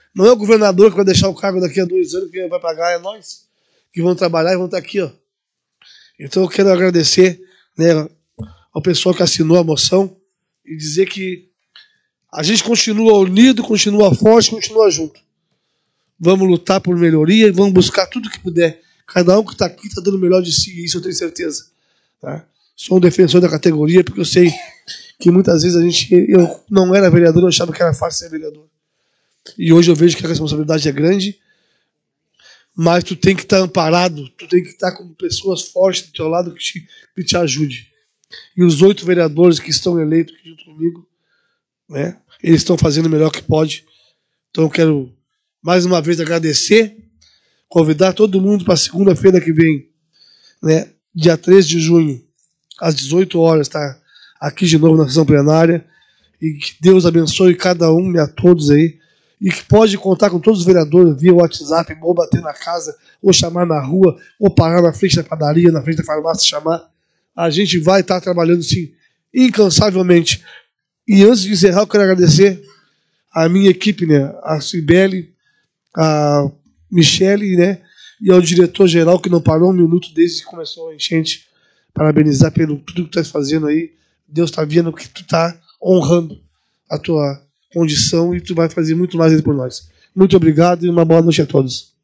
Não é o governador que vai deixar o cargo daqui a 2 anos, que vai pagar, é nós que vamos trabalhar e vamos estar aqui. Ó. Então eu quero agradecer, né, ao pessoal que assinou a moção e dizer que a gente continua unido, continua forte, continua junto. Vamos lutar por melhoria e vamos buscar tudo que puder. Cada um que está aqui está dando o melhor de si, isso eu tenho certeza. Tá? Sou um defensor da categoria porque eu sei que muitas vezes eu não era vereador, eu achava que era fácil ser vereador. E hoje eu vejo que a responsabilidade é grande, mas tu tem que estar amparado, tu tem que estar com pessoas fortes do teu lado que te ajude. E os 8 vereadores que estão eleitos aqui junto comigo, né, eles estão fazendo o melhor que pode. Então eu quero mais uma vez agradecer, convidar todo mundo para segunda-feira que vem, né, dia 3 de junho, às 18 horas, tá aqui de novo na sessão plenária. E que Deus abençoe cada um e a todos aí. E que pode contar com todos os vereadores via WhatsApp, ou bater na casa, ou chamar na rua, ou parar na frente da padaria, na frente da farmácia, chamar. A gente vai estar trabalhando, sim, incansavelmente. E antes de encerrar, eu quero agradecer a minha equipe, né, a Cibele, a Michele, né, e ao diretor-geral que não parou um minuto desde que começou a enchente. Parabenizar pelo tudo que tu estás fazendo aí. Deus está vendo que tu está honrando a tua condição e tu vai fazer muito mais por nós. Muito obrigado e uma boa noite a todos.